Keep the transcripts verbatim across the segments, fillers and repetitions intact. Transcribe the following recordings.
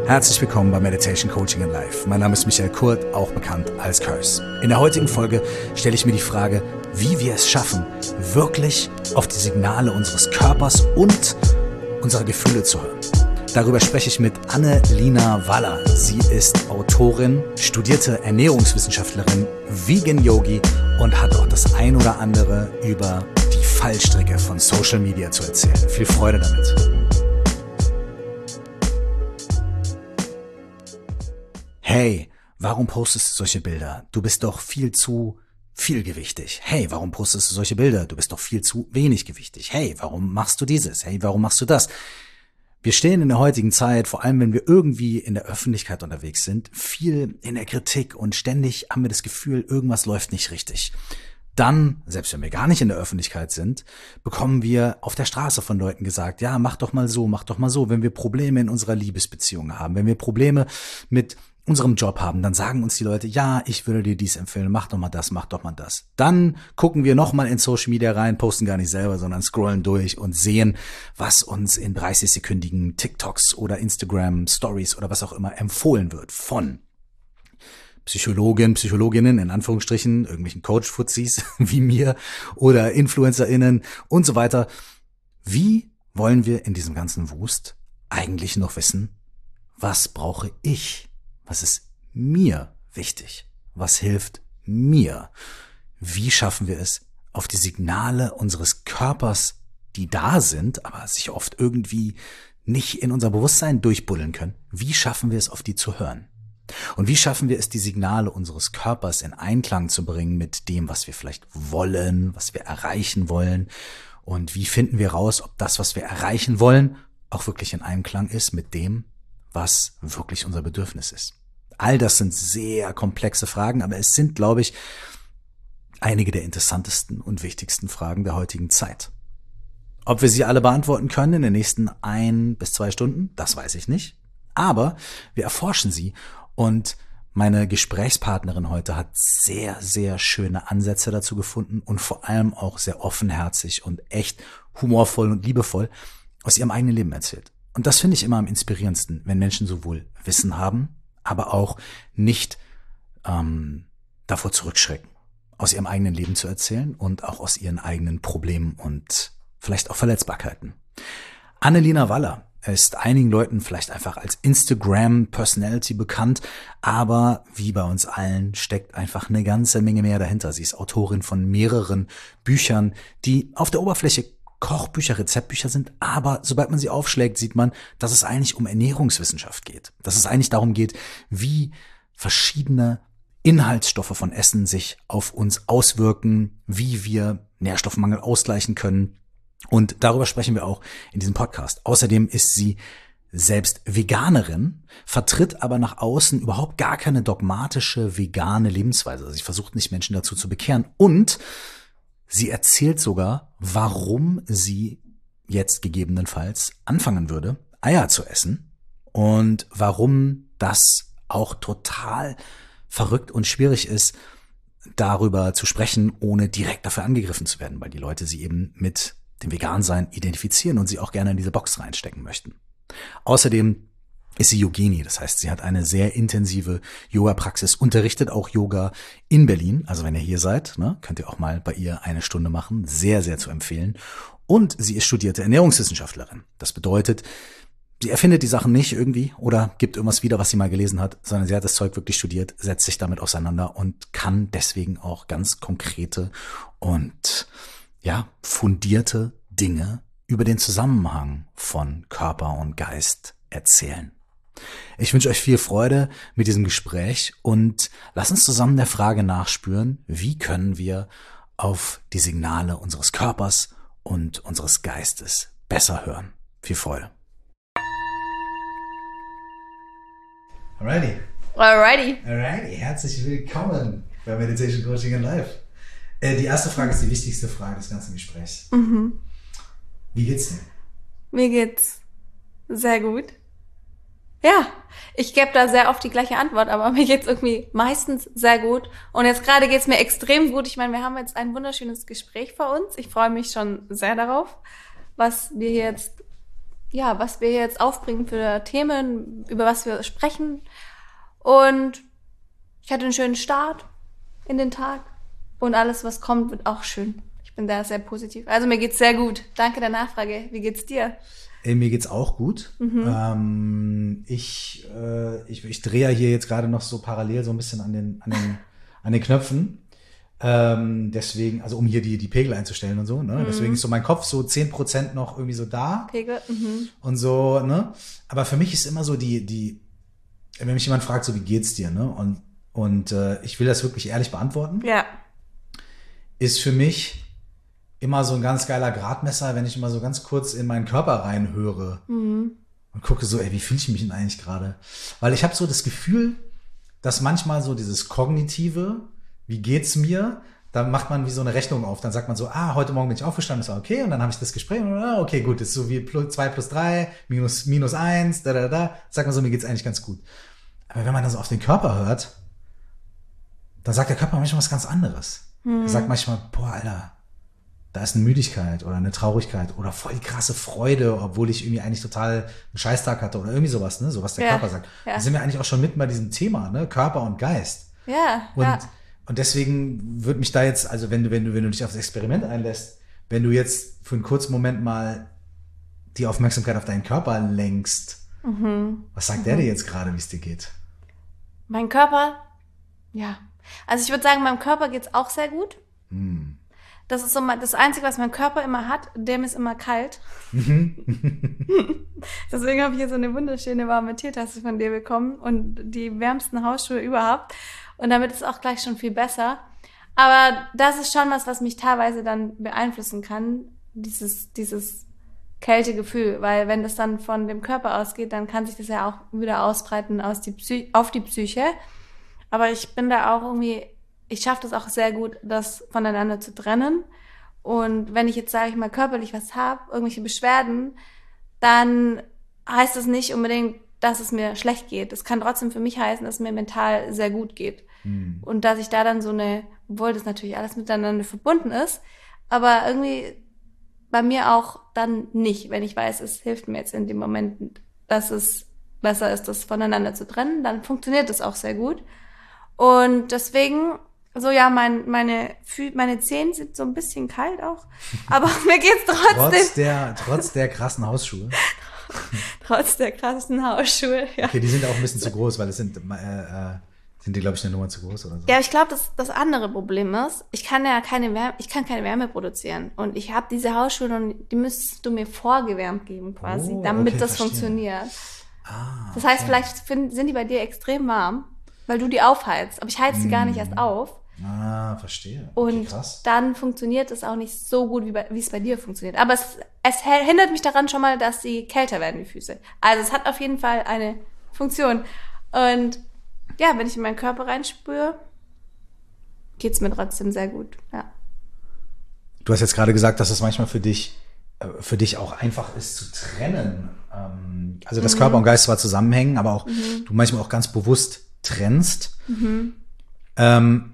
Herzlich willkommen bei Meditation Coaching in Life. Mein Name ist Michael Kurt, auch bekannt als Curse. In der heutigen Folge stelle ich mir die Frage, wie wir es schaffen, wirklich auf die Signale unseres Körpers und unserer Gefühle zu hören. Darüber spreche ich mit Anne-Lina Waller. Sie ist Autorin, studierte Ernährungswissenschaftlerin, Vegan Yogi und hat auch das ein oder andere über die Fallstricke von Social Media zu erzählen. Viel Freude damit. Hey, warum postest du solche Bilder? Du bist doch viel zu vielgewichtig. Hey, warum postest du solche Bilder? Du bist doch viel zu wenig gewichtig. Hey, warum machst du dieses? Hey, warum machst du das? Wir stehen in der heutigen Zeit, vor allem wenn wir irgendwie in der Öffentlichkeit unterwegs sind, viel in der Kritik und ständig haben wir das Gefühl, irgendwas läuft nicht richtig. Dann, selbst wenn wir gar nicht in der Öffentlichkeit sind, bekommen wir auf der Straße von Leuten gesagt, ja, mach doch mal so, mach doch mal so. Wenn wir Probleme in unserer Liebesbeziehung haben, wenn wir Probleme mit unserem Job haben, dann sagen uns die Leute, ja, ich würde dir dies empfehlen, mach doch mal das, mach doch mal das. Dann gucken wir nochmal in Social Media rein, posten gar nicht selber, sondern scrollen durch und sehen, was uns in dreißig-sekündigen TikToks oder Instagram Stories oder was auch immer empfohlen wird von Psychologen, Psychologinnen, in Anführungsstrichen, irgendwelchen Coach-Fuzis wie mir oder InfluencerInnen und so weiter. Wie wollen wir in diesem ganzen Wust eigentlich noch wissen, was brauche ich? Was ist mir wichtig? Was hilft mir? Wie schaffen wir es, auf die Signale unseres Körpers, die da sind, aber sich oft irgendwie nicht in unser Bewusstsein durchbuddeln können, wie schaffen wir es, auf die zu hören? Und wie schaffen wir es, die Signale unseres Körpers in Einklang zu bringen mit dem, was wir vielleicht wollen, was wir erreichen wollen? Und wie finden wir raus, ob das, was wir erreichen wollen, auch wirklich in Einklang ist mit dem, was wirklich unser Bedürfnis ist? All das sind sehr komplexe Fragen, aber es sind, glaube ich, einige der interessantesten und wichtigsten Fragen der heutigen Zeit. Ob wir sie alle beantworten können in den nächsten ein bis zwei Stunden, das weiß ich nicht. Aber wir erforschen sie und meine Gesprächspartnerin heute hat sehr, sehr schöne Ansätze dazu gefunden und vor allem auch sehr offenherzig und echt humorvoll und liebevoll aus ihrem eigenen Leben erzählt. Und das finde ich immer am inspirierendsten, wenn Menschen sowohl Wissen haben, aber auch nicht ähm, davor zurückschrecken, aus ihrem eigenen Leben zu erzählen und auch aus ihren eigenen Problemen und vielleicht auch Verletzbarkeiten. Anne-Lina Waller ist einigen Leuten vielleicht einfach als Instagram-Personality bekannt, aber wie bei uns allen steckt einfach eine ganze Menge mehr dahinter. Sie ist Autorin von mehreren Büchern, die auf der Oberfläche Kochbücher, Rezeptbücher sind, aber sobald man sie aufschlägt, sieht man, dass es eigentlich um Ernährungswissenschaft geht. Dass es eigentlich darum geht, wie verschiedene Inhaltsstoffe von Essen sich auf uns auswirken, wie wir Nährstoffmangel ausgleichen können. Und darüber sprechen wir auch in diesem Podcast. Außerdem ist sie selbst Veganerin, vertritt aber nach außen überhaupt gar keine dogmatische vegane Lebensweise. Also sie versucht nicht, Menschen dazu zu bekehren und sie erzählt sogar, warum sie jetzt gegebenenfalls anfangen würde, Eier zu essen und warum das auch total verrückt und schwierig ist, darüber zu sprechen, ohne direkt dafür angegriffen zu werden, weil die Leute sie eben mit dem Vegansein identifizieren und sie auch gerne in diese Box reinstecken möchten. Außerdem ist sie Yogini, das heißt, sie hat eine sehr intensive Yoga-Praxis, unterrichtet auch Yoga in Berlin. Also wenn ihr hier seid, ne, könnt ihr auch mal bei ihr eine Stunde machen. Sehr, sehr zu empfehlen. Und sie ist studierte Ernährungswissenschaftlerin. Das bedeutet, sie erfindet die Sachen nicht irgendwie oder gibt irgendwas wieder, was sie mal gelesen hat, sondern sie hat das Zeug wirklich studiert, setzt sich damit auseinander und kann deswegen auch ganz konkrete und ja fundierte Dinge über den Zusammenhang von Körper und Geist erzählen. Ich wünsche euch viel Freude mit diesem Gespräch und lasst uns zusammen der Frage nachspüren, wie können wir auf die Signale unseres Körpers und unseres Geistes besser hören. Viel Freude. Alrighty. Alrighty. Alrighty. Herzlich willkommen bei Meditation Coaching in Life. Äh, die erste Frage ist die wichtigste Frage des ganzen Gesprächs. Mhm. Wie geht's dir? Mir geht's sehr gut. Ja, ich gebe da sehr oft die gleiche Antwort, aber mir geht's irgendwie meistens sehr gut. Und jetzt gerade geht's mir extrem gut. Ich meine, wir haben jetzt ein wunderschönes Gespräch vor uns. Ich freue mich schon sehr darauf, was wir jetzt ja, was wir jetzt aufbringen für Themen, über was wir sprechen. Und ich hatte einen schönen Start in den Tag. Und alles, was kommt, wird auch schön. Ich bin da sehr positiv. Also mir geht's sehr gut. Danke der Nachfrage. Wie geht's dir? Ey, mir geht's auch gut. Mhm. Ähm, ich, äh, ich, ich drehe ja hier jetzt gerade noch so parallel so ein bisschen an den, an den, an den Knöpfen. Ähm, deswegen, also um hier die, die Pegel einzustellen und so, ne? Mhm. Deswegen ist so mein Kopf so zehn Prozent noch irgendwie so da. Pegel, mhm. Und so, ne? Aber für mich ist immer so die, die, wenn mich jemand fragt, so, wie geht's dir, ne? Und, und äh, ich will das wirklich ehrlich beantworten. Ja. Ist für mich immer so ein ganz geiler Gradmesser, wenn ich immer so ganz kurz in meinen Körper reinhöre mhm. und gucke so, ey, wie fühle ich mich denn eigentlich gerade? Weil ich habe so das Gefühl, dass manchmal so dieses Kognitive, wie geht's mir? Da macht man wie so eine Rechnung auf. Dann sagt man so, ah, heute Morgen bin ich aufgestanden, ist okay. Und dann habe ich das Gespräch und ah, okay, gut, ist so wie zwei plus drei, minus, minus eins, da, da, da. Sagt man so, mir geht's eigentlich ganz gut. Aber wenn man dann so auf den Körper hört, dann sagt der Körper manchmal was ganz anderes. Hm. Er sagt manchmal, boah, Alter, da ist eine Müdigkeit oder eine Traurigkeit oder voll die krasse Freude, obwohl ich irgendwie eigentlich total einen Scheißtag hatte oder irgendwie sowas, ne, so was der ja, Körper sagt. Ja. Da sind wir eigentlich auch schon mitten bei diesem Thema, ne, Körper und Geist. Ja, und, ja. Und deswegen würde mich da jetzt, also wenn du, wenn du, wenn du dich auf das Experiment einlässt, wenn du jetzt für einen kurzen Moment mal die Aufmerksamkeit auf deinen Körper lenkst, mhm. was sagt mhm. der dir jetzt gerade, wie es dir geht? Mein Körper, ja. Also ich würde sagen, meinem Körper geht's auch sehr gut. Mhm. Das ist so das Einzige, was mein Körper immer hat, dem ist immer kalt. Deswegen habe ich hier so eine wunderschöne warme Teetasse von dir bekommen und die wärmsten Hausschuhe überhaupt. Und damit ist es auch gleich schon viel besser. Aber das ist schon was, was mich teilweise dann beeinflussen kann, dieses, dieses Kältegefühl. Weil wenn das dann von dem Körper ausgeht, dann kann sich das ja auch wieder ausbreiten aus die Psy- auf die Psyche. Aber ich bin da auch irgendwie, ich schaffe das auch sehr gut, das voneinander zu trennen. Und wenn ich jetzt, sage ich mal, körperlich was habe, irgendwelche Beschwerden, dann heißt das nicht unbedingt, dass es mir schlecht geht. Es kann trotzdem für mich heißen, dass es mir mental sehr gut geht. Mhm. Und dass ich da dann so eine, obwohl das natürlich alles miteinander verbunden ist, aber irgendwie bei mir auch dann nicht, wenn ich weiß, es hilft mir jetzt in dem Moment, dass es besser ist, das voneinander zu trennen, dann funktioniert das auch sehr gut. Und deswegen, so ja, mein, meine, meine Zehen sind so ein bisschen kalt auch, aber mir geht's trotzdem. Trotz der, trotz der krassen Hausschuhe. Trotz der krassen Hausschuhe, ja. Okay, die sind auch ein bisschen zu groß, weil es sind, äh, äh, sind die, glaube ich, eine Nummer zu groß oder so. Ja, ich glaube, das, das andere Problem ist, ich kann ja keine Wärme, ich kann keine Wärme produzieren. Und ich habe diese Hausschuhe und die müsstest du mir vorgewärmt geben quasi, oh, damit okay, das verstehe. funktioniert. Ah, das heißt, okay. vielleicht find, sind die bei dir extrem warm, weil du die aufheizt. Aber ich heiz die mm. gar nicht erst auf. Ah, verstehe. Okay, und krass. Dann funktioniert es auch nicht so gut, wie, bei, wie es bei dir funktioniert. Aber es, es hindert mich daran schon mal, dass sie kälter werden, die Füße. Also es hat auf jeden Fall eine Funktion. Und ja, wenn ich in meinen Körper reinspüre, geht's mir trotzdem sehr gut. Ja. Du hast jetzt gerade gesagt, dass es manchmal für dich, für dich auch einfach ist zu trennen. Also dass mhm. Körper und Geist zwar zusammenhängen, aber auch mhm. du manchmal auch ganz bewusst trennst. Mhm. Ähm,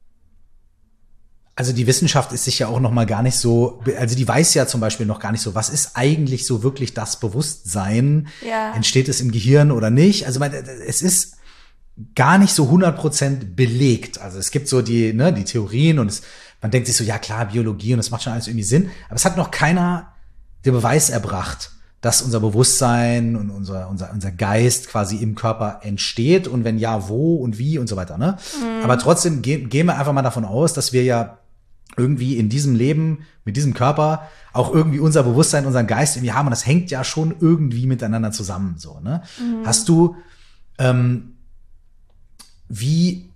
Also die Wissenschaft ist sich ja auch noch mal gar nicht so, also die weiß ja zum Beispiel noch gar nicht so, was ist eigentlich so wirklich das Bewusstsein? Ja. Entsteht es im Gehirn oder nicht? Also es ist gar nicht so hundert Prozent belegt. Also es gibt so die, ne, die Theorien und es, man denkt sich so, ja klar, Biologie und das macht schon alles irgendwie Sinn. Aber es hat noch keiner den Beweis erbracht, dass unser Bewusstsein und unser, unser, unser Geist quasi im Körper entsteht und wenn ja, wo und wie und so weiter, ne? Mhm. Aber trotzdem ge- gehen wir einfach mal davon aus, dass wir ja irgendwie in diesem Leben, mit diesem Körper, auch irgendwie unser Bewusstsein, unseren Geist irgendwie haben. Und das hängt ja schon irgendwie miteinander zusammen, so, ne? Mhm. Hast du, ähm, wie,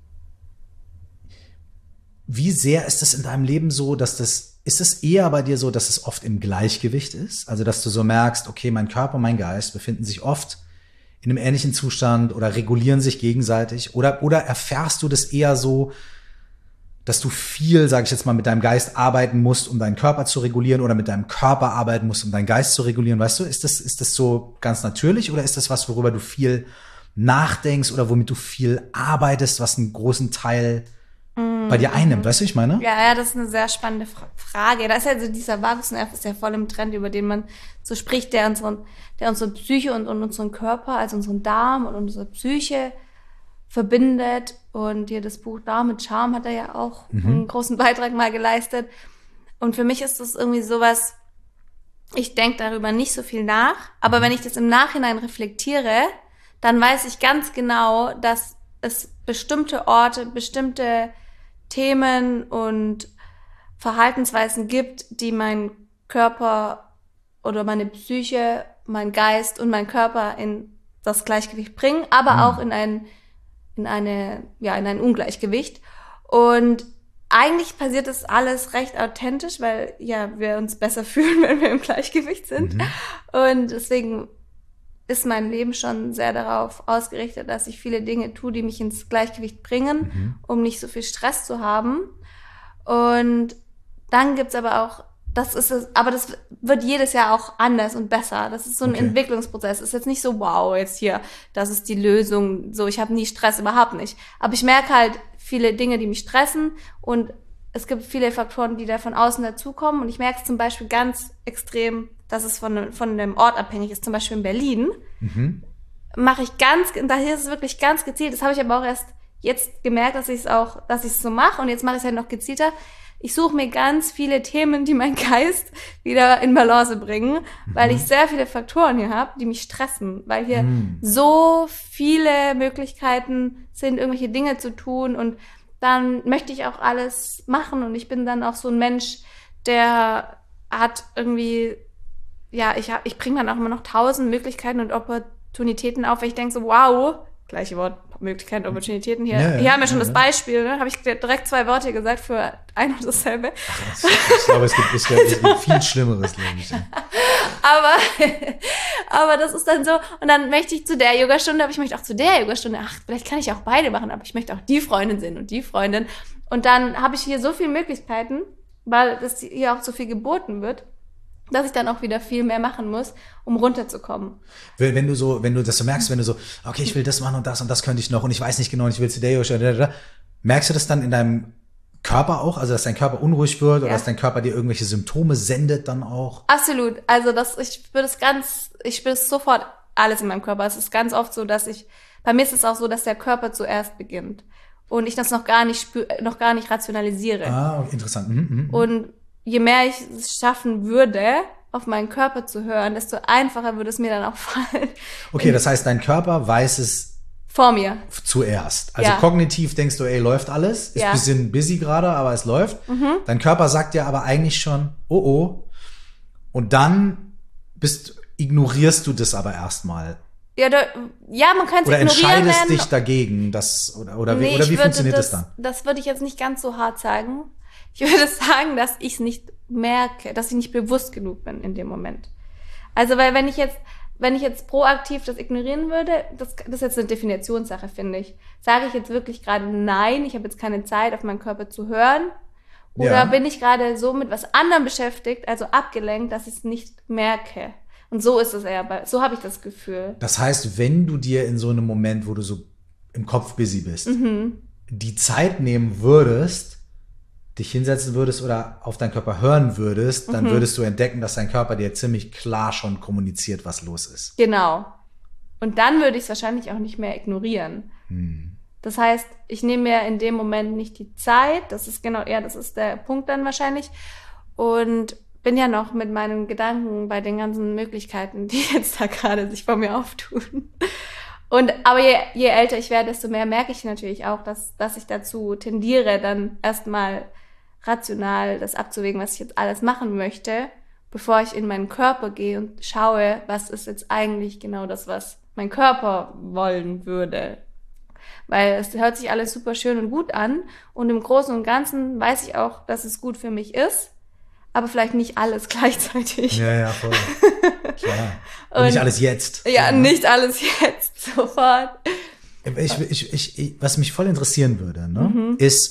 wie sehr ist das in deinem Leben so, dass das, ist es eher bei dir so, dass es oft im Gleichgewicht ist? Also, dass du so merkst, okay, mein Körper und mein Geist befinden sich oft in einem ähnlichen Zustand oder regulieren sich gegenseitig? Oder, oder erfährst du das eher so, dass du viel, sage ich jetzt mal, mit deinem Geist arbeiten musst, um deinen Körper zu regulieren oder mit deinem Körper arbeiten musst, um deinen Geist zu regulieren? Weißt du, ist das, ist das so ganz natürlich oder ist das was, worüber du viel nachdenkst oder womit du viel arbeitest, was einen großen Teil mm. bei dir einnimmt. Weißt du, ich meine? Ja, ja, das ist eine sehr spannende Fra- Frage. Da ist ja so dieser Vagusnerv ist ja voll im Trend, über den man so spricht, der unseren, der unsere Psyche und, und unseren Körper, also unseren Darm und unsere Psyche verbindet. Und hier das Buch Darm mit Charme hat er ja auch mhm. einen großen Beitrag mal geleistet. Und für mich ist das irgendwie sowas, ich denke darüber nicht so viel nach, aber mhm. wenn ich das im Nachhinein reflektiere, dann weiß ich ganz genau, dass es bestimmte Orte, bestimmte Themen und Verhaltensweisen gibt, die mein Körper oder meine Psyche, mein Geist und mein Körper in das Gleichgewicht bringen, aber mhm. auch in ein, in eine, ja, in ein Ungleichgewicht. Und eigentlich passiert das alles recht authentisch, weil ja wir uns besser fühlen, wenn wir im Gleichgewicht sind. Mhm. Und deswegen ist mein Leben schon sehr darauf ausgerichtet, dass ich viele Dinge tue, die mich ins Gleichgewicht bringen, mhm. um nicht so viel Stress zu haben. Und dann gibt's aber auch, das ist es, aber das wird jedes Jahr auch anders und besser. Das ist so ein okay. Entwicklungsprozess. Es ist jetzt nicht so, wow, jetzt hier, das ist die Lösung, so, ich habe nie Stress, überhaupt nicht. Aber ich merke halt viele Dinge, die mich stressen, und es gibt viele Faktoren, die da von außen dazukommen, und ich merke es zum Beispiel ganz extrem, dass es von, von dem Ort abhängig ist. Zum Beispiel in Berlin mhm. mache ich ganz, da hier ist es wirklich ganz gezielt. Das habe ich aber auch erst jetzt gemerkt, dass ich es auch, dass ich es so mache, und jetzt mache ich es halt noch gezielter. Ich suche mir ganz viele Themen, die meinen Geist wieder in Balance bringen, mhm. weil ich sehr viele Faktoren hier habe, die mich stressen, weil hier mhm. so viele Möglichkeiten sind, irgendwelche Dinge zu tun, und dann möchte ich auch alles machen, und ich bin dann auch so ein Mensch, der hat irgendwie, ja, ich hab, ich bringe dann auch immer noch tausend Möglichkeiten und Opportunitäten auf, weil ich denke so, wow, gleiche Wort, Möglichkeiten, Opportunitäten. Hier, ja, ja, hier haben wir schon ja, das Beispiel, ne? Habe ich direkt zwei Worte gesagt für ein und dasselbe. Ach, das, ich glaube, es gibt, es gibt, es gibt viel Schlimmeres, glaube ich. aber, aber das ist dann so, und dann möchte ich zu der Yogastunde, aber ich möchte auch zu der Yogastunde, ach, vielleicht kann ich auch beide machen, aber ich möchte auch die Freundin sehen und die Freundin. Und dann habe ich hier so viele Möglichkeiten, weil das hier auch so viel geboten wird, dass ich dann auch wieder viel mehr machen muss, um runterzukommen. Wenn, wenn du so, wenn du das so merkst, wenn du so, okay, ich will das machen und das und das könnte ich noch und ich weiß nicht genau, und ich will zu der Yoga, merkst du das dann in deinem Körper auch? Also, dass dein Körper unruhig wird, ja. oder dass dein Körper dir irgendwelche Symptome sendet dann auch? Absolut. Also, das, ich spüre das ganz, ich spüre es sofort alles in meinem Körper. Es ist ganz oft so, dass ich, bei mir ist es auch so, dass der Körper zuerst beginnt und ich das noch gar nicht spüre, noch gar nicht rationalisiere. Ah, interessant. Mhm, mh. Und je mehr ich es schaffen würde, auf meinen Körper zu hören, desto einfacher würde es mir dann auch fallen. Okay, das heißt, dein Körper weiß es vor mir zuerst. Also ja. kognitiv denkst du, ey, läuft alles, ist ja. ein bisschen busy gerade, aber es läuft. Mhm. Dein Körper sagt dir aber eigentlich schon, oh oh. Und dann bist, ignorierst du das aber erstmal. Ja, da, ja, man kann es Oder ignorieren. entscheidest nennen. dich dagegen, das, oder, oder, nee, wie, oder wie funktioniert das, das dann? Das würde ich jetzt nicht ganz so hart sagen. Ich würde sagen, dass ich es nicht merke, dass ich nicht bewusst genug bin in dem Moment. Also, weil wenn ich jetzt, wenn ich jetzt proaktiv das ignorieren würde, das, das ist jetzt eine Definitionssache, finde ich. Sage ich jetzt wirklich gerade nein, ich habe jetzt keine Zeit, auf meinen Körper zu hören? Oder ja. bin ich gerade so mit was anderem beschäftigt, also abgelenkt, dass ich es nicht merke? Und so ist es eher, so habe ich das Gefühl. Das heißt, wenn du dir in so einem Moment, wo du so im Kopf busy bist, mhm. die Zeit nehmen würdest, dich hinsetzen würdest oder auf deinen Körper hören würdest, dann mhm. würdest du entdecken, dass dein Körper dir ziemlich klar schon kommuniziert, was los ist. Genau. Und dann würde ich es wahrscheinlich auch nicht mehr ignorieren. Hm. Das heißt, ich nehme mir in dem Moment nicht die Zeit, das ist genau, ja, das ist der Punkt dann wahrscheinlich, und bin ja noch mit meinen Gedanken bei den ganzen Möglichkeiten, die jetzt da gerade sich vor mir auftun. Und, aber je, je älter ich werde, desto mehr merke ich natürlich auch, dass, dass ich dazu tendiere, dann erstmal rational das abzuwägen, was ich jetzt alles machen möchte, bevor ich in meinen Körper gehe und schaue, was ist jetzt eigentlich genau das, was mein Körper wollen würde. Weil es hört sich alles super schön und gut an, und im Großen und Ganzen weiß ich auch, dass es gut für mich ist, aber vielleicht nicht alles gleichzeitig. Ja, ja, voll. Klar. Und, und nicht alles jetzt. Ja, ja, nicht alles jetzt, sofort. Ich, ich, ich, ich, was mich voll interessieren würde, ne, mhm. ist,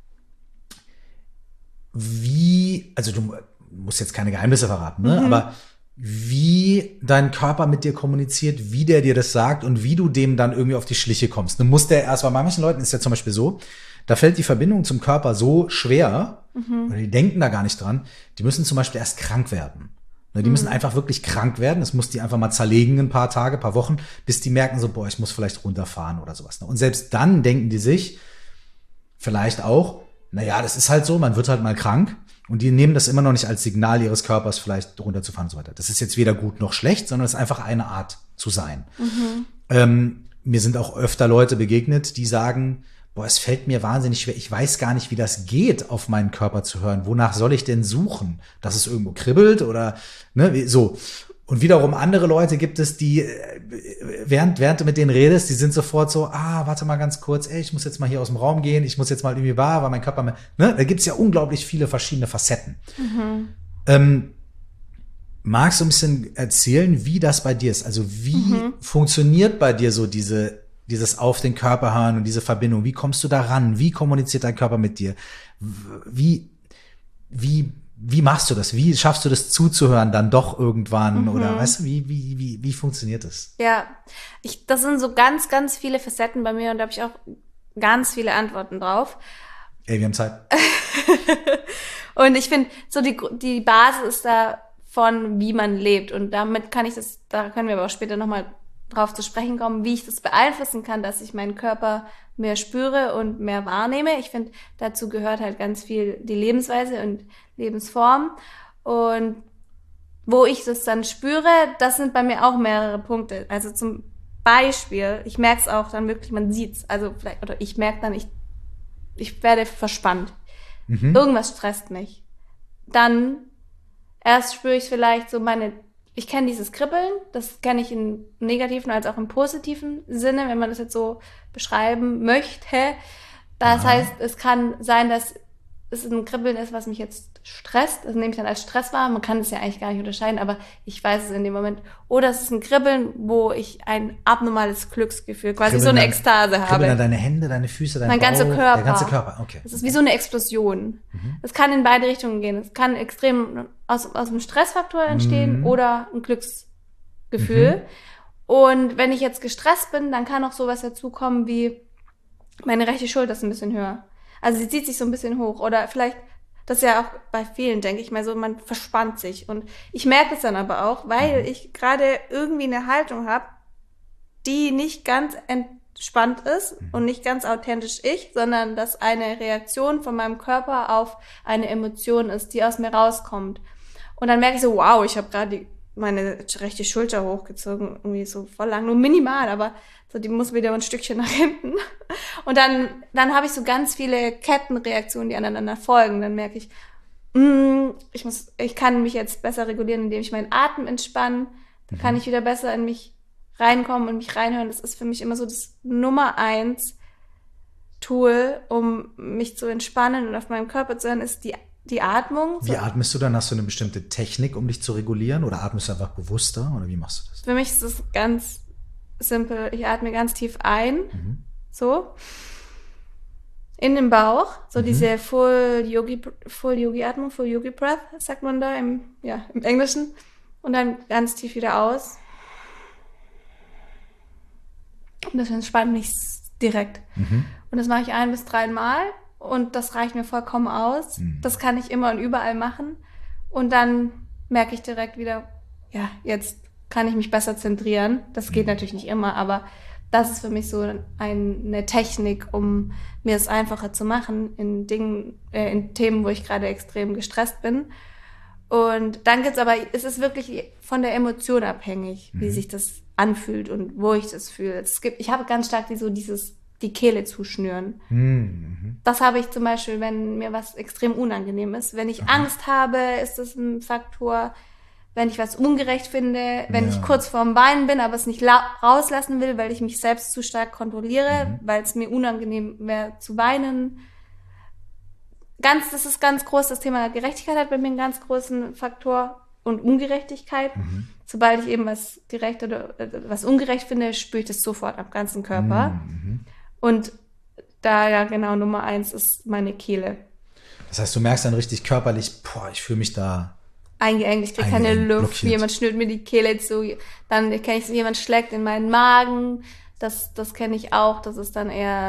wie, also du musst jetzt keine Geheimnisse verraten, ne? Mhm. Aber wie dein Körper mit dir kommuniziert, wie der dir das sagt und wie du dem dann irgendwie auf die Schliche kommst. Du musst der erst, bei manchen Leuten ist ja zum Beispiel so, Da fällt die Verbindung zum Körper so schwer, mhm. oder die denken da gar nicht dran, die müssen zum Beispiel erst krank werden. Die mhm. müssen einfach wirklich krank werden. Das muss die einfach mal zerlegen ein paar Tage, ein paar Wochen, bis die merken so, boah, ich muss vielleicht runterfahren oder sowas. Und selbst dann denken die sich vielleicht auch, naja, das ist halt so, man wird halt mal krank. Und die nehmen das immer noch nicht als Signal ihres Körpers, vielleicht runterzufahren und so weiter. Das ist jetzt weder gut noch schlecht, sondern es ist einfach eine Art zu sein. Mhm. Ähm, mir sind auch öfter Leute begegnet, die sagen, boah, es fällt mir wahnsinnig schwer. Ich weiß gar nicht, wie das geht, auf meinen Körper zu hören. Wonach soll ich denn suchen? Dass es irgendwo kribbelt oder ne, so. Und wiederum andere Leute gibt es, die, während, während du mit denen redest, die sind sofort so, ah, warte mal ganz kurz, ey, ich muss jetzt mal hier aus dem Raum gehen, ich muss jetzt mal irgendwie wahr, weil mein Körper, ne, da gibt's ja unglaublich viele verschiedene Facetten. Mhm. Ähm, magst du ein bisschen erzählen, wie das bei dir ist? Also wie mhm. funktioniert bei dir so diese, dieses auf den Körper hören und diese Verbindung? Wie kommst du da ran? Wie kommuniziert dein Körper mit dir? Wie, wie, Wie machst du das? Wie schaffst du das zuzuhören dann doch irgendwann? Mhm. Oder weißt du, wie, wie, wie, wie funktioniert das? Ja, ich, das sind so ganz, ganz viele Facetten bei mir und da habe ich auch ganz viele Antworten drauf. Ey, wir haben Zeit. Und ich finde, so die, die Basis ist da von, wie man lebt. Und damit kann ich das, da können wir aber auch später nochmal drauf zu sprechen kommen, wie ich das beeinflussen kann, dass ich meinen Körper mehr spüre und mehr wahrnehme. Ich finde, dazu gehört halt ganz viel die Lebensweise und Lebensform. Und wo ich das dann spüre, das sind bei mir auch mehrere Punkte. Also zum Beispiel, ich merke es auch dann wirklich, man sieht's. Also vielleicht, oder ich merke dann, ich, ich werde verspannt. Mhm. Irgendwas stresst mich. Dann erst spüre ich vielleicht so meine, ich kenne dieses Kribbeln, das kenne ich im negativen als auch im positiven Sinne, wenn man das jetzt so beschreiben möchte. Das Aha. heißt, es kann sein, dass es ein Kribbeln ist, was mich jetzt stresst. Das nehme ich dann als Stress wahr. Man kann es ja eigentlich gar nicht unterscheiden, aber ich weiß es in dem Moment. Oder es ist ein Kribbeln, wo ich ein abnormales Glücksgefühl, quasi Kribbeln so eine Ekstase dann, habe. Kribbeln dann deine Hände, deine Füße, dein mein Bauch, ganzer Körper. Der ganze Körper, okay. Es ist wie so eine Explosion. Mhm. Es kann in beide Richtungen gehen. Es kann extrem aus, aus einem Stressfaktor entstehen mhm. oder ein Glücksgefühl. Mhm. Und wenn ich jetzt gestresst bin, dann kann auch sowas dazukommen wie meine rechte Schulter ist ein bisschen höher. Also sie zieht sich so ein bisschen hoch. Oder vielleicht, das ist ja auch bei vielen, denke ich mal so, man verspannt sich. Und ich merke es dann aber auch, weil ich gerade irgendwie eine Haltung habe, die nicht ganz entspannt ist und nicht ganz authentisch ich, sondern dass eine Reaktion von meinem Körper auf eine Emotion ist, die aus mir rauskommt. Und dann merke ich so, wow, ich habe gerade meine rechte Schulter hochgezogen, irgendwie so voll lang, nur minimal, aber so, die muss wieder ein Stückchen nach hinten. Und dann, dann habe ich so ganz viele Kettenreaktionen, die aneinander folgen. Dann merke ich, mm, ich muss, ich kann mich jetzt besser regulieren, indem ich meinen Atem entspanne. Da mhm. kann ich wieder besser in mich reinkommen und mich reinhören. Das ist für mich immer so das Nummer eins Tool, um mich zu entspannen und auf meinem Körper zu hören, ist die Die Atmung. Wie atmest du dann? Hast du eine bestimmte Technik, um dich zu regulieren? Oder atmest du einfach bewusster? Oder wie machst du das? Für mich ist es ganz simpel. Ich atme ganz tief ein. Mhm. So. In den Bauch. So mhm. diese Full Yogi, Full Yogi Atmung, Full Yogi Breath, sagt man da im, ja, im Englischen. Und dann ganz tief wieder aus. Und das entspannt mich direkt. Mhm. Und das mache ich ein bis dreimal. Und das reicht mir vollkommen aus. Mhm. Das kann ich immer und überall machen. Und dann merke ich direkt wieder, ja, jetzt kann ich mich besser zentrieren. Das geht mhm. natürlich nicht immer, aber das ist für mich so ein, eine Technik, um mir es einfacher zu machen in Dingen, äh, in Themen, wo ich gerade extrem gestresst bin. Und dann gibt's aber, es ist wirklich von der Emotion abhängig, mhm. wie sich das anfühlt und wo ich das fühle. Es gibt, ich habe ganz stark die, so dieses die Kehle zuschnüren. Mhm. Das habe ich zum Beispiel, wenn mir was extrem unangenehm ist. Wenn ich Aha. Angst habe, ist das ein Faktor. Wenn ich was ungerecht finde, wenn ja. ich kurz vorm Weinen bin, aber es nicht la- rauslassen will, weil ich mich selbst zu stark kontrolliere, mhm. weil es mir unangenehm wäre zu weinen. Ganz, das ist ganz groß. Das Thema Gerechtigkeit hat bei mir einen ganz großen Faktor und Ungerechtigkeit. Mhm. Sobald ich eben was gerecht oder äh, was ungerecht finde, spüre ich das sofort am ganzen Körper. Mhm. Und da ja genau Nummer eins ist meine Kehle. Das heißt, du merkst dann richtig körperlich, boah, ich fühle mich da eingeengt, ich kriege keine Luft, blockiert. Jemand schnürt mir die Kehle zu, dann kenne ich, jemand schlägt in meinen Magen, das, das kenne ich auch, das ist dann eher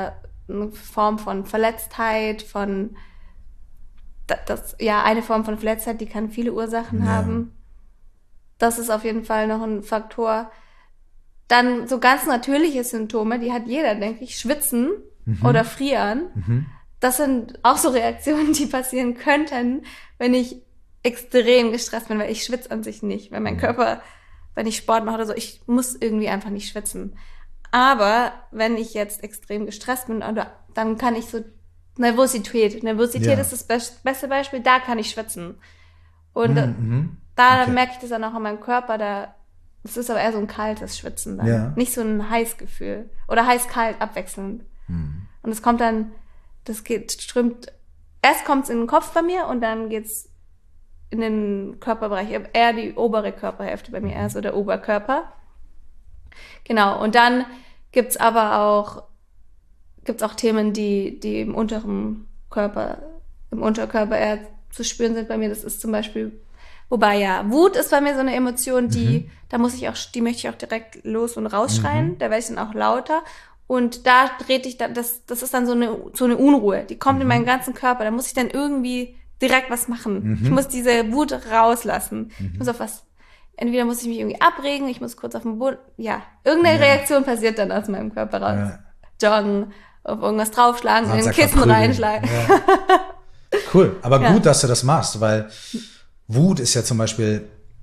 eine Form von Verletztheit, von das, das ja eine Form von Verletztheit, die kann viele Ursachen Ja. haben. Das ist auf jeden Fall noch ein Faktor. Dann so ganz natürliche Symptome, die hat jeder, denke ich, schwitzen Mhm. oder frieren. Mhm. Das sind auch so Reaktionen, die passieren könnten, wenn ich extrem gestresst bin, weil ich schwitze an sich nicht, weil mein Mhm. Körper, wenn ich Sport mache oder so, ich muss irgendwie einfach nicht schwitzen. Aber wenn ich jetzt extrem gestresst bin, oder, dann kann ich so Nervosität, Nervosität Ja. ist das best- beste Beispiel, da kann ich schwitzen. Und Mhm. Mhm. da Okay. merke ich das dann auch an meinem Körper, da, es ist aber eher so ein kaltes Schwitzen dann. Ja. Nicht so ein Heißgefühl. Oder heiß-kalt abwechselnd. Mhm. Und es kommt dann, das geht, strömt, erst kommt es in den Kopf bei mir und dann geht's in den Körperbereich, eher die obere Körperhälfte bei mir, eher so der Oberkörper. Genau, und dann gibt's aber auch, gibt's auch Themen, die, die im unteren Körper, im Unterkörper eher zu spüren sind bei mir. Das ist zum Beispiel, wobei ja, Wut ist bei mir so eine Emotion, die, Mhm. da muss ich auch, die möchte ich auch direkt los und rausschreien, Mhm. da werde ich dann auch lauter. Und da dreht ich dann, das, das ist dann so eine, so eine Unruhe, die kommt Mhm. in meinen ganzen Körper, da muss ich dann irgendwie direkt was machen. Mhm. Ich muss diese Wut rauslassen. Mhm. Ich muss auf was, entweder muss ich mich irgendwie abregen, ich muss kurz auf den Boden, ja, irgendeine Ja. Reaktion passiert dann aus meinem Körper raus. Ja. Joggen, auf irgendwas draufschlagen, in Sonst ein einfach Kissen prügeln. reinschlagen. Ja. Cool, aber Ja. gut, dass du das machst, weil Wut ist ja zum Beispiel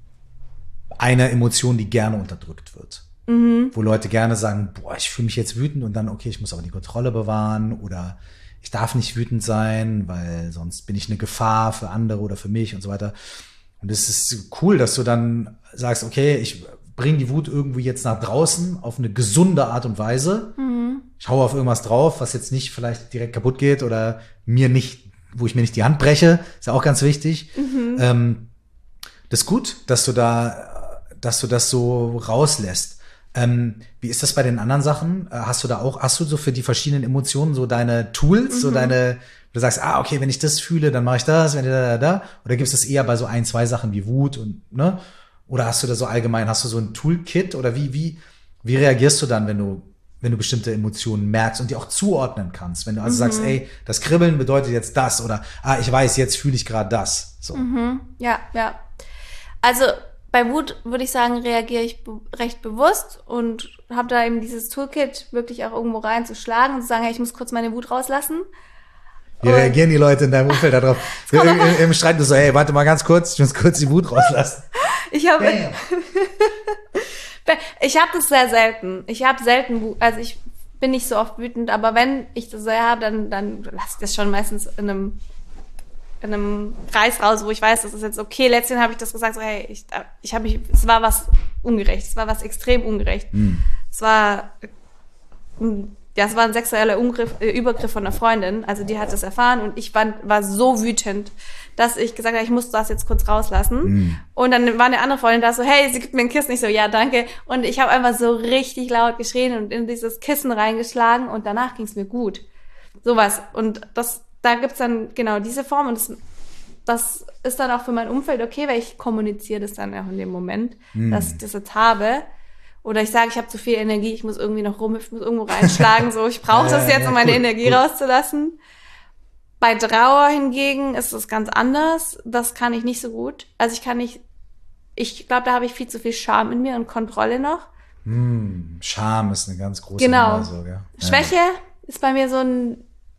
eine Emotion, die gerne unterdrückt wird. Mhm. Wo Leute gerne sagen, boah, ich fühle mich jetzt wütend und dann, okay, ich muss aber die Kontrolle bewahren oder ich darf nicht wütend sein, weil sonst bin ich eine Gefahr für andere oder für mich und so weiter. Und es ist cool, dass du dann sagst, okay, ich bringe die Wut irgendwie jetzt nach draußen auf eine gesunde Art und Weise. Mhm. Ich haue auf irgendwas drauf, was jetzt nicht vielleicht direkt kaputt geht oder mir nicht, wo ich mir nicht die Hand breche, ist ja auch ganz wichtig. Mhm. Ähm, das ist gut, dass du da, dass du das so rauslässt. Ähm, wie ist das bei den anderen Sachen? Äh, Hast du da auch, hast du so für die verschiedenen Emotionen so deine Tools, Mhm. so deine, du sagst, ah, okay, wenn ich das fühle, dann mache ich das, wenn ich da, da, da. Oder gibt es das eher bei so ein, zwei Sachen wie Wut und, ne? Oder hast du da so allgemein, hast du so ein Toolkit oder wie, wie, wie reagierst du dann, wenn du, wenn du bestimmte Emotionen merkst und die auch zuordnen kannst? Wenn du also Mhm. sagst, ey, das Kribbeln bedeutet jetzt das oder, ah, ich weiß, jetzt fühle ich gerade das. So. Mhm. Ja, ja. Also bei Wut würde ich sagen, reagiere ich be- recht bewusst und habe da eben dieses Toolkit wirklich auch irgendwo reinzuschlagen und zu sagen, hey, ich muss kurz meine Wut rauslassen. Wie Und- reagieren die Leute in deinem Umfeld darauf? Im, kommt im, Im Streit du so, hey, warte mal ganz kurz, ich muss kurz die Wut rauslassen. Ich habe Damn. ich habe das sehr selten. Ich habe selten Wut, also ich bin nicht so oft wütend, aber wenn ich das sehr habe, dann dann lasse ich das schon meistens in einem in einem Kreis raus, wo ich weiß, das ist jetzt okay. Letztens habe ich das gesagt, so, hey, ich, ich habe mich, es war was ungerecht, es war was extrem ungerecht. Hm. Es war, ja, es war ein sexueller Ungriff, äh, Übergriff von einer Freundin, also die hat das erfahren und ich war, war so wütend, dass ich gesagt habe, ich muss das jetzt kurz rauslassen. Hm. Und dann war eine andere Freundin da so, hey, sie gibt mir ein Kissen. Ich so, ja, danke. Und ich habe einfach so richtig laut geschrien und in dieses Kissen reingeschlagen und danach ging es mir gut. Sowas. Und das, da gibt's dann genau diese Form und das, das ist dann auch für mein Umfeld okay, weil ich kommuniziere das dann auch in dem Moment, Hm. dass ich das jetzt habe. Oder ich sage, ich habe zu viel Energie, ich muss irgendwie noch rum, ich muss irgendwo reinschlagen, so, ich brauche das Ja, jetzt, ja, um meine cool, Energie cool. rauszulassen. Bei Trauer hingegen ist es ganz anders. Das kann ich nicht so gut. Also ich kann nicht, ich glaube, da habe ich viel zu viel Scham in mir und Kontrolle noch. Hm. Scham ist eine ganz große Genau. Nummer so, gell? Ja. Schwäche ist bei mir so ein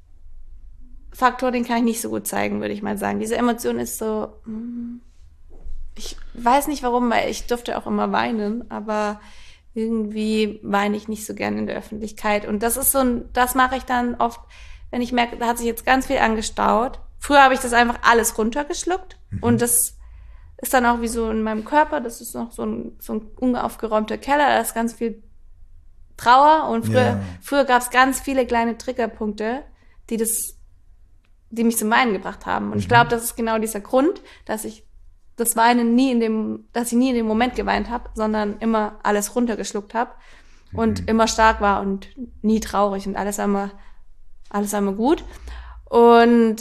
Faktor, den kann ich nicht so gut zeigen, würde ich mal sagen. Diese Emotion ist so, mm, ich weiß nicht warum, weil ich durfte auch immer weinen, aber irgendwie weine ich nicht so gern in der Öffentlichkeit. Und das ist so ein, das mache ich dann oft, wenn ich merke, da hat sich jetzt ganz viel angestaut. Früher habe ich das einfach alles runtergeschluckt Mhm. und das ist dann auch wie so in meinem Körper, das ist noch so ein, so ein unaufgeräumter Keller, da ist ganz viel Trauer und früher, Ja. früher gab es ganz viele kleine Triggerpunkte, die das, die mich zum Weinen gebracht haben. Und ich Mhm. glaube, das ist genau dieser Grund, dass ich das Weinen nie in dem, dass ich nie in dem Moment geweint habe, sondern immer alles runtergeschluckt habe und Mhm. immer stark war und nie traurig und alles einmal, alles einmal gut. Und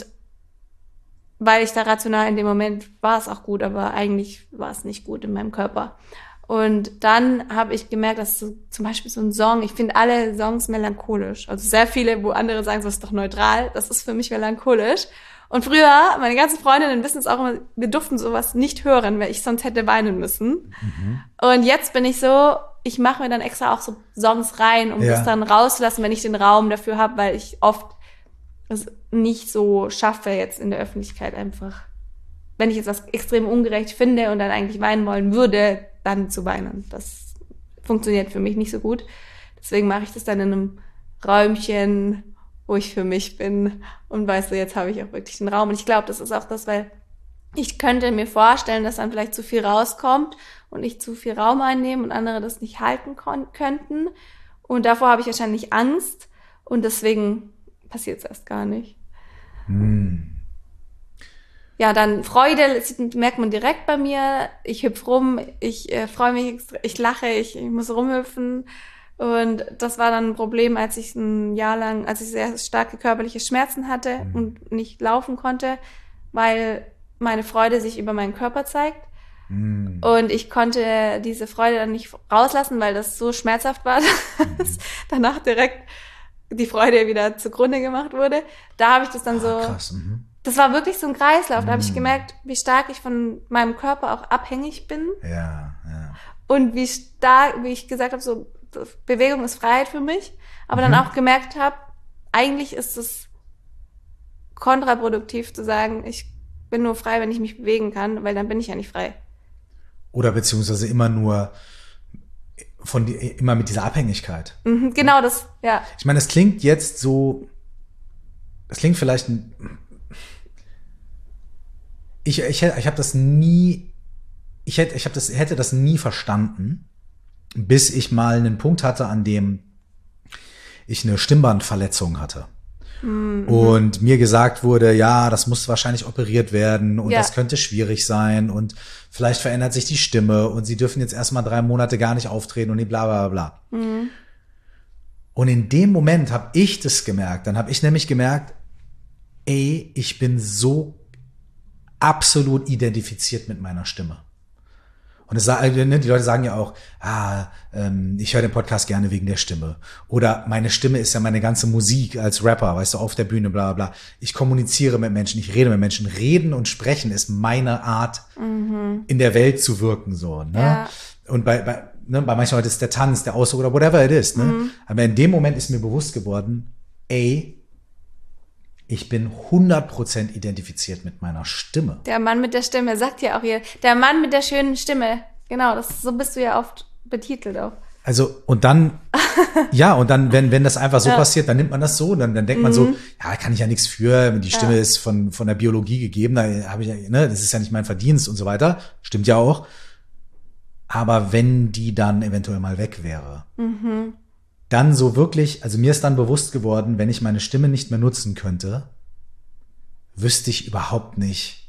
weil ich da rational in dem Moment war es auch gut, aber eigentlich war es nicht gut in meinem Körper. Und dann habe ich gemerkt, dass so, zum Beispiel so ein Song, ich finde alle Songs melancholisch. Also sehr viele, wo andere sagen, so ist doch neutral. Das ist für mich melancholisch. Und früher, meine ganzen Freundinnen wissen es auch immer, wir durften sowas nicht hören, weil ich sonst hätte weinen müssen. Mhm. Und jetzt bin ich so, ich mache mir dann extra auch so Songs rein, um ja. das dann rauszulassen, wenn ich den Raum dafür habe, weil ich oft es nicht so schaffe, jetzt in der Öffentlichkeit einfach, wenn ich jetzt was extrem ungerecht finde und dann eigentlich weinen wollen würde, dann zu weinen. Das funktioniert für mich nicht so gut. Deswegen mache ich das dann in einem Räumchen, wo ich für mich bin und weißt du, jetzt habe ich auch wirklich den Raum. Und ich glaube, das ist auch das, weil ich könnte mir vorstellen, dass dann vielleicht zu viel rauskommt und ich zu viel Raum einnehme und andere das nicht halten kon- könnten. Und davor habe ich wahrscheinlich Angst und deswegen passiert es erst gar nicht. Hm. Ja, dann Freude merkt man direkt bei mir. Ich hüpf rum, ich äh, freue mich, ich lache, ich, ich muss rumhüpfen. Und das war dann ein Problem, als ich ein Jahr lang, als ich sehr starke körperliche Schmerzen hatte mhm. und nicht laufen konnte, weil meine Freude sich über meinen Körper zeigt. Mhm. Und ich konnte diese Freude dann nicht rauslassen, weil das so schmerzhaft war, dass mhm. danach direkt die Freude wieder zugrunde gemacht wurde. Da habe ich das dann ah, so... Krass, mhm. Das war wirklich so ein Kreislauf. Da habe ich gemerkt, wie stark ich von meinem Körper auch abhängig bin. Ja, ja. Und wie stark, wie ich gesagt habe, so Bewegung ist Freiheit für mich. Aber mhm. dann auch gemerkt habe, eigentlich ist es kontraproduktiv zu sagen, ich bin nur frei, wenn ich mich bewegen kann, weil dann bin ich ja nicht frei. Oder beziehungsweise immer nur von die, immer mit dieser Abhängigkeit. Mhm, genau das, ja. Ich meine, es klingt jetzt so, es klingt vielleicht ein Ich, ich, ich habe das nie, ich hätte, ich habe das, hätte das nie verstanden, bis ich mal einen Punkt hatte, an dem ich eine Stimmbandverletzung hatte. Mhm. Und mir gesagt wurde, ja, das muss wahrscheinlich operiert werden und ja. das könnte schwierig sein und vielleicht verändert sich die Stimme und sie dürfen jetzt erstmal drei Monate gar nicht auftreten und bla bla bla. Mhm. Und in dem Moment habe ich das gemerkt. Dann habe ich nämlich gemerkt, ey, ich bin so absolut identifiziert mit meiner Stimme. Und es, die Leute sagen ja auch, ah, ähm, ich höre den Podcast gerne wegen der Stimme. Oder meine Stimme ist ja meine ganze Musik als Rapper, weißt du, auf der Bühne, bla bla. Ich kommuniziere mit Menschen, ich rede mit Menschen. Reden und sprechen ist meine Art, mhm. in der Welt zu wirken, so, ne? Ja. Und bei, bei, ne, bei manchen Leuten ist der Tanz, der Ausdruck oder whatever it is, ne? Mhm. Aber in dem Moment ist mir bewusst geworden, ey, ich bin hundert Prozent identifiziert mit meiner Stimme. Der Mann mit der Stimme, sagt ja auch hier. Der Mann mit der schönen Stimme. Genau, das, so bist du ja oft betitelt auch. Also, und dann, ja, und dann, wenn, wenn das einfach so ja. passiert, dann nimmt man das so, dann, dann denkt mhm. man so, ja, da kann ich ja nichts für, die Stimme ja. ist von, von der Biologie gegeben, da habe ich ja, ne, das ist ja nicht mein Verdienst und so weiter. Stimmt ja auch. Aber wenn die dann eventuell mal weg wäre, mhm. dann so wirklich, also mir ist dann bewusst geworden, wenn ich meine Stimme nicht mehr nutzen könnte, wüsste ich überhaupt nicht,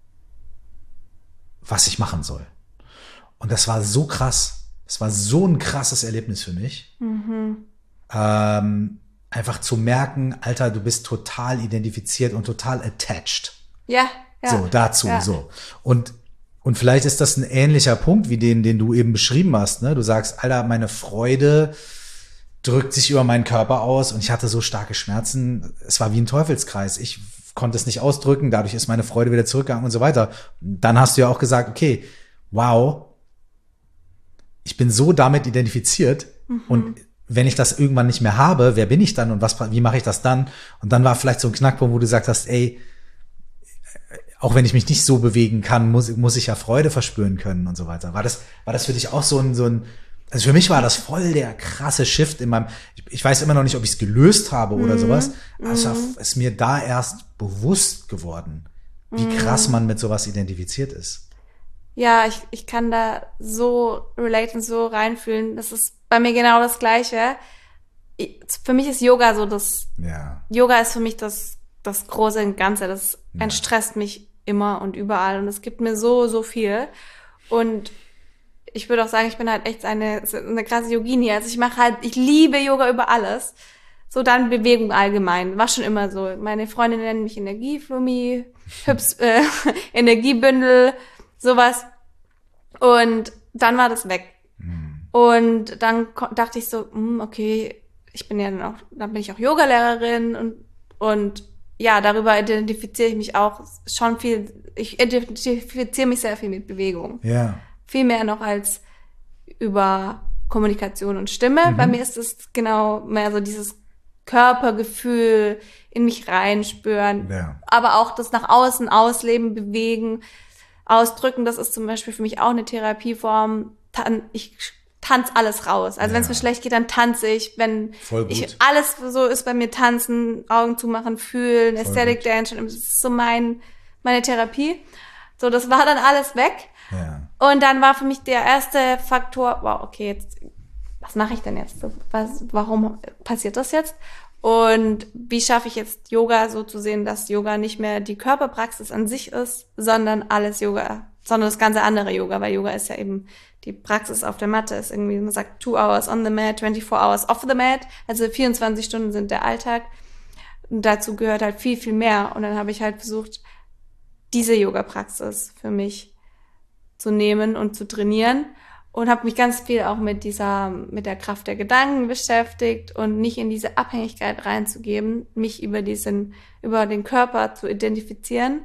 was ich machen soll. Und das war so krass. Das war so ein krasses Erlebnis für mich. Mhm. Ähm, einfach zu merken, Alter, du bist total identifiziert und total attached. Ja, ja. So, dazu, ja. so. Und, und vielleicht ist das ein ähnlicher Punkt wie den, den du eben beschrieben hast, ne? Du sagst, Alter, meine Freude drückt sich über meinen Körper aus und ich hatte so starke Schmerzen. Es war wie ein Teufelskreis. Ich konnte es nicht ausdrücken, dadurch ist meine Freude wieder zurückgegangen und so weiter. Dann hast du ja auch gesagt, okay, wow, ich bin so damit identifiziert mhm. und wenn ich das irgendwann nicht mehr habe, wer bin ich dann und was, wie mache ich das dann? Und dann war vielleicht so ein Knackpunkt, wo du gesagt hast, ey, auch wenn ich mich nicht so bewegen kann, muss, muss ich ja Freude verspüren können und so weiter. War das, war das für dich auch so ein, so ein, also für mich war das voll der krasse Shift in meinem, ich, ich weiß immer noch nicht, ob ich es gelöst habe oder mhm. sowas, aber es Mhm. ist mir da erst bewusst geworden, wie Mhm. krass man mit sowas identifiziert ist. Ja, ich, ich kann da so relaten, so reinfühlen. Das ist bei mir genau das Gleiche. Ich, für mich ist Yoga so das, Ja. Yoga ist für mich das, das große und Ganze. Das Ja. entstresst mich immer und überall und es gibt mir so, so viel. Und ich würde auch sagen, ich bin halt echt eine, eine krasse Yogini. Also ich mache halt, ich liebe Yoga über alles. So dann Bewegung allgemein. War schon immer so. Meine Freunde nennen mich Energieflummi, Hübs, äh, Energiebündel, sowas. Und dann war das weg. Mhm. Und dann dachte ich so, okay, ich bin ja dann auch, dann bin ich auch Yogalehrerin und, und ja, darüber identifiziere ich mich auch schon viel, ich identifiziere mich sehr viel mit Bewegung. Ja. Viel mehr noch als über Kommunikation und Stimme. Mhm. Bei mir ist es genau mehr so dieses Körpergefühl, in mich reinspüren, ja. aber auch das nach außen ausleben, bewegen, ausdrücken, das ist zum Beispiel für mich auch eine Therapieform. Ich tanze alles raus. Also ja. wenn es mir schlecht geht, dann tanze ich. Wenn ich alles so ist bei mir, tanzen, Augen zumachen, fühlen, Voll Aesthetic gut. Dance, das ist so mein meine Therapie. So, das war dann alles weg. Ja. Und dann war für mich der erste Faktor, wow, okay, jetzt was mache ich denn jetzt? Was, warum passiert das jetzt? Und wie schaffe ich jetzt Yoga so zu sehen, dass Yoga nicht mehr die Körperpraxis an sich ist, sondern alles Yoga, sondern das ganze andere Yoga, weil Yoga ist ja eben die Praxis auf der Matte, ist irgendwie, man sagt two hours on the mat, twenty-four hours off the mat, also vierundzwanzig Stunden sind der Alltag. Und dazu gehört halt viel, viel mehr. Und dann habe ich halt versucht, diese Yoga-Praxis für mich zu nehmen und zu trainieren. Und habe mich ganz viel auch mit dieser, mit der Kraft der Gedanken beschäftigt und nicht in diese Abhängigkeit reinzugeben, mich über diesen, über den Körper zu identifizieren.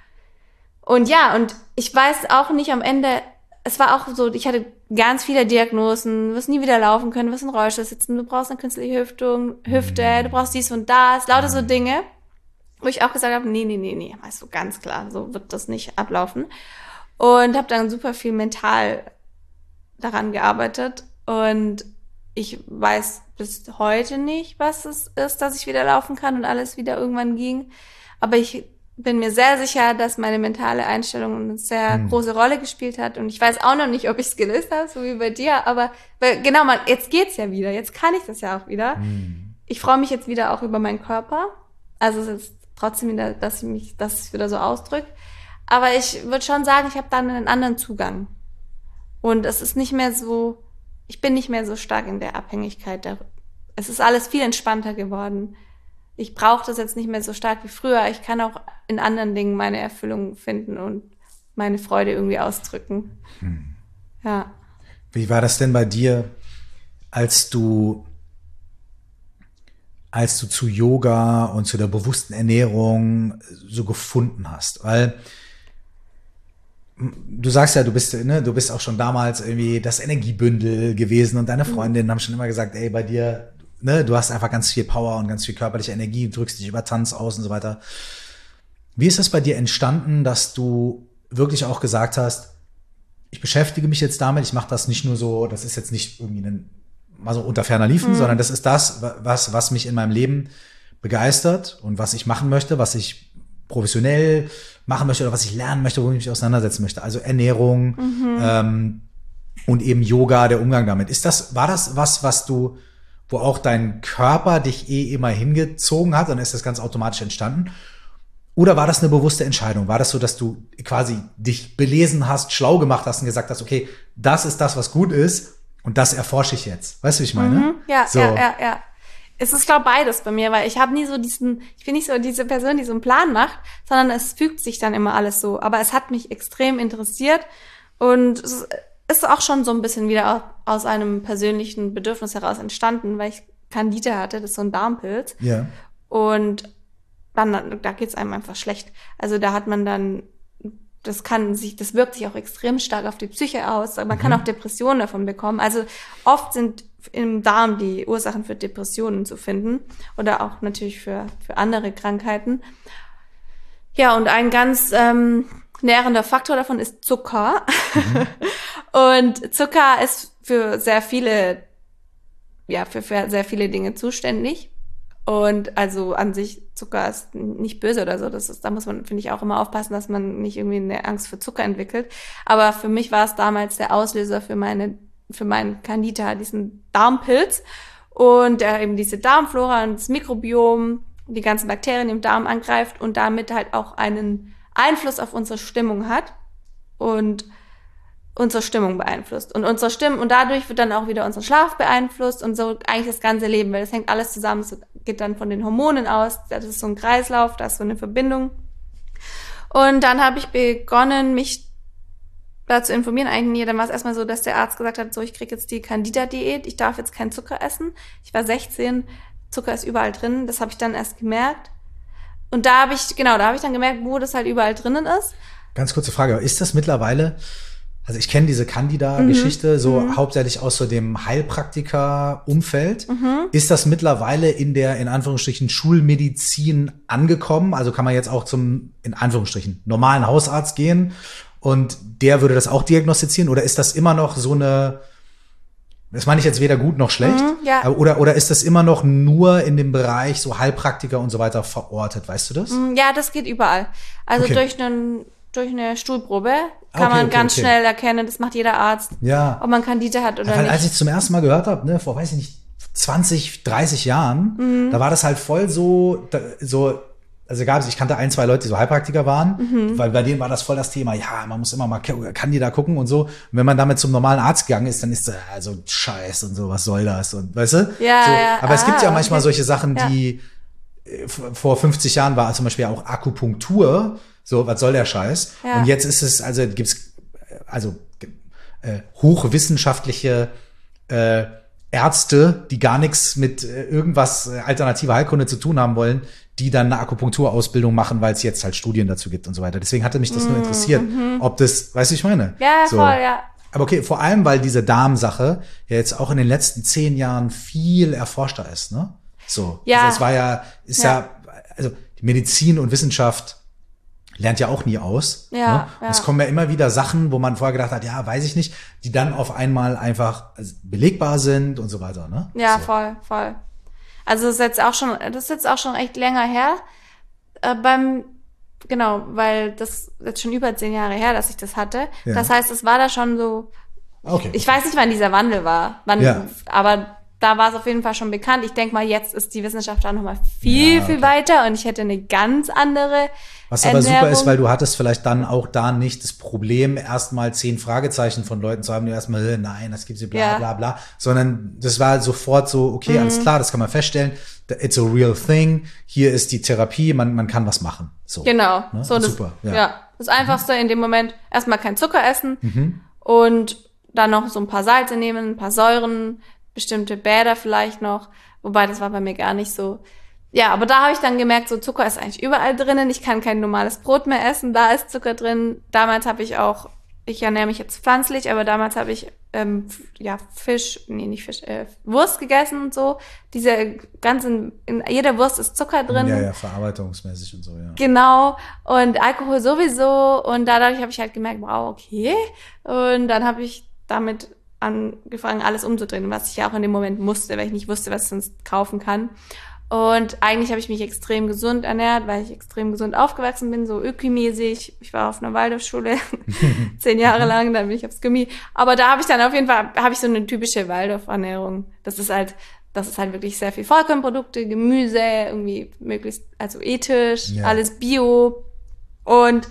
Und ja, und ich weiß auch nicht am Ende, es war auch so, ich hatte ganz viele Diagnosen, du wirst nie wieder laufen können, du wirst in Rollstuhl sitzen, du brauchst eine künstliche Hüftung, Hüfte, du brauchst dies und das, lauter so Dinge, wo ich auch gesagt habe, nee, nee, nee, nee, weißt du, ganz klar, so wird das nicht ablaufen. Und habe dann super viel mental daran gearbeitet und ich weiß bis heute nicht, was es ist, dass ich wieder laufen kann und alles wieder irgendwann ging. Aber ich bin mir sehr sicher, dass meine mentale Einstellung eine sehr mhm. große Rolle gespielt hat und ich weiß auch noch nicht, ob ich es gelöst habe, so wie bei dir, aber weil, genau, man, jetzt geht's ja wieder, jetzt kann ich das ja auch wieder. Mhm. Ich freue mich jetzt wieder auch über meinen Körper, also es ist trotzdem wieder, dass ich mich, dass es wieder so ausdrückt, aber ich würde schon sagen, ich habe dann einen anderen Zugang. Und es ist nicht mehr so, ich bin nicht mehr so stark in der Abhängigkeit. Es ist alles viel entspannter geworden. Ich brauche das jetzt nicht mehr so stark wie früher. Ich kann auch in anderen Dingen meine Erfüllung finden und meine Freude irgendwie ausdrücken. Hm. Ja. Wie war das denn bei dir, als du, als du zu Yoga und zu der bewussten Ernährung so gefunden hast? Weil du sagst ja, du bist, ne, du bist auch schon damals irgendwie das Energiebündel gewesen und deine Freundinnen haben schon immer gesagt, ey, bei dir, ne, du hast einfach ganz viel Power und ganz viel körperliche Energie, drückst dich über Tanz aus und so weiter. Wie ist das bei dir entstanden, dass du wirklich auch gesagt hast, ich beschäftige mich jetzt damit, ich mache das nicht nur so, das ist jetzt nicht irgendwie ein, mal so unter ferner Liefen, mhm. sondern das ist das, was, was mich in meinem Leben begeistert und was ich machen möchte, was ich professionell machen möchte oder was ich lernen möchte, womit ich mich auseinandersetzen möchte. Also Ernährung mhm. ähm, und eben Yoga, der Umgang damit. Ist das, war das was, was du, wo auch dein Körper dich eh immer hingezogen hat und ist das ganz automatisch entstanden? Oder war das eine bewusste Entscheidung? War das so, dass du quasi dich belesen hast, schlau gemacht hast und gesagt hast, okay, das ist das, was gut ist und das erforsche ich jetzt. Weißt du, wie ich meine? Mhm. Ja, so. ja, ja, ja. Es ist, glaube ich, beides bei mir, weil ich habe nie so diesen, ich bin nicht so diese Person, die so einen Plan macht, sondern es fügt sich dann immer alles so. Aber es hat mich extrem interessiert und es ist auch schon so ein bisschen wieder aus einem persönlichen Bedürfnis heraus entstanden, weil ich Candida hatte, das ist so ein Darmpilz. Ja. Und dann, da geht's einem einfach schlecht. Also da hat man dann, das kann sich, das wirkt sich auch extrem stark auf die Psyche aus. Man mhm. kann auch Depressionen davon bekommen. Also oft sind im Darm die Ursachen für Depressionen zu finden oder auch natürlich für für andere Krankheiten. Ja, und ein ganz ähm, nährender Faktor davon ist Zucker. Mhm. Und Zucker ist für sehr viele, ja, für, für sehr viele Dinge zuständig. Und also an sich, Zucker ist nicht böse oder so. Das ist, da muss man, finde ich, auch immer aufpassen, dass man nicht irgendwie eine Angst für Zucker entwickelt. Aber für mich war es damals der Auslöser für meine für meinen Candida, diesen Darmpilz und der eben diese Darmflora und das Mikrobiom, die ganzen Bakterien im Darm angreift und damit halt auch einen Einfluss auf unsere Stimmung hat und unsere Stimmung beeinflusst. Und unsere Stimmung, und dadurch wird dann auch wieder unser Schlaf beeinflusst und so eigentlich das ganze Leben, weil das hängt alles zusammen, es geht dann von den Hormonen aus, das ist so ein Kreislauf, da ist so eine Verbindung. Und dann habe ich begonnen, mich dazu informieren eigentlich nie. Dann war es erstmal so, dass der Arzt gesagt hat, so, ich krieg jetzt die Candida-Diät, ich darf jetzt keinen Zucker essen. Ich war sechzehn, Zucker ist überall drin, das habe ich dann erst gemerkt. Und da habe ich, genau, da habe ich dann gemerkt, wo das halt überall drinnen ist. Ganz kurze Frage, ist das mittlerweile, also ich kenne diese Candida-Geschichte, mhm. so mhm. hauptsächlich aus so dem Heilpraktiker-Umfeld. Mhm. Ist das mittlerweile in der, in Anführungsstrichen, Schulmedizin angekommen? Also kann man jetzt auch zum, in Anführungsstrichen, normalen Hausarzt gehen und der würde das auch diagnostizieren? Oder ist das immer noch so eine, das meine ich jetzt weder gut noch schlecht, mhm, ja. oder, oder ist das immer noch nur in dem Bereich so Heilpraktiker und so weiter verortet? Weißt du das? Ja, das geht überall. Also okay. durch einen Durch eine Stuhlprobe kann okay, man okay, ganz okay. schnell erkennen, das macht jeder Arzt, ja. ob man Candida hat oder ja, weil nicht. Als ich zum ersten Mal gehört habe, ne, vor, weiß ich nicht, zwanzig, dreißig Jahren, mhm. da war das halt voll so, da, so, also gab es, ich kannte ein, zwei Leute, die so Heilpraktiker waren, mhm. weil bei denen war das voll das Thema, ja, man muss immer mal Candida gucken und so. Und wenn man damit zum normalen Arzt gegangen ist, dann ist da also Scheiß und so, was soll das? Und weißt du? Ja, so, ja. Aber ah, es gibt ja manchmal okay. solche Sachen, ja. die vor fünfzig Jahren war zum Beispiel auch Akupunktur. So, was soll der Scheiß? Ja. Und jetzt ist es, also gibt's also äh, hochwissenschaftliche äh, Ärzte, die gar nichts mit äh, irgendwas äh, alternativer Heilkunde zu tun haben wollen, die dann eine Akupunkturausbildung machen, weil es jetzt halt Studien dazu gibt und so weiter. Deswegen hatte mich das mm, nur interessiert, mm-hmm. ob das, weißt du, ich meine? Ja, so. voll, ja. Aber okay, vor allem, weil diese Darmsache ja jetzt auch in den letzten zehn Jahren viel erforschter ist, ne? So. Ja. Also es war ja, ist ja, ja also die Medizin und Wissenschaft lernt ja auch nie aus. Ja, ne? ja. Es kommen ja immer wieder Sachen, wo man vorher gedacht hat, ja, weiß ich nicht, die dann auf einmal einfach belegbar sind und so weiter, ne? Ja, so. voll, voll. Also das ist jetzt auch schon, das ist jetzt auch schon echt länger her. Äh, beim, genau, weil das jetzt schon über zehn Jahre her, dass ich das hatte. Ja. Das heißt, es war da schon so, okay. ich weiß nicht, wann dieser Wandel war, wann, ja. aber da war es auf jeden Fall schon bekannt. Ich denke mal, jetzt ist die Wissenschaft da nochmal viel, ja, okay. viel weiter und ich hätte eine ganz andere Was aber Ernährung. super ist, weil du hattest vielleicht dann auch da nicht das Problem, erstmal zehn Fragezeichen von Leuten zu haben, die erstmal, nein, das gibt's hier, bla, ja. bla, bla, sondern das war sofort so, okay, mhm. alles klar, das kann man feststellen, it's a real thing, hier ist die Therapie, man, man kann was machen. So. Genau. Ne? So super. Das, ja. ja. Das Einfachste mhm. in dem Moment, erstmal kein Zucker essen mhm. und dann noch so ein paar Salze nehmen, ein paar Säuren, bestimmte Bäder vielleicht noch, wobei das war bei mir gar nicht so. Ja, aber da habe ich dann gemerkt, so Zucker ist eigentlich überall drinnen, ich kann kein normales Brot mehr essen, da ist Zucker drin. Damals habe ich auch, ich ernähre mich jetzt pflanzlich, aber damals habe ich ähm, ja Fisch, nee nicht Fisch, äh, Wurst gegessen und so. Diese ganzen, in jeder Wurst ist Zucker drin. Ja, ja, verarbeitungsmäßig und so, ja. Genau, und Alkohol sowieso und dadurch habe ich halt gemerkt, wow, okay. Und dann habe ich damit angefangen, alles umzudrehen, was ich ja auch in dem Moment musste, weil ich nicht wusste, was ich sonst kaufen kann. Und eigentlich habe ich mich extrem gesund ernährt, weil ich extrem gesund aufgewachsen bin, so ökomäßig. Ich war auf einer Waldorfschule zehn Jahre lang, dann bin ich aufs Gymi. Aber da habe ich dann auf jeden Fall, habe ich so eine typische Waldorf-Ernährung. Das ist halt, das ist halt wirklich sehr viel Vollkornprodukte, Gemüse, irgendwie möglichst, also ethisch, ja. alles Bio. Und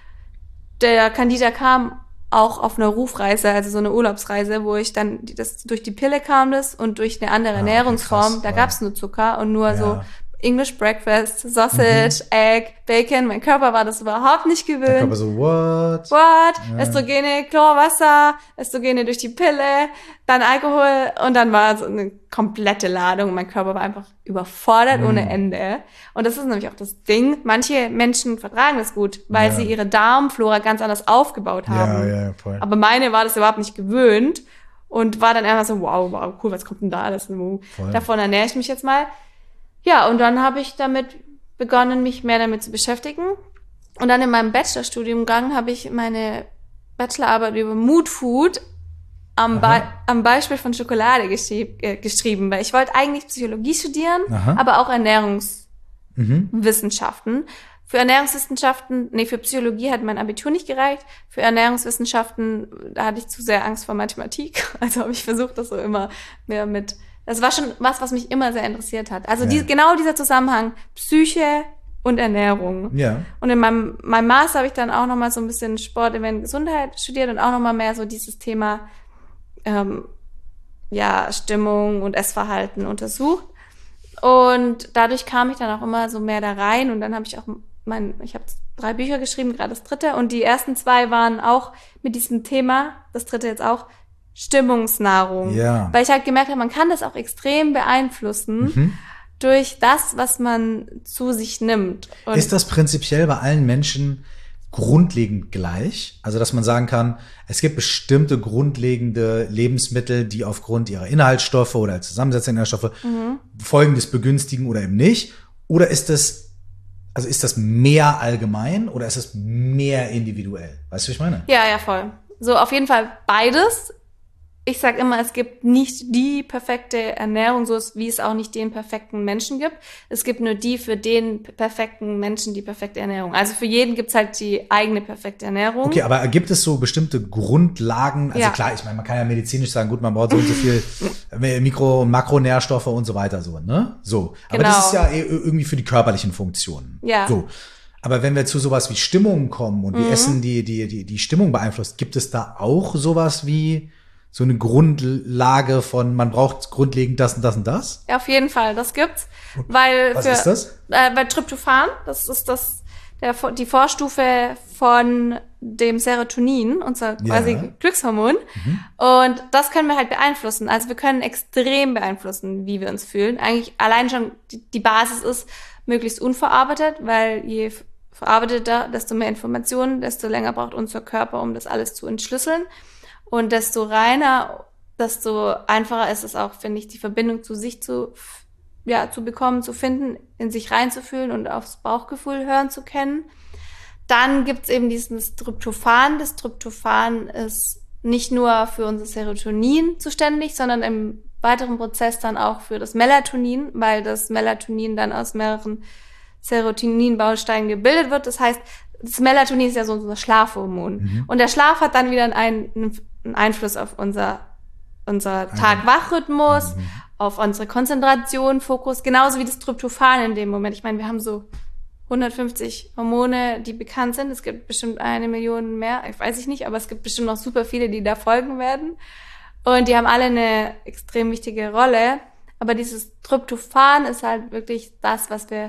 der Candida kam auch auf einer Rufreise, also so eine Urlaubsreise, wo ich dann, das durch die Pille kam das und durch eine andere ah, Ernährungsform, okay, da ja. gab's nur Zucker und nur ja. so English Breakfast, Sausage, mhm. Egg, Bacon. Mein Körper war das überhaupt nicht gewöhnt. Der Körper so, what? What? Ja. Östrogene, Chlorwasser, Östrogene durch die Pille, dann Alkohol und dann war so eine komplette Ladung. Mein Körper war einfach überfordert mhm. ohne Ende. Und das ist nämlich auch das Ding. Manche Menschen vertragen das gut, weil ja. sie ihre Darmflora ganz anders aufgebaut haben. Ja, ja, voll. Aber meine war das überhaupt nicht gewöhnt und war dann einfach so, wow, wow, cool, was kommt denn da alles? Davon ernähre ich mich jetzt mal. Ja, und dann habe ich damit begonnen, mich mehr damit zu beschäftigen. Und dann in meinem Bachelorstudiumgang habe ich meine Bachelorarbeit über Mood Food am, Be- am Beispiel von Schokolade geschrieb- äh, geschrieben, weil ich wollte eigentlich Psychologie studieren, Aha. aber auch Ernährungswissenschaften. Mhm. Für Ernährungswissenschaften, nee, für Psychologie hat mein Abitur nicht gereicht. Für Ernährungswissenschaften, da hatte ich zu sehr Angst vor Mathematik. Also habe ich versucht, das so immer mehr mit... Das war schon was, was mich immer sehr interessiert hat. Also ja. die, genau dieser Zusammenhang Psyche und Ernährung. Ja. Und in meinem, meinem Master habe ich dann auch nochmal so ein bisschen Sport, Event, Gesundheit studiert und auch nochmal mehr so dieses Thema ähm, ja Stimmung und Essverhalten untersucht. Und dadurch kam ich dann auch immer so mehr da rein und dann habe ich auch mein, ich habe drei Bücher geschrieben, gerade das dritte. Und die ersten zwei waren auch mit diesem Thema, das dritte jetzt auch, Stimmungsnahrung. Ja. Weil ich halt gemerkt habe, man kann das auch extrem beeinflussen Mhm. durch das, was man zu sich nimmt. Und Ist das prinzipiell bei allen Menschen grundlegend gleich? Also, dass man sagen kann, es gibt bestimmte grundlegende Lebensmittel, die aufgrund ihrer Inhaltsstoffe oder Zusammensetzung der Inhaltsstoffe Mhm. Folgendes begünstigen oder eben nicht? Oder ist das, also ist das mehr allgemein oder ist es mehr individuell? Weißt du, wie ich meine? Ja, ja, voll. So, auf jeden Fall beides. Ich sag immer, es gibt nicht die perfekte Ernährung, so wie es auch nicht den perfekten Menschen gibt. Es gibt nur die für den perfekten Menschen die perfekte Ernährung. Also für jeden gibt's halt die eigene perfekte Ernährung. Okay, aber gibt es so bestimmte Grundlagen? Also Ja. klar, ich meine, man kann ja medizinisch sagen, gut, man braucht so und so viel Mikro- und Makronährstoffe und so weiter, so, ne? So. Aber Genau. das ist ja eh irgendwie für die körperlichen Funktionen. Ja. So. Aber wenn wir zu sowas wie Stimmung kommen und wie Mhm. Essen die, die, die, die Stimmung beeinflusst, gibt es da auch sowas wie so eine Grundlage von, man braucht grundlegend das und das und das? Ja, auf jeden Fall, das gibt's. Weil Was für, ist das? Äh, bei Tryptophan, das ist das, der, die Vorstufe von dem Serotonin, unser quasi Ja. Glückshormon. Mhm. Und das können wir halt beeinflussen. Also wir können extrem beeinflussen, wie wir uns fühlen. Eigentlich allein schon die, die Basis ist möglichst unverarbeitet, weil je verarbeiteter, desto mehr Informationen, desto länger braucht unser Körper, um das alles zu entschlüsseln. Und desto reiner, desto einfacher ist es auch, finde ich, die Verbindung zu sich zu, ja, zu bekommen, zu finden, in sich reinzufühlen und aufs Bauchgefühl hören zu können. Dann gibt's eben dieses Tryptophan. Das Tryptophan ist nicht nur für unser Serotonin zuständig, sondern im weiteren Prozess dann auch für das Melatonin, weil das Melatonin dann aus mehreren Serotonin-Bausteinen gebildet wird. Das heißt, das Melatonin ist ja so unser Schlafhormon. Mhm. Und der Schlaf hat dann wieder einen, einen Einfluss auf unser, unser Tag-Wach-Rhythmus, mhm. auf unsere Konzentration, Fokus, genauso wie das Tryptophan in dem Moment. Ich meine, wir haben so hundertfünfzig Hormone, die bekannt sind. Es gibt bestimmt eine Million mehr, ich weiß ich nicht, aber es gibt bestimmt noch super viele, die da folgen werden. Und die haben alle eine extrem wichtige Rolle. Aber dieses Tryptophan ist halt wirklich das, was wir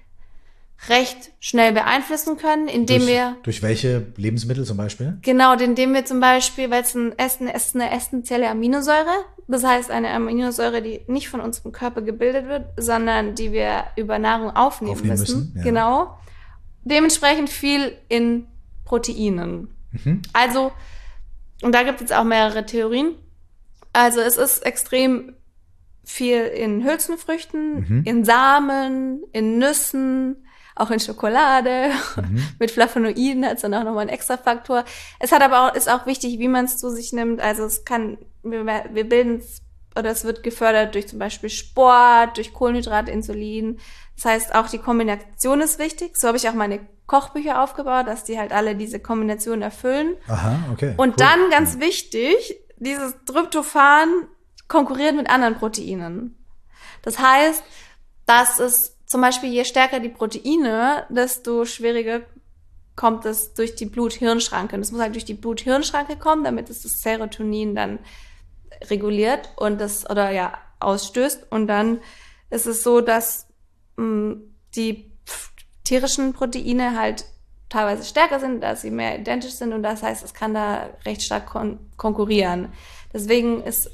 recht schnell beeinflussen können, indem durch, wir... Durch welche Lebensmittel zum Beispiel? Genau, indem wir zum Beispiel, weil es ein Essen ist eine essentielle Aminosäure, das heißt eine Aminosäure, die nicht von unserem Körper gebildet wird, sondern die wir über Nahrung aufnehmen, aufnehmen müssen. müssen ja. Genau. Dementsprechend viel in Proteinen. Mhm. Also, und da gibt es auch mehrere Theorien. Also es ist extrem viel in Hülsenfrüchten, mhm. in Samen, in Nüssen, auch in Schokolade, mhm. mit Flavonoiden hat es dann auch nochmal einen extra Faktor. Es hat aber auch, ist auch wichtig, wie man es zu sich nimmt. Also es kann, wir, wir bilden es, oder es wird gefördert durch zum Beispiel Sport, durch Kohlenhydrate, Insulin. Das heißt, auch die Kombination ist wichtig. So habe ich auch meine Kochbücher aufgebaut, dass die halt alle diese Kombination erfüllen. Aha, okay. Und cool. dann, ganz wichtig, dieses Tryptophan konkurriert mit anderen Proteinen. Das heißt, dass es zum Beispiel, je stärker die Proteine, desto schwieriger kommt es durch die Blut-Hirn-Schranke. Und es muss halt durch die Blut-Hirn-Schranke kommen, damit es das Serotonin dann reguliert und das, oder ja, ausstößt. Und dann ist es so, dass mh, die tierischen Proteine halt teilweise stärker sind, dass sie mehr identisch sind. Und das heißt, es kann da recht stark kon- konkurrieren. Deswegen ist,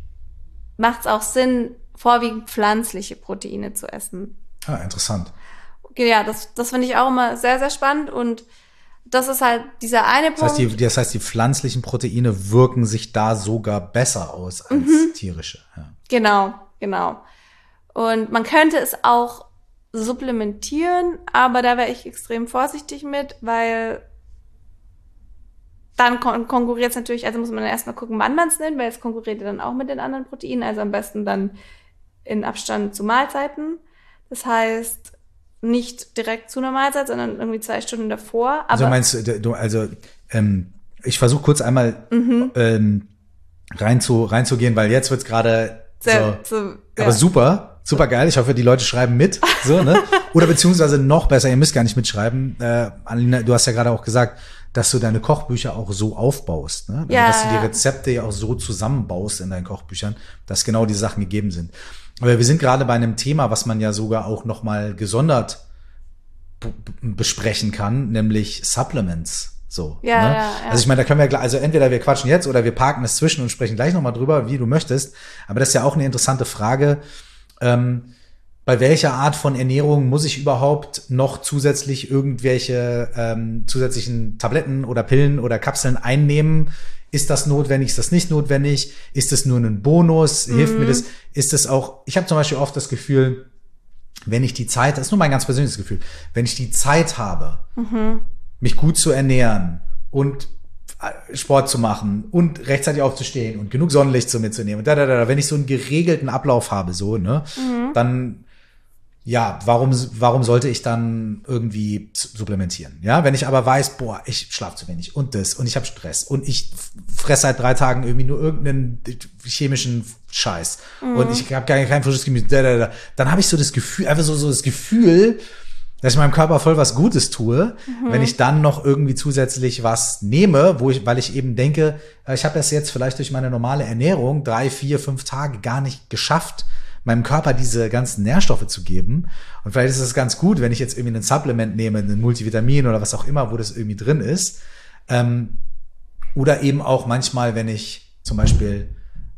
macht es auch Sinn, vorwiegend pflanzliche Proteine zu essen. Ah, interessant. Ja, das, das finde ich auch immer sehr, sehr spannend und das ist halt dieser eine Punkt. Das heißt, die, das heißt, die pflanzlichen Proteine wirken sich da sogar besser aus als mhm. tierische. Ja. Genau, genau. Und man könnte es auch supplementieren, aber da wäre ich extrem vorsichtig mit, weil dann kon- konkurriert es natürlich, also muss man dann erstmal gucken, wann man es nimmt, weil es konkurriert dann auch mit den anderen Proteinen, also am besten dann in Abstand zu Mahlzeiten. Das heißt, nicht direkt zu einer Mahlzeit, sondern irgendwie zwei Stunden davor. Aber also meinst du, also ähm, ich versuche kurz einmal mhm. ähm, rein zu, reinzugehen, weil jetzt wird's gerade so, so ja. aber super, super geil. Ich hoffe, die Leute schreiben mit, so, ne? Oder beziehungsweise noch besser, ihr müsst gar nicht mitschreiben. Äh, Alina, du hast ja gerade auch gesagt, dass du deine Kochbücher auch so aufbaust, ne? Also, ja, dass du die ja. Rezepte ja auch so zusammenbaust in deinen Kochbüchern, dass genau die Sachen gegeben sind. Aber wir sind gerade bei einem Thema, was man ja sogar auch noch mal gesondert b- b- besprechen kann, nämlich Supplements. So, Ja, ne? ja, ja. Also ich meine, da können wir, gleich- also entweder wir quatschen jetzt oder wir parken es zwischen und sprechen gleich nochmal drüber, wie du möchtest. Aber das ist ja auch eine interessante Frage. Ähm, bei welcher Art von Ernährung muss ich überhaupt noch zusätzlich irgendwelche ähm, zusätzlichen Tabletten oder Pillen oder Kapseln einnehmen? Ist das notwendig? Ist das nicht notwendig? Ist es nur ein Bonus? Hilft Mhm. mir das? Ist es auch, ich habe zum Beispiel oft das Gefühl, wenn ich die Zeit, das ist nur mein ganz persönliches Gefühl, wenn ich die Zeit habe, Mhm. mich gut zu ernähren und Sport zu machen und rechtzeitig aufzustehen und genug Sonnenlicht zu mitzunehmen und da, da, da, wenn ich so einen geregelten Ablauf habe, so, ne, Mhm. dann, ja, warum, warum sollte ich dann irgendwie supplementieren? Ja, wenn ich aber weiß, boah, ich schlafe zu wenig und das und ich habe Stress und ich fresse seit drei Tagen irgendwie nur irgendeinen chemischen Scheiß Mhm. und ich habe gar kein frisches Gemüse, da, da, da, dann habe ich so das Gefühl, einfach so, so das Gefühl, dass ich meinem Körper voll was Gutes tue, mhm. wenn ich dann noch irgendwie zusätzlich was nehme, wo ich, weil ich eben denke, ich habe das jetzt vielleicht durch meine normale Ernährung drei, vier, fünf Tage gar nicht geschafft, meinem Körper diese ganzen Nährstoffe zu geben. Und vielleicht ist es ganz gut, wenn ich jetzt irgendwie ein Supplement nehme, ein Multivitamin oder was auch immer, wo das irgendwie drin ist. Ähm, oder eben auch manchmal, wenn ich zum Beispiel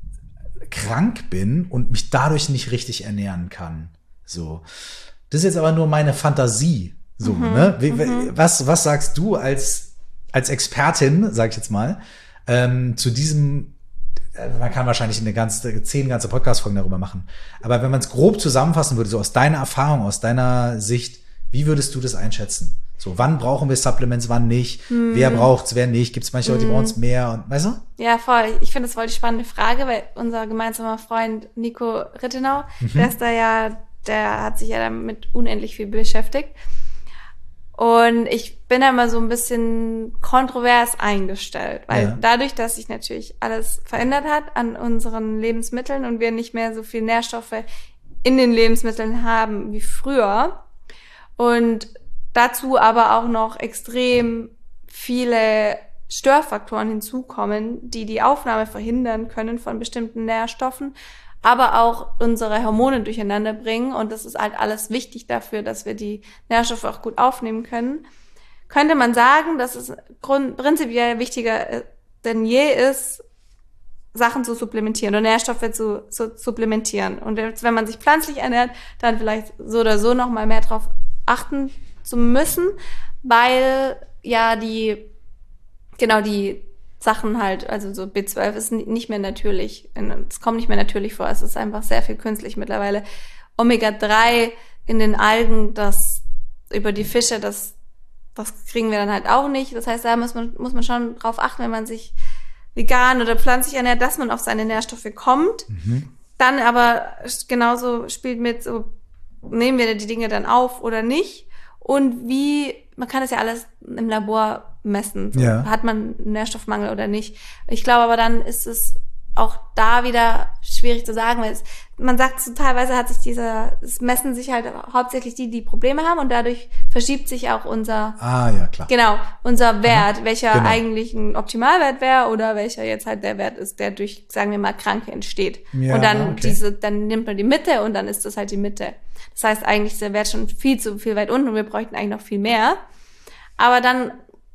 krank bin und mich dadurch nicht richtig ernähren kann. So. Das ist jetzt aber nur meine Fantasie. So, mhm, ne? Wie, mhm. Was, was sagst du als, als Expertin, sag ich jetzt mal, ähm, zu diesem, äh, man kann wahrscheinlich eine ganze, zehn ganze Podcast-Folgen darüber machen. Aber wenn man es grob zusammenfassen würde, so aus deiner Erfahrung, aus deiner Sicht, wie würdest du das einschätzen? So, wann brauchen wir Supplements, wann nicht? Mhm. Wer braucht's, wer nicht? Gibt es manche Leute, die brauchen es mehr? Und, weißt du? Ja, voll. Ich finde das voll die spannende Frage, weil unser gemeinsamer Freund Nico Rittenau, mhm. der ist da ja der hat sich ja damit unendlich viel beschäftigt. Und ich bin da immer so ein bisschen kontrovers eingestellt, weil ja. dadurch, dass sich natürlich alles verändert hat an unseren Lebensmitteln und wir nicht mehr so viel Nährstoffe in den Lebensmitteln haben wie früher und dazu aber auch noch extrem viele Störfaktoren hinzukommen, die die Aufnahme verhindern können von bestimmten Nährstoffen, aber auch unsere Hormone durcheinander bringen. Und das ist halt alles wichtig dafür, dass wir die Nährstoffe auch gut aufnehmen können. Könnte man sagen, dass es grund- prinzipiell wichtiger denn je ist, Sachen zu supplementieren oder Nährstoffe zu, zu supplementieren. Und jetzt, wenn man sich pflanzlich ernährt, dann vielleicht so oder so noch mal mehr drauf achten zu müssen, weil ja die, genau die Sachen halt, also so B zwölf ist nicht mehr natürlich, es kommt nicht mehr natürlich vor, es ist einfach sehr viel künstlich mittlerweile. Omega drei in den Algen, das über die Fische, das das kriegen wir dann halt auch nicht. Das heißt, da muss man muss man schon drauf achten, wenn man sich vegan oder pflanzlich ernährt, dass man auf seine Nährstoffe kommt. Mhm. Dann aber genauso spielt mit, so nehmen wir die Dinge dann auf oder nicht. Und wie, man kann das ja alles im Labor messen. So, ja. Hat man einen Nährstoffmangel oder nicht? Ich glaube aber dann ist es auch da wieder schwierig zu sagen, weil es, man sagt so, teilweise hat sich dieser, es messen sich halt hauptsächlich die, die Probleme haben und dadurch verschiebt sich auch unser, ah, ja, klar. Genau, unser Wert, Aha, welcher genau. eigentlich ein Optimalwert wäre oder welcher jetzt halt der Wert ist, der durch, sagen wir mal, Kranke entsteht. Ja, und dann okay. diese, dann nimmt man die Mitte und dann ist das halt die Mitte. Das heißt, eigentlich ist der Wert schon viel zu viel weit unten und wir bräuchten eigentlich noch viel mehr. Aber dann,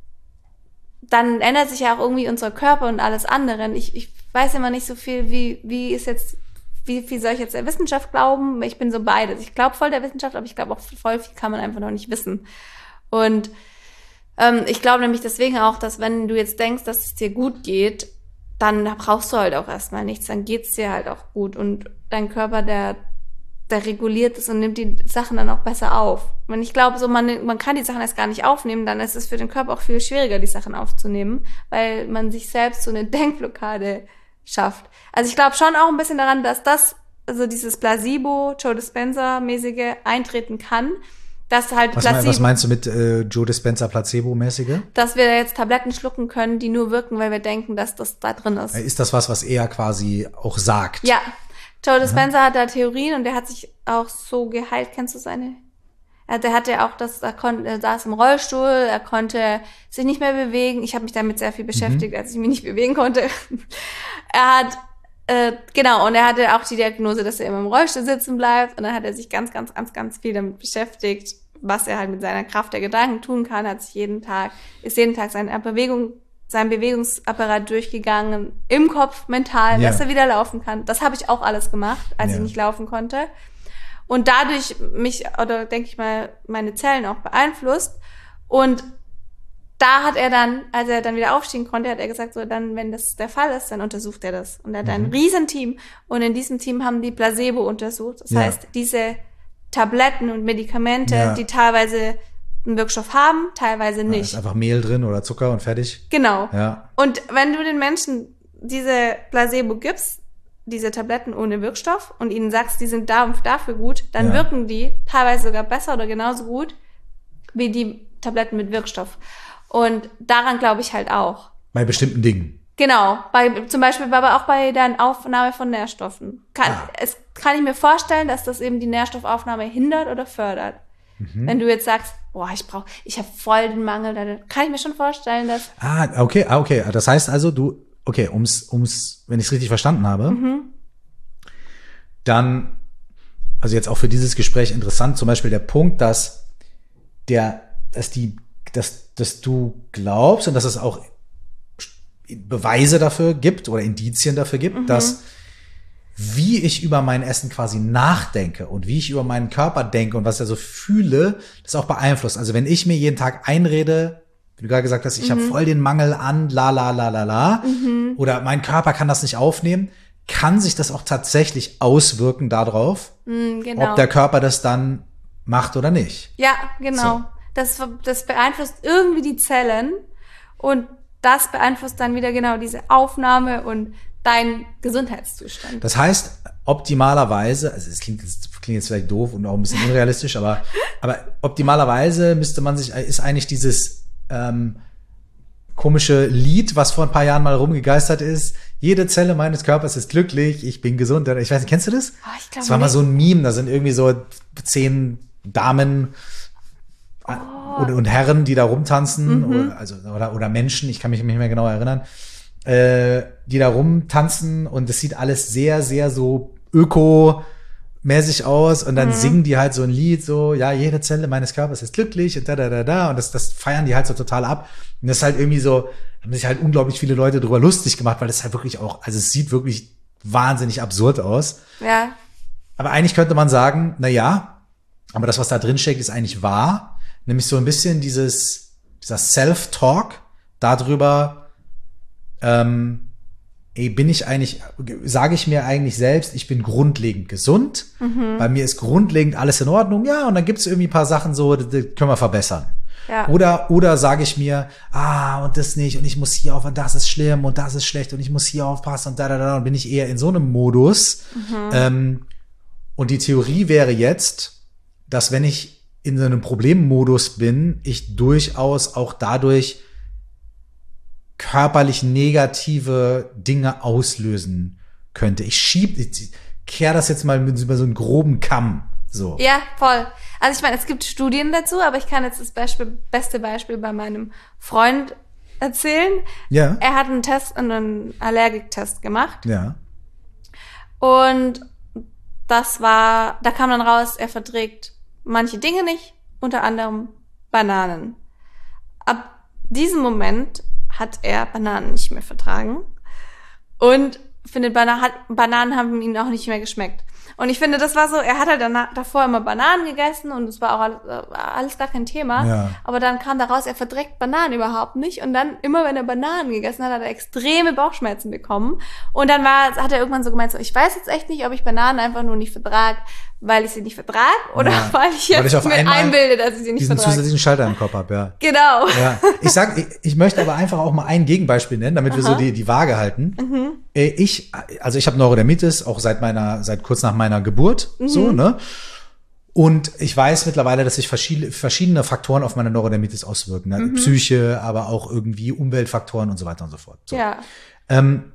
dann ändert sich ja auch irgendwie unser Körper und alles andere. Ich, ich weiß immer nicht so viel, wie, wie ist jetzt, wie viel soll ich jetzt der Wissenschaft glauben? Ich bin so beides. Ich glaube voll der Wissenschaft, aber ich glaube auch voll viel kann man einfach noch nicht wissen. Und ähm, ich glaube nämlich deswegen auch, dass wenn du jetzt denkst, dass es dir gut geht, dann brauchst du halt auch erstmal nichts. Dann geht's dir halt auch gut und dein Körper, der der reguliert es und nimmt die Sachen dann auch besser auf. Und ich glaube, so man, man kann die Sachen erst gar nicht aufnehmen, dann ist es für den Körper auch viel schwieriger, die Sachen aufzunehmen, weil man sich selbst so eine Denkblockade schafft. Also ich glaube schon auch ein bisschen daran, dass das, also dieses Placebo, Joe Dispenza-mäßige eintreten kann, dass halt was, Placebo, was meinst du mit äh, Joe Dispenza Placebo-mäßige? Dass wir jetzt Tabletten schlucken können, die nur wirken, weil wir denken, dass das da drin ist. Ist das was, was er quasi auch sagt? Ja. Joe Dispenza hat da Theorien und der hat sich auch so geheilt. Kennst du seine? Er, der hatte auch das, er konnte, er saß im Rollstuhl, er konnte sich nicht mehr bewegen. Ich habe mich damit sehr viel beschäftigt, mhm. als ich mich nicht bewegen konnte. Er hat, äh, genau, und er hatte auch die Diagnose, dass er immer im Rollstuhl sitzen bleibt. Und dann hat er sich ganz, ganz, ganz, ganz viel damit beschäftigt, was er halt mit seiner Kraft der Gedanken tun kann, hat sich jeden Tag, ist jeden Tag seine Bewegung, sein Bewegungsapparat durchgegangen, im Kopf, mental, Ja. dass er wieder laufen kann. Das habe ich auch alles gemacht, als Ja. ich nicht laufen konnte. Und dadurch mich, oder denke ich mal, meine Zellen auch beeinflusst. Und da hat er dann, als er dann wieder aufstehen konnte, hat er gesagt, so dann, wenn das der Fall ist, dann untersucht er das. Und er hat ein Riesenteam. Und in diesem Team haben die Placebo untersucht. Das Ja. heißt, diese Tabletten und Medikamente, Ja. die teilweise einen Wirkstoff haben, teilweise Da ist nicht. einfach Mehl drin oder Zucker und fertig. Genau. Ja. Und wenn du den Menschen diese Placebo gibst, diese Tabletten ohne Wirkstoff, und ihnen sagst, die sind da und dafür gut, dann Ja. wirken die teilweise sogar besser oder genauso gut wie die Tabletten mit Wirkstoff. Und daran glaube ich halt auch. Bei bestimmten Dingen. Genau, bei, zum Beispiel aber auch bei der Aufnahme von Nährstoffen. Kann, Ah. Es kann ich mir vorstellen, dass das eben die Nährstoffaufnahme hindert oder fördert. Mhm. Wenn du jetzt sagst, boah, ich brauche, ich habe voll den Mangel, dann kann ich mir schon vorstellen, dass Ah, okay, ah, okay. Das heißt also, du, okay, ums, ums, wenn ich es richtig verstanden habe, Mhm. dann, also jetzt auch für dieses Gespräch interessant, zum Beispiel der Punkt, dass der, dass die, dass, dass du glaubst und dass es auch Beweise dafür gibt oder Indizien dafür gibt, Mhm. dass wie ich über mein Essen quasi nachdenke und wie ich über meinen Körper denke und was ich so fühle, das auch beeinflusst. Also wenn ich mir jeden Tag einrede, wie du gerade gesagt hast, ich habe voll den Mangel an, la la la la la, oder mein Körper kann das nicht aufnehmen, kann sich das auch tatsächlich auswirken darauf, mh, genau. ob der Körper das dann macht oder nicht. Ja, genau. So. Das, das beeinflusst irgendwie die Zellen und das beeinflusst dann wieder genau diese Aufnahme und dein Gesundheitszustand. Das heißt, optimalerweise, also es klingt, das klingt jetzt vielleicht doof und auch ein bisschen unrealistisch, aber, aber optimalerweise müsste man sich, ist eigentlich dieses ähm, komische Lied, was vor ein paar Jahren mal rumgegeistert ist, jede Zelle meines Körpers ist glücklich, ich bin gesund. Ich weiß nicht, kennst du das? Oh, ich glaube Das war mal nicht. so ein Meme, da sind irgendwie so zehn Damen äh, und, und Herren, die da rumtanzen, oder, also, oder, oder Menschen, ich kann mich nicht mehr genau erinnern, äh, die da rumtanzen und es sieht alles sehr, sehr so öko-mäßig aus und dann singen die halt so ein Lied, so, ja, jede Zelle meines Körpers ist glücklich und da, da, da, da und das, das feiern die halt so total ab und das ist halt irgendwie so, haben sich halt unglaublich viele Leute drüber lustig gemacht, weil das halt wirklich auch, also es sieht wirklich wahnsinnig absurd aus. Ja, Aber eigentlich könnte man sagen, na ja, aber das, was da drin steckt, ist eigentlich wahr. Nämlich so ein bisschen dieses, dieser Self-Talk darüber, ähm, ey, bin ich eigentlich, sage ich mir eigentlich selbst, ich bin grundlegend gesund. Bei mir ist grundlegend alles in Ordnung. Ja, und dann gibt's irgendwie ein paar Sachen so, die, die können wir verbessern. ja. Oder, oder sage ich mir, ah, und das nicht, und ich muss hier auf, und das ist schlimm, und das ist schlecht, und ich muss hier aufpassen, und da, da, da, und bin ich eher in so einem Modus. Ähm, und die Theorie wäre jetzt, dass wenn ich in so einem Problemmodus bin, ich durchaus auch dadurch körperlich negative Dinge auslösen könnte. Ich schieb, ich kehr das jetzt mal mit über so einen groben Kamm. So. Ja, voll. Also ich meine, es gibt Studien dazu, aber ich kann jetzt das Beispiel, beste Beispiel bei meinem Freund erzählen. Ja. Er hat einen Test, einen Allergiktest gemacht Ja. und das war, da kam dann raus, er verträgt manche Dinge nicht, unter anderem Bananen. Ab diesem Moment hat er Bananen nicht mehr vertragen und findet Bana- hat, Bananen haben ihm auch nicht mehr geschmeckt. Und ich finde, das war so, er hat halt danach, davor immer Bananen gegessen und es war auch alles, alles gar kein Thema. Ja. Aber dann kam daraus, er verträgt Bananen überhaupt nicht. Und dann, immer wenn er Bananen gegessen hat, hat er extreme Bauchschmerzen bekommen. Und dann war, hat er irgendwann so gemeint, so, ich weiß jetzt echt nicht, ob ich Bananen einfach nur nicht vertrage, weil ich sie nicht vertrage oder Ja. weil ich Weil jetzt ich auf mir einmal einbilde, dass ich sie nicht Diesen vertrage. zusätzlichen Schalter im Kopf habe, ja. Genau. Ja, ich sag, ich, ich möchte aber einfach auch mal ein Gegenbeispiel nennen, damit wir so die, die Waage halten. Äh, Ich, also ich habe Neurodermitis auch seit meiner, seit kurz nach meiner Geburt, so, ne? Und ich weiß mittlerweile, dass sich verschiedene, verschiedene Faktoren auf meine Neurodermitis auswirken. Ne? Psyche, aber auch irgendwie Umweltfaktoren und so weiter und so fort. So. Ja. Ähm,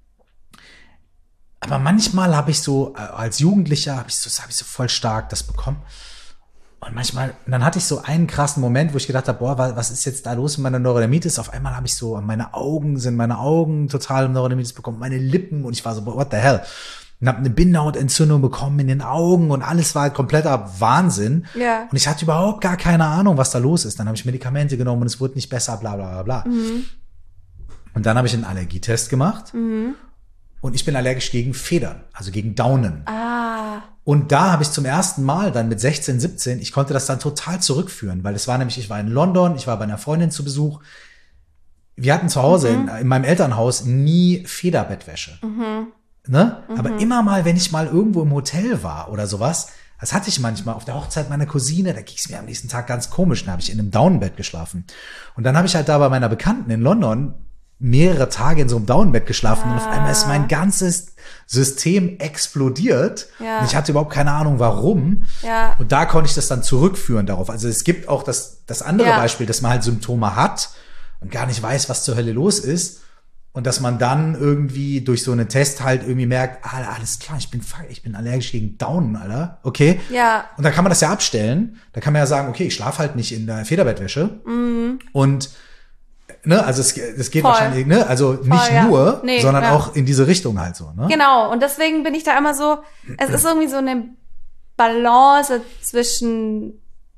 aber manchmal habe ich so, äh, als Jugendlicher, habe ich so, habe ich so voll stark das bekommen. Und manchmal, und dann hatte ich so einen krassen Moment, wo ich gedacht habe, boah, wa- was ist jetzt da los mit meiner Neurodermitis? Auf einmal habe ich so, meine Augen sind meine Augen total Neurodermitis bekommen, meine Lippen, und ich war so, what the hell? und habe eine Bindehautentzündung bekommen in den Augen und alles war halt kompletter Wahnsinn. Ja. Und ich hatte überhaupt gar keine Ahnung, was da los ist. Dann habe ich Medikamente genommen und es wurde nicht besser, bla bla bla bla. Mhm. Und dann habe ich einen Allergietest gemacht Mhm. und ich bin allergisch gegen Federn, also gegen Daunen. Ah. Und da habe ich zum ersten Mal dann mit sechzehn, siebzehn, ich konnte das dann total zurückführen, weil es war nämlich, ich war in London, ich war bei einer Freundin zu Besuch. Wir hatten zu Hause Mhm. in, in meinem Elternhaus nie Federbettwäsche. Mhm. Ne? Mhm. Aber immer mal, wenn ich mal irgendwo im Hotel war oder sowas, das hatte ich manchmal auf der Hochzeit meiner Cousine, da ging es mir am nächsten Tag ganz komisch, da habe ich in einem Downbett geschlafen. Und dann habe ich halt da bei meiner Bekannten in London mehrere Tage in so einem Downbett geschlafen Ah. und auf einmal ist mein ganzes System explodiert. Ja. Und ich hatte überhaupt keine Ahnung, warum. Ja. Und da konnte ich das dann zurückführen darauf. Also es gibt auch das, das andere Ja. Beispiel, dass man halt Symptome hat und gar nicht weiß, was zur Hölle los ist. Und dass man dann irgendwie durch so einen Test halt irgendwie merkt, ah, alles klar, ich bin, ich bin allergisch gegen Daunen, Alter. Okay. Ja. Und dann kann man das ja abstellen. Da kann man ja sagen, okay, ich schlafe halt nicht in der Federbettwäsche. Mhm. Und, ne, also es, es geht Voll. wahrscheinlich, ne, also nicht ja. nur, Nee, sondern ja. auch in diese Richtung halt so, ne? Genau, und deswegen bin ich da immer so, es ist irgendwie so eine Balance zwischen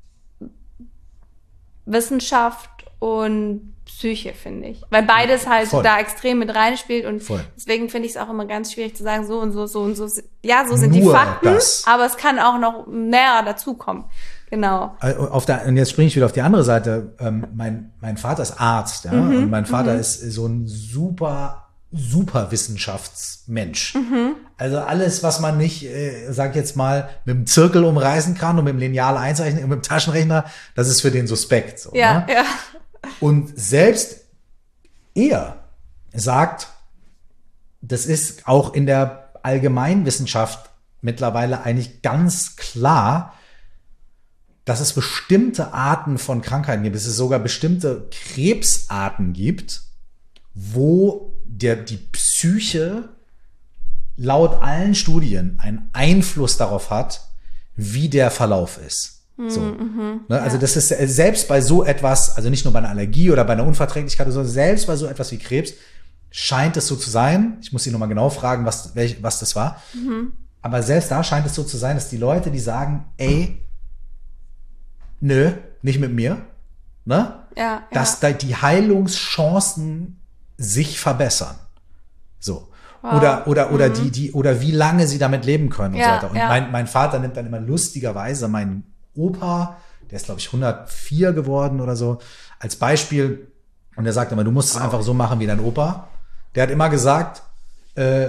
Wissenschaft und Psyche, finde ich. Weil beides halt Voll. da extrem mit reinspielt und Voll. deswegen finde ich es auch immer ganz schwierig zu sagen, so und so, so und so. Ja, so sind die Nur Fakten, das. aber es kann auch noch mehr dazukommen. Genau. Auf der, und jetzt springe ich wieder auf die andere Seite. Ähm, mein, mein Vater ist Arzt, ja, Mhm, und mein Vater ist so ein super, super Wissenschaftsmensch. Mhm. Also alles, was man nicht, äh, sag jetzt mal, mit dem Zirkel umreißen kann und mit dem Lineal einzeichnen und mit dem Taschenrechner, das ist für den suspekt. So, Ja, ne? ja. Und selbst er sagt, das ist auch in der Allgemeinwissenschaft mittlerweile eigentlich ganz klar, dass es bestimmte Arten von Krankheiten gibt, dass es sogar bestimmte Krebsarten gibt, wo der, die Psyche laut allen Studien einen Einfluss darauf hat, wie der Verlauf ist. So. Mhm, Ne, also ja. das ist äh, selbst bei so etwas, also nicht nur bei einer Allergie oder bei einer Unverträglichkeit, sondern selbst bei so etwas wie Krebs scheint es so zu sein. Ich muss Sie nochmal genau fragen, was, welch, was das war. Mhm. Aber selbst da scheint es so zu sein, dass die Leute, die sagen, ey, nö, nicht mit mir, ne? Ja, Dass ja. da die Heilungschancen sich verbessern. So. Wow. Oder, oder, oder Mhm. die, die, oder wie lange sie damit leben können und Ja, so weiter. Und ja. mein, mein Vater nimmt dann immer lustigerweise meinen Opa, der ist, glaube ich, hundertvier geworden oder so, als Beispiel. Und er sagt immer, du musst es einfach so machen wie dein Opa. Der hat immer gesagt, äh,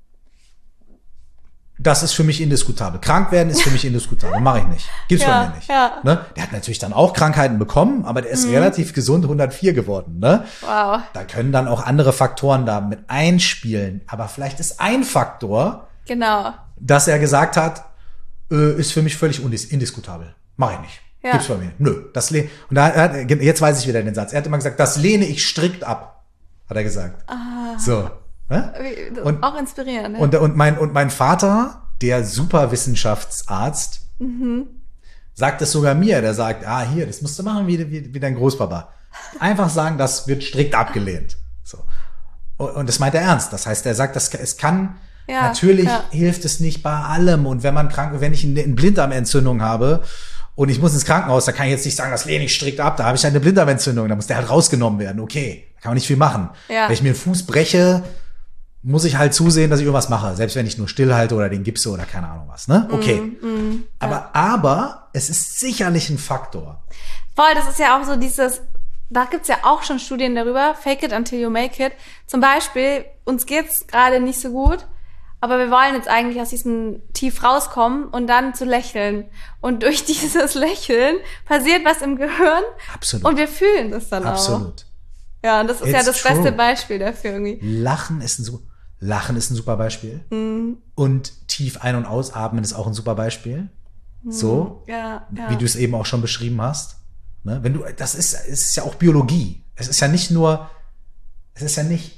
das ist für mich indiskutabel. Krank werden ist für mich indiskutabel. Mache ich nicht. Gibt's Ja, von mir nicht. ja. Ne? Der hat natürlich dann auch Krankheiten bekommen, aber der ist relativ gesund hundertvier geworden. Ne? Wow. Da können dann auch andere Faktoren da mit einspielen. Aber vielleicht ist ein Faktor, Genau. dass er gesagt hat, äh, ist für mich völlig undis- indiskutabel. Mache ich nicht. Ja. Gibt's bei mir. Nö. Das leh- Und da hat, jetzt weiß ich wieder den Satz. Er hat immer gesagt, das lehne ich strikt ab. Hat er gesagt. Ah. So. Ne? Wie- Und- auch inspirierend. Ne? Und, und, mein, und mein Vater, der Superwissenschaftsarzt, sagt es sogar mir. Der sagt, ah, hier, das musst du machen wie, wie, wie dein Großpapa. Einfach sagen, das wird strikt abgelehnt. So. Und, und das meint er ernst. Das heißt, er sagt, das, es kann, Ja, natürlich ja. hilft es nicht bei allem. Und wenn man krank, wenn ich eine, eine Blinddarmentzündung habe und ich muss ins Krankenhaus, da kann ich jetzt nicht sagen, das lehne ich strikt ab. Da habe ich halt eine Blinddarmentzündung. Da muss der halt rausgenommen werden. Okay, da kann man nicht viel machen. Ja. Wenn ich mir den Fuß breche, muss ich halt zusehen, dass ich irgendwas mache. Selbst wenn ich nur stillhalte oder den gipse oder keine Ahnung was. Ne? Okay. Mm, aber, aber es ist sicherlich ein Faktor. Voll, das ist ja auch so dieses, da gibt's ja auch schon Studien darüber, fake it until you make it. Zum Beispiel, uns geht's gerade nicht so gut, aber wir wollen jetzt eigentlich aus diesem Tief rauskommen und dann zu lächeln. Und durch dieses Lächeln passiert was im Gehirn Absolut. und wir fühlen das dann auch. Absolut. Ja, und das ist ja It's das true. beste Beispiel dafür irgendwie. Lachen ist ein super, Lachen ist ein super Beispiel. Mhm. Und tief ein- und ausatmen ist auch ein super Beispiel. So, Ja, ja. wie du es eben auch schon beschrieben hast. Ne? Wenn du, das ist, es ist ja auch Biologie. Es ist ja nicht nur, es ist ja nicht,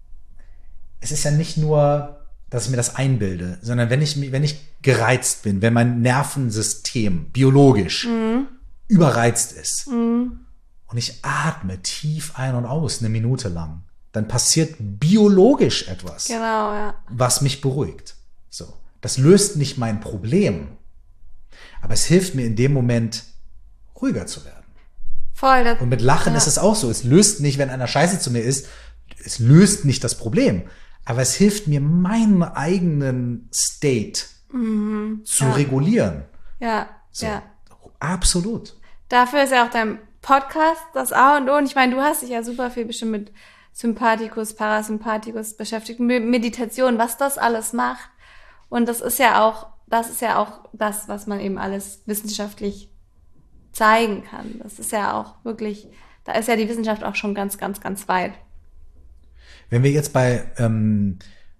es ist ja nicht nur, dass ich mir das einbilde, sondern wenn ich, mi- wenn ich gereizt bin, wenn mein Nervensystem biologisch überreizt ist und ich atme tief ein und aus eine Minute lang, dann passiert biologisch etwas, Genau, ja. was mich beruhigt. So. Das löst nicht mein Problem. Aber es hilft mir in dem Moment, ruhiger zu werden. Voll. Das, Und mit Lachen ja. ist es auch so. Es löst nicht, wenn einer scheiße zu mir ist, es löst nicht das Problem. Aber es hilft mir, meinen eigenen State mhm. zu ja. regulieren. Ja, so. ja. Absolut. Dafür ist ja auch dein Podcast das A und O. Und ich meine, du hast dich ja super viel bestimmt mit Sympathikus, Parasympathikus beschäftigt, Meditation, was das alles macht. Und das ist ja auch, das ist ja auch das, was man eben alles wissenschaftlich zeigen kann. Das ist ja auch wirklich, da ist ja die Wissenschaft auch schon ganz, ganz, ganz weit. Wenn wir jetzt bei, ähm,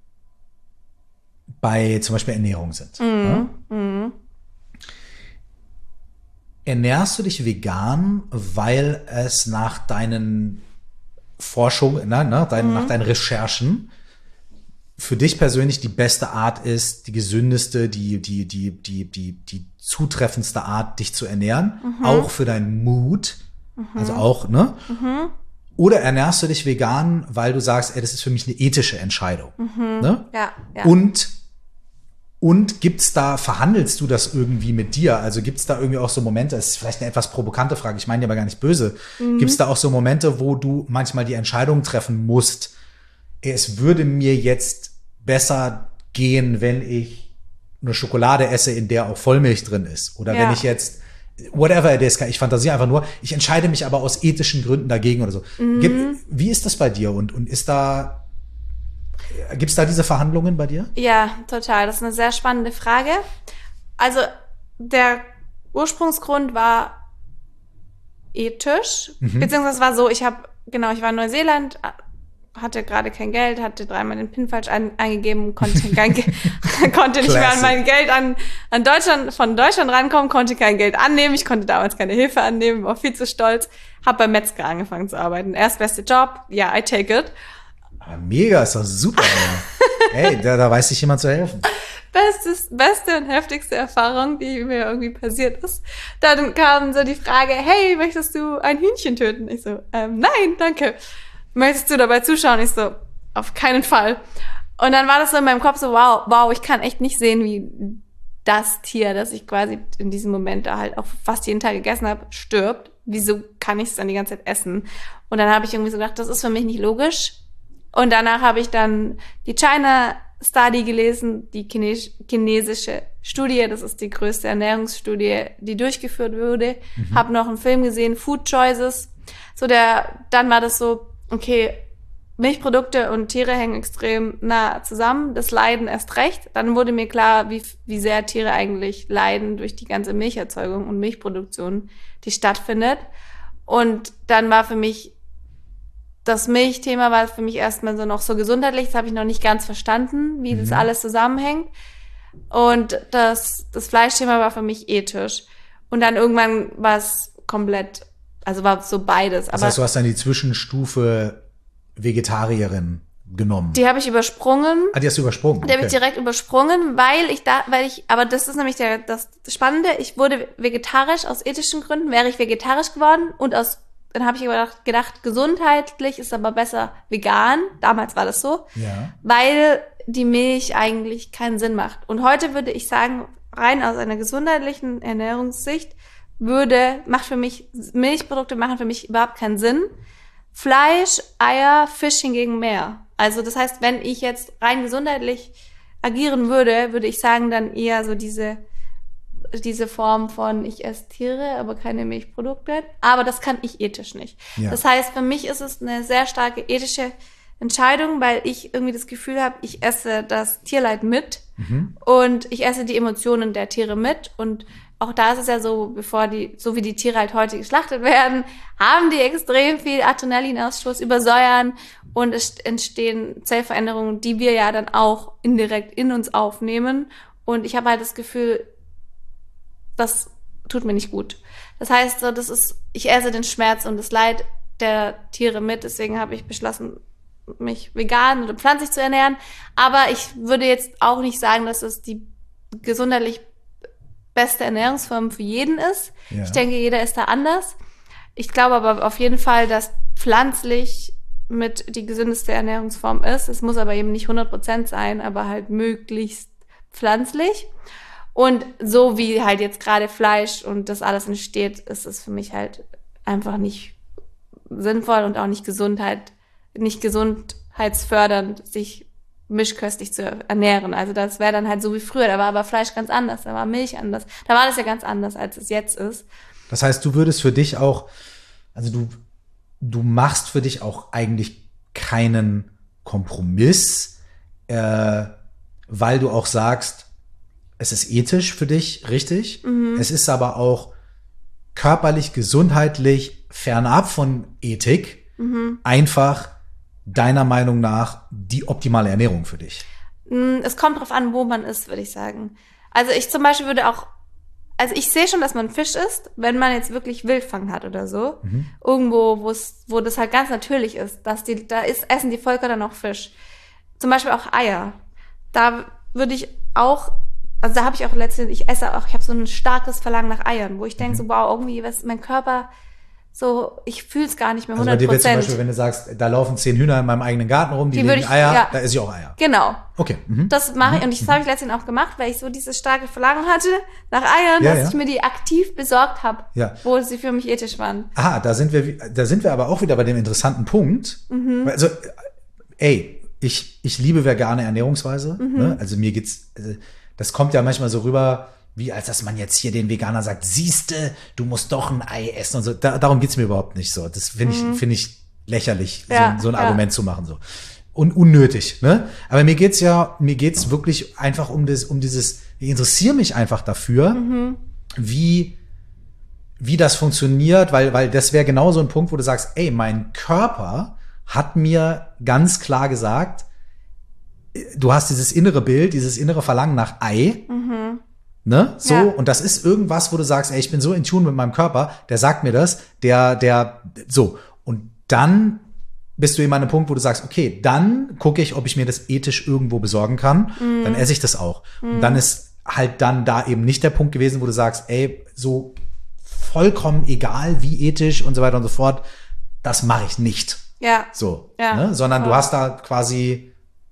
bei zum Beispiel Ernährung sind. Mhm. Ja? Mhm. Ernährst du dich vegan, weil es nach deinen Forschungen, na, na, dein, mhm. nach deinen Recherchen für dich persönlich die beste Art ist, die gesündeste, die, die, die, die, die, die zutreffendste Art, dich zu ernähren, mhm. auch für deinen Mut, mhm. also auch, ne? Mhm. Oder ernährst du dich vegan, weil du sagst, ey, das ist für mich eine ethische Entscheidung, mhm. ne? Ja, ja. Und Und gibt's da, verhandelst du das irgendwie mit dir? Also gibt's da irgendwie auch so Momente, das ist vielleicht eine etwas provokante Frage, ich meine die aber gar nicht böse. Mhm. Gibt's da auch so Momente, wo du manchmal die Entscheidung treffen musst, es würde mir jetzt besser gehen, wenn ich eine Schokolade esse, in der auch Vollmilch drin ist? Oder ja. wenn ich jetzt, whatever it is, ich fantasiere einfach nur, ich entscheide mich aber aus ethischen Gründen dagegen oder so. Mhm. Gibt, wie ist das bei dir? Und, und ist da, Gibt es da diese Verhandlungen bei dir? Ja, total. Das ist eine sehr spannende Frage. Also der Ursprungsgrund war ethisch, mhm. beziehungsweise war so, ich habe, genau, ich war in Neuseeland, hatte gerade kein Geld, hatte dreimal den PIN falsch ein, eingegeben, konnte, kein Ge- konnte nicht mehr an mein Geld an, an Deutschland, von Deutschland rankommen, konnte kein Geld annehmen, ich konnte damals keine Hilfe annehmen, war viel zu stolz, habe beim Metzger angefangen zu arbeiten. Erstbeste Job, ja, yeah, I take it. Aber mega, ist doch super. Hey, da, da weiß sich jemand zu helfen. Bestes, beste und heftigste Erfahrung, die mir irgendwie passiert ist. Dann kam so die Frage, hey, möchtest du ein Hühnchen töten? Ich so, ähm, nein, danke. Möchtest du dabei zuschauen? Ich so, auf keinen Fall. Und dann war das so in meinem Kopf so, wow, wow, ich kann echt nicht sehen, wie das Tier, das ich quasi in diesem Moment da halt auch fast jeden Tag gegessen habe, stirbt. Wieso kann ich es dann die ganze Zeit essen? Und dann habe ich irgendwie so gedacht, das ist für mich nicht logisch. Und danach habe ich dann die China Study gelesen, die Chines- chinesische Studie. Das ist die größte Ernährungsstudie, die durchgeführt wurde. Mhm. Habe noch einen Film gesehen, Food Choices. So der, dann war das so, okay, Milchprodukte und Tiere hängen extrem nah zusammen. Das Leiden erst recht. Dann wurde mir klar, wie, wie sehr Tiere eigentlich leiden durch die ganze Milcherzeugung und Milchproduktion, die stattfindet. Und dann war für mich das Milchthema war für mich erstmal so noch so gesundheitlich, das habe ich noch nicht ganz verstanden, wie mhm. das alles zusammenhängt. Und das, das Fleischthema war für mich ethisch. Und dann irgendwann war es komplett, also war so beides. Das Aber heißt, du hast dann die Zwischenstufe Vegetarierin genommen. Die habe ich übersprungen. Ah, die hast du übersprungen. Die okay. habe ich direkt übersprungen, weil ich da, weil ich, aber das ist nämlich der, das Spannende, ich wurde vegetarisch aus ethischen Gründen, wäre ich vegetarisch geworden und aus Dann habe ich gedacht, gedacht, gesundheitlich ist aber besser vegan. Damals war das so. Ja. Weil die Milch eigentlich keinen Sinn macht. Und heute würde ich sagen, rein aus einer gesundheitlichen Ernährungssicht, würde, macht für mich, Milchprodukte machen für mich überhaupt keinen Sinn. Fleisch, Eier, Fisch hingegen mehr. Also das heißt, wenn ich jetzt rein gesundheitlich agieren würde, würde ich sagen, dann eher so diese diese Form von, ich esse Tiere, aber keine Milchprodukte. Aber das kann ich ethisch nicht. Ja. Das heißt, für mich ist es eine sehr starke ethische Entscheidung, weil ich irgendwie das Gefühl habe, ich esse das Tierleid mit mhm. und ich esse die Emotionen der Tiere mit. Und auch da ist es ja so, bevor die, so wie die Tiere halt heute geschlachtet werden, haben die extrem viel Adrenalinausstoß, übersäuern und es entstehen Zellveränderungen, die wir ja dann auch indirekt in uns aufnehmen. Und ich habe halt das Gefühl, das tut mir nicht gut. Das heißt, so, das ist, ich esse den Schmerz und das Leid der Tiere mit. Deswegen habe ich beschlossen, mich vegan oder pflanzlich zu ernähren. Aber ich würde jetzt auch nicht sagen, dass es die gesundheitlich beste Ernährungsform für jeden ist. Ja. Ich denke, jeder ist da anders. Ich glaube aber auf jeden Fall, dass pflanzlich mit die gesündeste Ernährungsform ist. Es muss aber eben nicht hundert Prozent sein, aber halt möglichst pflanzlich. Und so wie halt jetzt gerade Fleisch und das alles entsteht, ist es für mich halt einfach nicht sinnvoll und auch nicht Gesundheit, nicht gesundheitsfördernd, sich mischköstlich zu ernähren. Also das wäre dann halt so wie früher. Da war aber Fleisch ganz anders, da war Milch anders. Da war das ja ganz anders, als es jetzt ist. Das heißt, du würdest für dich auch, also du, du machst für dich auch eigentlich keinen Kompromiss, äh, weil du auch sagst, es ist ethisch für dich, richtig. Mhm. Es ist aber auch körperlich, gesundheitlich, fernab von Ethik, mhm. einfach deiner Meinung nach die optimale Ernährung für dich. Es kommt drauf an, wo man ist, würde ich sagen. Also ich zum Beispiel würde auch, also ich sehe schon, dass man Fisch isst, wenn man jetzt wirklich Wildfang hat oder so. Mhm. Irgendwo, wo es, wo das halt ganz natürlich ist, dass die, da ist, essen die Völker dann auch Fisch. Zum Beispiel auch Eier. Da würde ich auch, also da habe ich auch letztendlich, ich esse auch, ich habe so ein starkes Verlangen nach Eiern, wo ich denke, mhm. so wow, irgendwie, was mein Körper, so, ich fühle es gar nicht mehr hundert Prozent. Also bei dir wird zum Beispiel, wenn du sagst, da laufen zehn Hühner in meinem eigenen Garten rum, die, die legen ich, Eier, ja. da esse ich auch Eier. Genau. Okay. Mhm. Das mache ich, und das habe ich letztendlich auch gemacht, weil ich so dieses starke Verlangen hatte nach Eiern, ja, dass ja. ich mir die aktiv besorgt habe, ja. wo sie für mich ethisch waren. Aha, da sind wir, da sind wir aber auch wieder bei dem interessanten Punkt. Mhm. Also, ey, ich, ich liebe vegane Ernährungsweise. Mhm. Ne? Also mir geht's, also, das kommt ja manchmal so rüber, wie als dass man jetzt hier den Veganer sagt, siehste, du musst doch ein Ei essen und so. Da, darum geht's mir überhaupt nicht so. Das finde ich, mhm. finde ich lächerlich, ja, so, so ein ja. Argument zu machen, so. Und unnötig, ne? Aber mir geht's ja, mir geht's wirklich einfach um das, um dieses, ich interessiere mich einfach dafür, mhm. wie, wie das funktioniert, weil, weil das wäre genau so ein Punkt, wo du sagst, ey, mein Körper hat mir ganz klar gesagt, du hast dieses innere Bild, dieses innere Verlangen nach Ei, mhm. ne, so, ja. und das ist irgendwas, wo du sagst, ey, ich bin so in Tune mit meinem Körper, der sagt mir das, der, der, so, und dann bist du eben an einem Punkt, wo du sagst, okay, dann gucke ich, ob ich mir das ethisch irgendwo besorgen kann, mhm. dann esse ich das auch. Mhm. Und dann ist halt dann da eben nicht der Punkt gewesen, wo du sagst, ey, so vollkommen egal, wie ethisch und so weiter und so fort, das mache ich nicht. Ja. So, ja. Ne? Sondern ja. du hast da quasi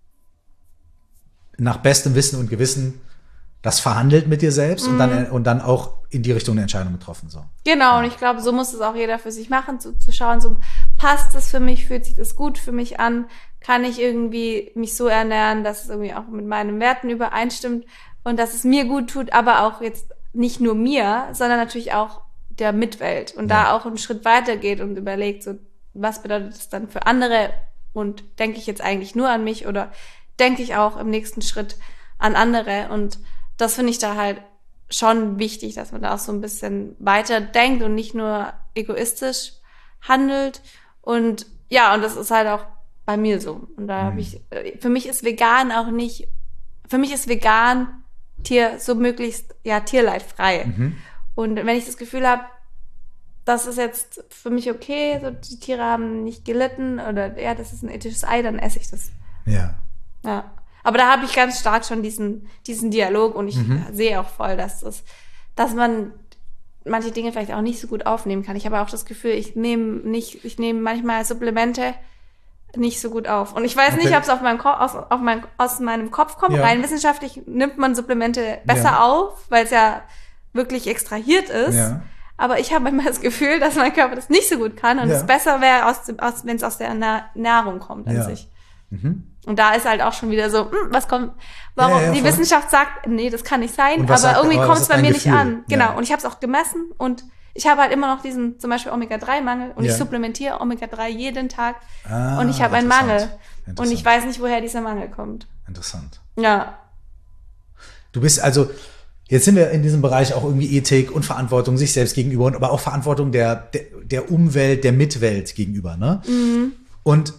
nach bestem Wissen und Gewissen das verhandelt mit dir selbst mhm. und dann und dann auch in die Richtung eine Entscheidung getroffen. So. Genau, ja. Und ich glaube, so muss es auch jeder für sich machen, zu, zu schauen, so passt es für mich, fühlt sich das gut für mich an, kann ich irgendwie mich so ernähren, dass es irgendwie auch mit meinen Werten übereinstimmt und dass es mir gut tut, aber auch jetzt nicht nur mir, sondern natürlich auch der Mitwelt und ja. da auch einen Schritt weiter geht und überlegt, so was bedeutet das dann für andere und denke ich jetzt eigentlich nur an mich oder denke ich auch im nächsten Schritt an andere. Und das finde ich da halt schon wichtig, dass man da auch so ein bisschen weiter denkt und nicht nur egoistisch handelt. Und ja, und das ist halt auch bei mir so. Und da habe ich, für mich ist vegan auch nicht, für mich ist vegan Tier so möglichst, ja, tierleidfrei. Mhm. Und wenn ich das Gefühl habe, das ist jetzt für mich okay, so die Tiere haben nicht gelitten oder ja, das ist ein ethisches Ei, dann esse ich das. Ja. Ja, aber da habe ich ganz stark schon diesen diesen Dialog und ich mhm. sehe auch voll, dass das, dass man manche Dinge vielleicht auch nicht so gut aufnehmen kann. Ich habe auch das Gefühl, ich nehme nicht, ich nehme manchmal Supplemente nicht so gut auf. Und ich weiß okay. nicht, ob es auf meinem Ko- aus, auf mein, aus meinem Kopf kommt. Ja. Rein wissenschaftlich nimmt man Supplemente besser ja. auf, weil es ja wirklich extrahiert ist. Ja. Aber ich habe manchmal das Gefühl, dass mein Körper das nicht so gut kann und ja. es besser wäre, aus, aus, wenn es aus der Na- Nahrung kommt an ja. sich. Mhm. Und da ist halt auch schon wieder so, hm, was kommt, warum? Ja, ja, die Wissenschaft sagt, nee, das kann nicht sein, aber sagt, irgendwie kommt es bei mir Gefühl? nicht an. Genau. Ja. Und ich habe es auch gemessen und ich habe halt immer noch diesen, zum Beispiel Omega drei Mangel und ja. ich supplementiere Omega drei jeden Tag ah, und ich habe einen Mangel. Und ich weiß nicht, woher dieser Mangel kommt. Interessant. Ja. Du bist also, jetzt sind wir in diesem Bereich auch irgendwie Ethik und Verantwortung sich selbst gegenüber und aber auch Verantwortung der, der, der Umwelt, der Mitwelt gegenüber, ne? Mhm. Und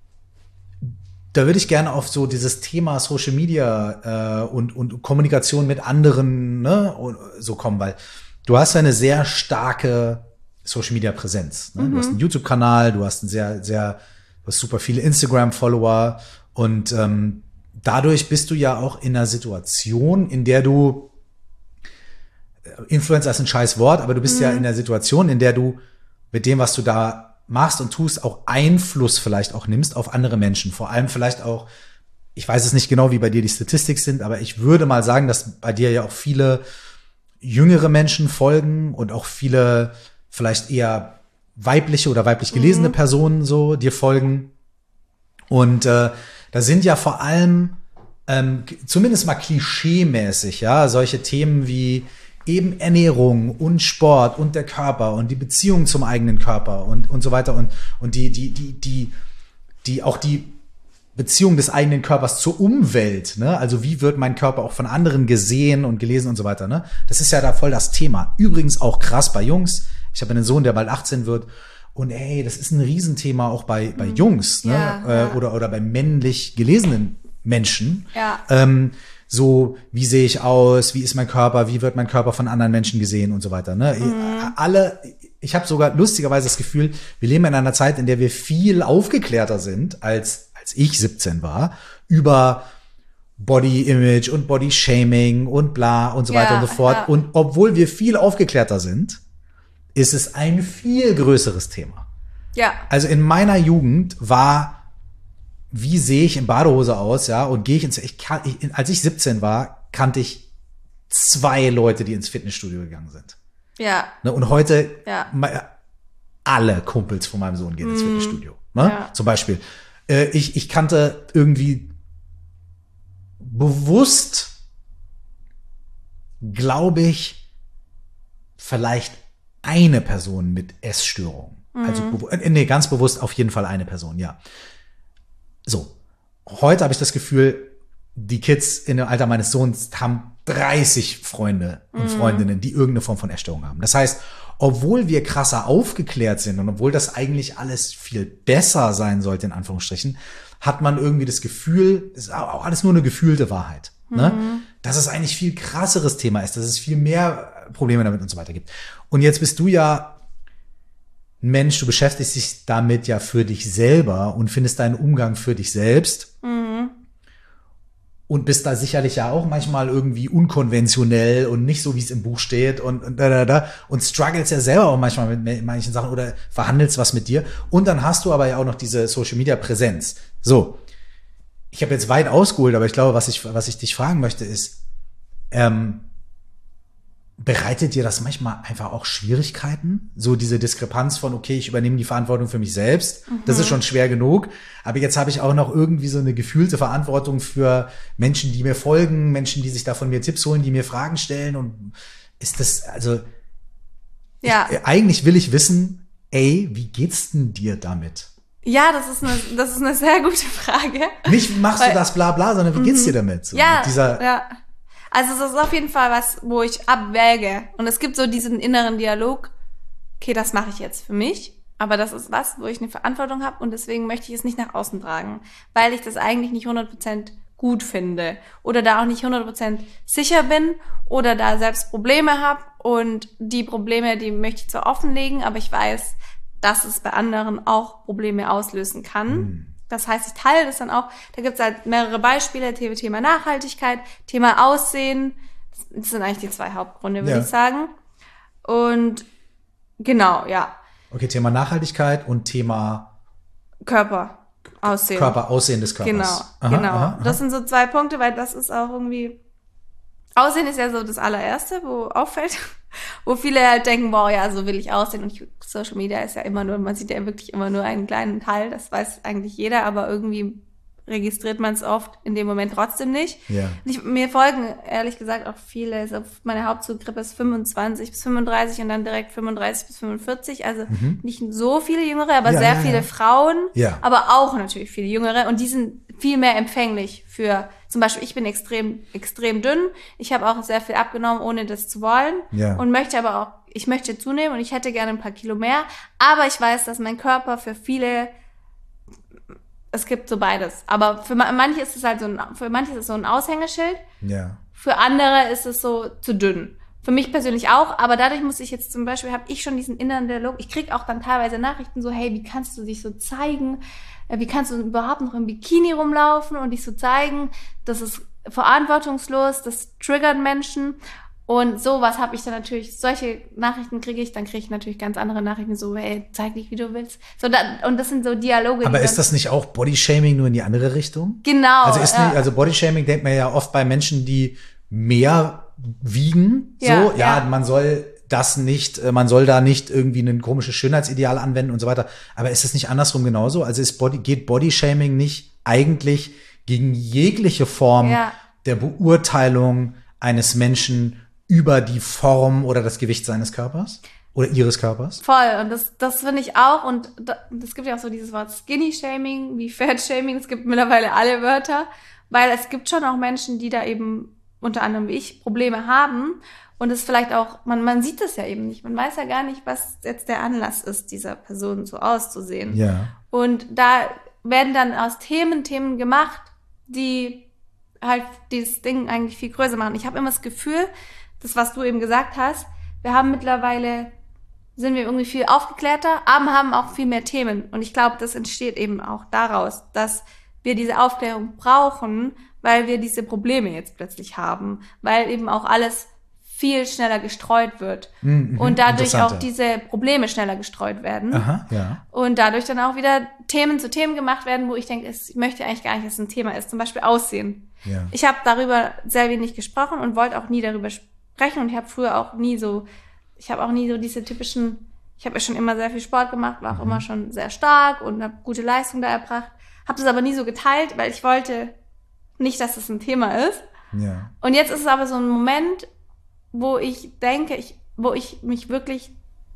da würde ich gerne auf so dieses Thema Social Media äh, und, und Kommunikation mit anderen, ne, und so kommen, weil du hast eine sehr starke Social Media Präsenz. Ne? Mhm. Du hast einen YouTube-Kanal, du hast einen sehr, sehr, du hast super viele Instagram-Follower und ähm, dadurch bist du ja auch in einer Situation, in der du, Influencer ist ein scheiß Wort, aber du bist mhm. ja in der Situation, in der du mit dem, was du da machst und tust, auch Einfluss vielleicht auch nimmst auf andere Menschen. Vor allem vielleicht auch ich weiß es nicht genau, wie bei dir die Statistiken sind, aber ich würde mal sagen, dass bei dir ja auch viele jüngere Menschen folgen und auch viele vielleicht eher weibliche oder weiblich gelesene mhm. Personen so dir folgen. Und äh, da sind ja vor allem ähm, zumindest mal klischeemäßig, ja, solche Themen wie eben Ernährung und Sport und der Körper und die Beziehung zum eigenen Körper und und so weiter und und die die die die die auch die Beziehung des eigenen Körpers zur Umwelt, ne? Also wie wird mein Körper auch von anderen gesehen und gelesen und so weiter, ne? Das ist ja da voll das Thema. Übrigens auch krass bei Jungs. Ich habe einen Sohn, der bald achtzehn wird. Und ey, das ist ein Riesenthema auch bei bei Jungs, ne? Ja, äh, ja. Oder oder bei männlich gelesenen Menschen. Ja. Ähm, so, wie sehe ich aus? Wie ist mein Körper? Wie wird mein Körper von anderen Menschen gesehen und so weiter, ne? Mhm. Alle, ich habe sogar lustigerweise das Gefühl, wir leben in einer Zeit, in der wir viel aufgeklärter sind als als ich siebzehn war, über Body Image und Body Shaming und bla und so Ja, weiter und so fort. ja. Und obwohl wir viel aufgeklärter sind, ist es ein viel größeres Thema. Ja. Also in meiner Jugend war, wie sehe ich in Badehose aus, ja, und gehe ich ins, ich, kann, ich, als ich siebzehn war, kannte ich zwei Leute, die ins Fitnessstudio gegangen sind. Ja. Ne, und heute, Ja. me- alle Kumpels von meinem Sohn gehen ins Mhm. Fitnessstudio. Ne? Ja. Zum Beispiel. Äh, ich, ich kannte irgendwie bewusst, glaube ich, vielleicht eine Person mit Essstörung. Also, bewu- äh, nee, ganz bewusst auf jeden Fall eine Person, ja. So. Heute habe ich das Gefühl, die Kids in dem Alter meines Sohns haben dreißig Freunde und Freundinnen, die irgendeine Form von Essstörung haben. Das heißt, obwohl wir krasser aufgeklärt sind und obwohl das eigentlich alles viel besser sein sollte, in Anführungsstrichen, hat man irgendwie das Gefühl, ist auch alles nur eine gefühlte Wahrheit, ne? Dass es eigentlich viel krasseres Thema ist, dass es viel mehr Probleme damit und so weiter gibt. Und jetzt bist du ja ein Mensch, du beschäftigst dich damit ja für dich selber und findest deinen Umgang für dich selbst. Und bist da sicherlich ja auch manchmal irgendwie unkonventionell und nicht so, wie es im Buch steht und, und da, da, da. Und struggles ja selber auch manchmal mit manchen Sachen oder verhandelst was mit dir. Und dann hast du aber ja auch noch diese Social-Media-Präsenz. So. Ich habe jetzt weit ausgeholt, aber ich glaube, was ich, was ich dich fragen möchte, ist, ähm, bereitet dir das manchmal einfach auch Schwierigkeiten? So diese Diskrepanz von, okay, ich übernehme die Verantwortung für mich selbst. Mhm. Das ist schon schwer genug. Aber jetzt habe ich auch noch irgendwie so eine gefühlte Verantwortung für Menschen, die mir folgen, Menschen, die sich da von mir Tipps holen, die mir Fragen stellen. Und ist das, also, Ja. ich, eigentlich will ich wissen, ey, wie geht's denn dir damit? Ja, das ist eine, das ist eine sehr gute Frage. Nicht machst Weil- du das bla bla, sondern wie geht's dir damit? So, Ja, mit dieser, ja. Also es ist auf jeden Fall was, wo ich abwäge. Und es gibt so diesen inneren Dialog, okay, das mache ich jetzt für mich, aber das ist was, wo ich eine Verantwortung habe und deswegen möchte ich es nicht nach außen tragen, weil ich das eigentlich nicht hundert Prozent gut finde oder da auch nicht hundert Prozent sicher bin oder da selbst Probleme habe und die Probleme, die möchte ich zwar offenlegen, aber ich weiß, dass es bei anderen auch Probleme auslösen kann. Hm. Das heißt, ich teile das dann auch. Da gibt es halt mehrere Beispiele, Thema Nachhaltigkeit, Thema Aussehen. Das sind eigentlich die zwei Hauptgründe, würde Ja. ich sagen. Und genau, ja, okay, Thema Nachhaltigkeit und Thema Körper, Aussehen. Körper, Aussehen des Körpers. Genau, Aha, genau. aha, aha. Das sind so zwei Punkte, weil das ist auch irgendwie, Aussehen ist ja so das allererste, wo auffällt, wo viele halt denken, wow, ja, so will ich aussehen. Und ich, Social Media ist ja immer nur, man sieht ja wirklich immer nur einen kleinen Teil, das weiß eigentlich jeder, aber irgendwie registriert man es oft in dem Moment trotzdem nicht. Ja. Und ich, mir folgen, ehrlich gesagt, auch viele, so meine Hauptzielgruppe ist fünfundzwanzig bis fünfunddreißig und dann direkt fünfunddreißig bis fünfundvierzig, also nicht so viele Jüngere, aber Ja, sehr ja, viele ja. Frauen, Ja. aber auch natürlich viele Jüngere und die sind viel mehr empfänglich für, zum Beispiel ich bin extrem, extrem dünn, ich habe auch sehr viel abgenommen, ohne das zu wollen Ja. und möchte aber auch, ich möchte zunehmen und ich hätte gerne ein paar Kilo mehr, aber ich weiß, dass mein Körper für viele, es gibt so beides, aber für ma- manche ist es halt so ein, für manche ist es so ein Aushängeschild, Ja. für andere ist es so zu dünn. Für mich persönlich auch, aber dadurch muss ich jetzt zum Beispiel, habe ich schon diesen inneren Dialog, ich krieg auch dann teilweise Nachrichten so, hey, wie kannst du dich so zeigen? Äh, Wie kannst du überhaupt noch im Bikini rumlaufen und dich so zeigen? Das ist verantwortungslos, das triggert Menschen. Und sowas habe ich dann natürlich, solche Nachrichten kriege ich, dann kriege ich natürlich ganz andere Nachrichten, so, hey, zeig dich, wie du willst. So, da, und das sind so Dialoge. Aber ist das nicht auch Bodyshaming nur in die andere Richtung? Genau. Also ist ja. nicht, also Bodyshaming denkt man ja oft bei Menschen, die mehr wiegen, so, ja, ja, ja, man soll das nicht, man soll da nicht irgendwie ein komisches Schönheitsideal anwenden und so weiter. Aber ist es nicht andersrum genauso? Also ist Body, geht Bodyshaming nicht eigentlich gegen jegliche Form ja. der Beurteilung eines Menschen über die Form oder das Gewicht seines Körpers oder ihres Körpers? Voll, und das, das finde ich auch, und es gibt ja auch so dieses Wort Skinny-Shaming, wie Fat-Shaming, es gibt mittlerweile alle Wörter, weil es gibt schon auch Menschen, die da eben, unter anderem wie ich, Probleme haben, und es vielleicht auch, man, man sieht das ja eben nicht, man weiß ja gar nicht, was jetzt der Anlass ist, dieser Person so auszusehen. Ja. Und da werden dann aus Themen Themen gemacht, die halt dieses Ding eigentlich viel größer machen. Ich habe immer das Gefühl, das, was du eben gesagt hast, wir haben mittlerweile, sind wir irgendwie viel aufgeklärter, aber haben auch viel mehr Themen. Und ich glaube, das entsteht eben auch daraus, dass wir diese Aufklärung brauchen, weil wir diese Probleme jetzt plötzlich haben, weil eben auch alles viel schneller gestreut wird Mhm, und dadurch auch interessant, ja. diese Probleme schneller gestreut werden. Aha, ja. Und dadurch dann auch wieder Themen zu Themen gemacht werden, wo ich denke, ich möchte eigentlich gar nicht, dass es ein Thema ist. Zum Beispiel Aussehen. Ja. Ich habe darüber sehr wenig gesprochen und wollte auch nie darüber sprechen. Und ich habe früher auch nie so, ich habe auch nie so diese typischen, ich habe ja schon immer sehr viel Sport gemacht, war auch Mhm. immer schon sehr stark und habe gute Leistung da erbracht. Habe das aber nie so geteilt, weil ich wollte nicht, dass das ein Thema ist. Ja. Und jetzt ist es aber so ein Moment, wo ich denke, ich, wo ich mich wirklich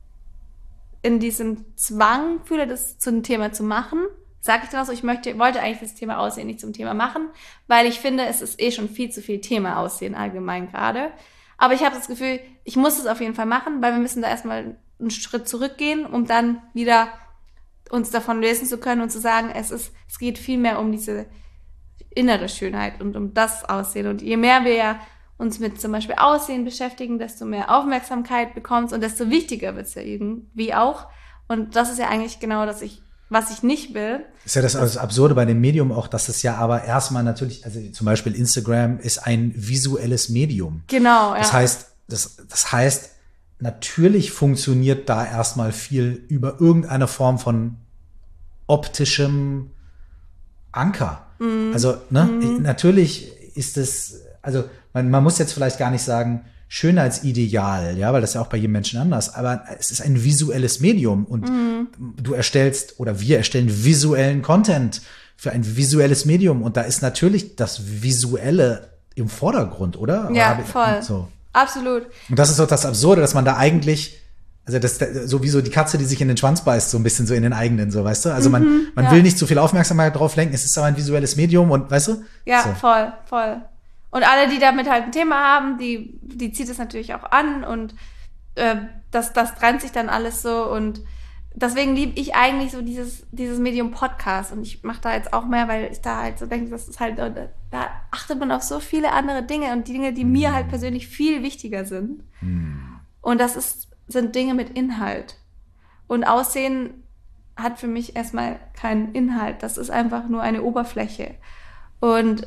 in diesem Zwang fühle, das zu einem Thema zu machen. Sage ich dann auch so, ich möchte, wollte eigentlich das Thema Aussehen nicht zum Thema machen, weil ich finde, es ist eh schon viel zu viel Thema Aussehen allgemein gerade. Aber ich habe das Gefühl, ich muss es auf jeden Fall machen, weil wir müssen da erstmal einen Schritt zurückgehen, um dann wieder uns davon lösen zu können und zu sagen, es ist, es geht viel mehr um diese innere Schönheit und um das Aussehen. Und je mehr wir ja uns mit zum Beispiel Aussehen beschäftigen, desto mehr Aufmerksamkeit bekommst und desto wichtiger wird es ja irgendwie auch. Und das ist ja eigentlich genau das, ich, was ich nicht will. Ist ja das, das Absurde bei dem Medium auch, dass es ja aber erstmal natürlich, also zum Beispiel Instagram ist ein visuelles Medium. Genau, ja. Das heißt, das, das heißt, natürlich funktioniert da erstmal viel über irgendeine Form von optischem Anker. Mm. Also, ne, mm. natürlich ist es, also man, man muss jetzt vielleicht gar nicht sagen, Schönheitsideal, ja, weil das ist ja auch bei jedem Menschen anders, aber es ist ein visuelles Medium und mm. du erstellst oder wir erstellen visuellen Content für ein visuelles Medium und da ist natürlich das Visuelle im Vordergrund, oder? Ja, oder voll. So. Absolut. Und das ist doch das Absurde, dass man da eigentlich, also das sowieso die Katze, die sich in den Schwanz beißt, so ein bisschen so in den eigenen, so, weißt du? Also man, Mhm, man ja. will nicht zu viel Aufmerksamkeit drauf lenken, es ist aber ein visuelles Medium und, weißt du? Ja, so. voll, voll. Und alle, die damit halt ein Thema haben, die, die zieht es natürlich auch an und äh, das, das trennt sich dann alles so und deswegen liebe ich eigentlich so dieses, dieses Medium Podcast und ich mache da jetzt auch mehr, weil ich da halt so denke, das ist halt, da achtet man auf so viele andere Dinge und die Dinge, die mm. mir halt persönlich viel wichtiger sind. Mm. Und das ist, sind Dinge mit Inhalt. Und Aussehen hat für mich erstmal keinen Inhalt. Das ist einfach nur eine Oberfläche. Und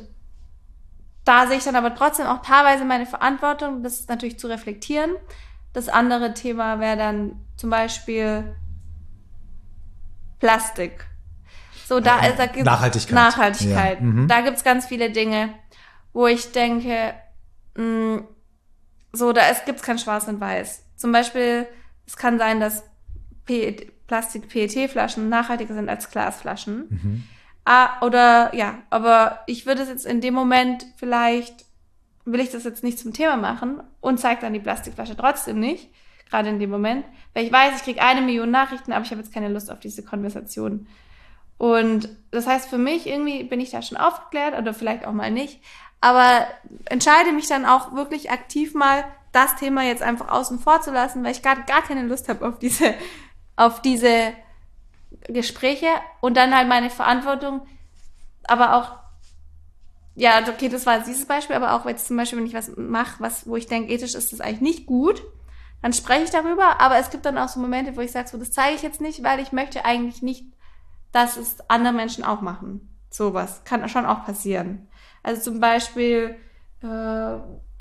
da sehe ich dann aber trotzdem auch teilweise meine Verantwortung, das natürlich zu reflektieren. Das andere Thema wäre dann zum Beispiel Plastik. So, da, äh, da gibt's Nachhaltigkeit. Nachhaltigkeit. Ja. Mhm. Da gibt's ganz viele Dinge, wo ich denke, mh, so, da ist, gibt's kein Schwarz und Weiß. Zum Beispiel, es kann sein, dass P- Plastik-P E T-Flaschen nachhaltiger sind als Glasflaschen. Mhm. Ah, oder, ja, aber ich würde es jetzt in dem Moment vielleicht, will ich das jetzt nicht zum Thema machen und zeige dann die Plastikflasche trotzdem nicht, gerade in dem Moment, weil ich weiß, ich kriege eine Million Nachrichten, aber ich habe jetzt keine Lust auf diese Konversation. Und das heißt, für mich irgendwie bin ich da schon aufgeklärt oder vielleicht auch mal nicht, aber entscheide mich dann auch wirklich aktiv mal, das Thema jetzt einfach außen vor zu lassen, weil ich gerade gar keine Lust habe auf diese, auf diese Gespräche und dann halt meine Verantwortung, aber auch, ja, okay, das war dieses Beispiel, aber auch jetzt zum Beispiel, wenn ich was mache, was, wo ich denke, ethisch ist das eigentlich nicht gut, dann spreche ich darüber, aber es gibt dann auch so Momente, wo ich sage, so, das zeige ich jetzt nicht, weil ich möchte eigentlich nicht, dass es andere Menschen auch machen. Sowas kann schon auch passieren. Also zum Beispiel, äh,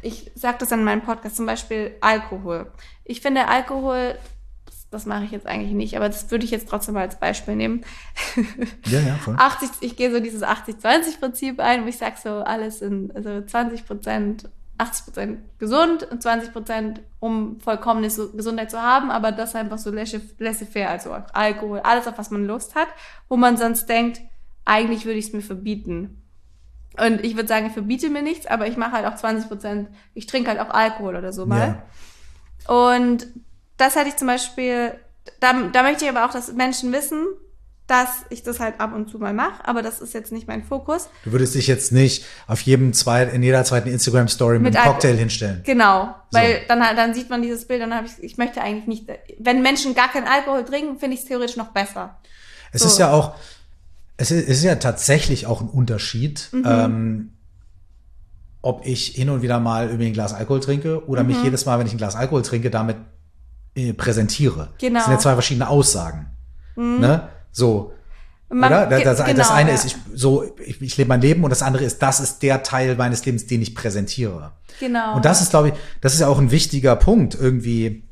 ich sage das in meinem Podcast, zum Beispiel Alkohol. Ich finde Alkohol, das mache ich jetzt eigentlich nicht, aber das würde ich jetzt trotzdem mal als Beispiel nehmen. Ja, ja, voll. achtzig, ich gehe so dieses achtzig zwanzig Prinzip ein, wo ich sage so, alles in also zwanzig Prozent, achtzig Prozent gesund und zwanzig Prozent, um vollkommene Gesundheit zu haben, aber das einfach so laissez-faire, also Alkohol, alles, auf was man Lust hat, wo man sonst denkt, eigentlich würde ich es mir verbieten. Und ich würde sagen, ich verbiete mir nichts, aber ich mache halt auch zwanzig Prozent, ich trinke halt auch Alkohol oder so mal. Ja. Und das hatte ich zum Beispiel, da, da möchte ich aber auch, dass Menschen wissen, dass ich das halt ab und zu mal mache, aber das ist jetzt nicht mein Fokus. Du würdest dich jetzt nicht auf jedem zweiten, in jeder zweiten Instagram-Story mit, mit einem Cocktail hinstellen. Genau, weil so. dann dann sieht man dieses Bild und dann habe ich, ich möchte eigentlich nicht, wenn Menschen gar keinen Alkohol trinken, finde ich es theoretisch noch besser. Es so. ist ja auch, es ist, es ist ja tatsächlich auch ein Unterschied, mhm. ähm, ob ich hin und wieder mal irgendwie ein Glas Alkohol trinke oder mhm. mich jedes Mal, wenn ich ein Glas Alkohol trinke, damit äh, präsentiere. Genau. Das sind ja zwei verschiedene Aussagen. Mhm. Ne? So. Man, oder? Das, das, genau, das eine ja. ist, ich, so, ich, ich lebe mein Leben und das andere ist, das ist der Teil meines Lebens, den ich präsentiere. Genau. Und das ist, glaube ich, das ist ja auch ein wichtiger Punkt irgendwie,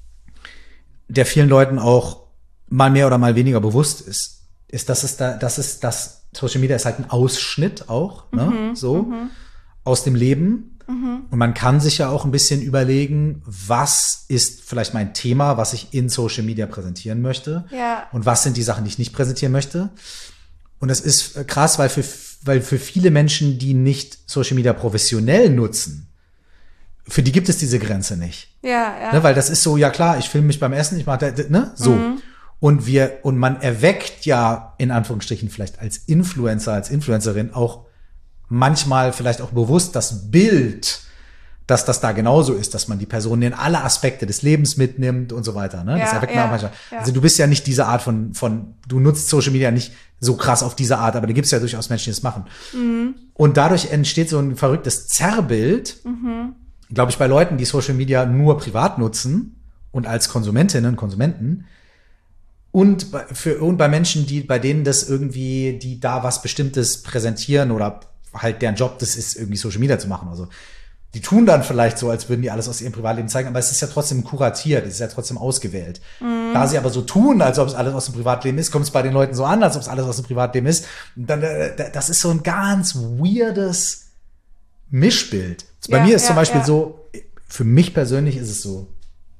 der vielen Leuten auch mal mehr oder mal weniger bewusst ist. Ist, dass es da, das ist, das Social Media ist halt ein Ausschnitt auch, ne, mhm, so, mhm. aus dem Leben. Mhm. Und man kann sich ja auch ein bisschen überlegen, was ist vielleicht mein Thema, was ich in Social Media präsentieren möchte. Ja. Und was sind die Sachen, die ich nicht präsentieren möchte. Und das ist krass, weil für, weil für viele Menschen, die nicht Social Media professionell nutzen, für die gibt es diese Grenze nicht. Ja, ja. Ne, weil das ist so, ja klar, ich filme mich beim Essen, ich mache, ne, so. Mhm. Und wir, und man erweckt ja, in Anführungsstrichen, vielleicht als Influencer, als Influencerin auch manchmal vielleicht auch bewusst das Bild, dass das da genauso ist, dass man die Person in alle Aspekte des Lebens mitnimmt und so weiter, ne? Ja, das erweckt ja, man auch manchmal. Ja. Also du bist ja nicht diese Art von, von, du nutzt Social Media nicht so krass auf diese Art, aber da gibt es ja durchaus Menschen, die das machen. Mhm. Und dadurch entsteht so ein verrücktes Zerrbild, mhm. glaube ich, bei Leuten, die Social Media nur privat nutzen und als Konsumentinnen und Konsumenten, und bei, für, und bei Menschen, die, bei denen das irgendwie, die da was Bestimmtes präsentieren oder halt deren Job das ist, irgendwie Social Media zu machen. Also, die tun dann vielleicht so, als würden die alles aus ihrem Privatleben zeigen, aber es ist ja trotzdem kuratiert, es ist ja trotzdem ausgewählt. Mhm. Da sie aber so tun, als ob es alles aus dem Privatleben ist, kommt es bei den Leuten so an, als ob es alles aus dem Privatleben ist. Und dann, das ist so ein ganz weirdes Mischbild. Bei ja, mir ist ja, zum Beispiel ja. so, für mich persönlich ist es so,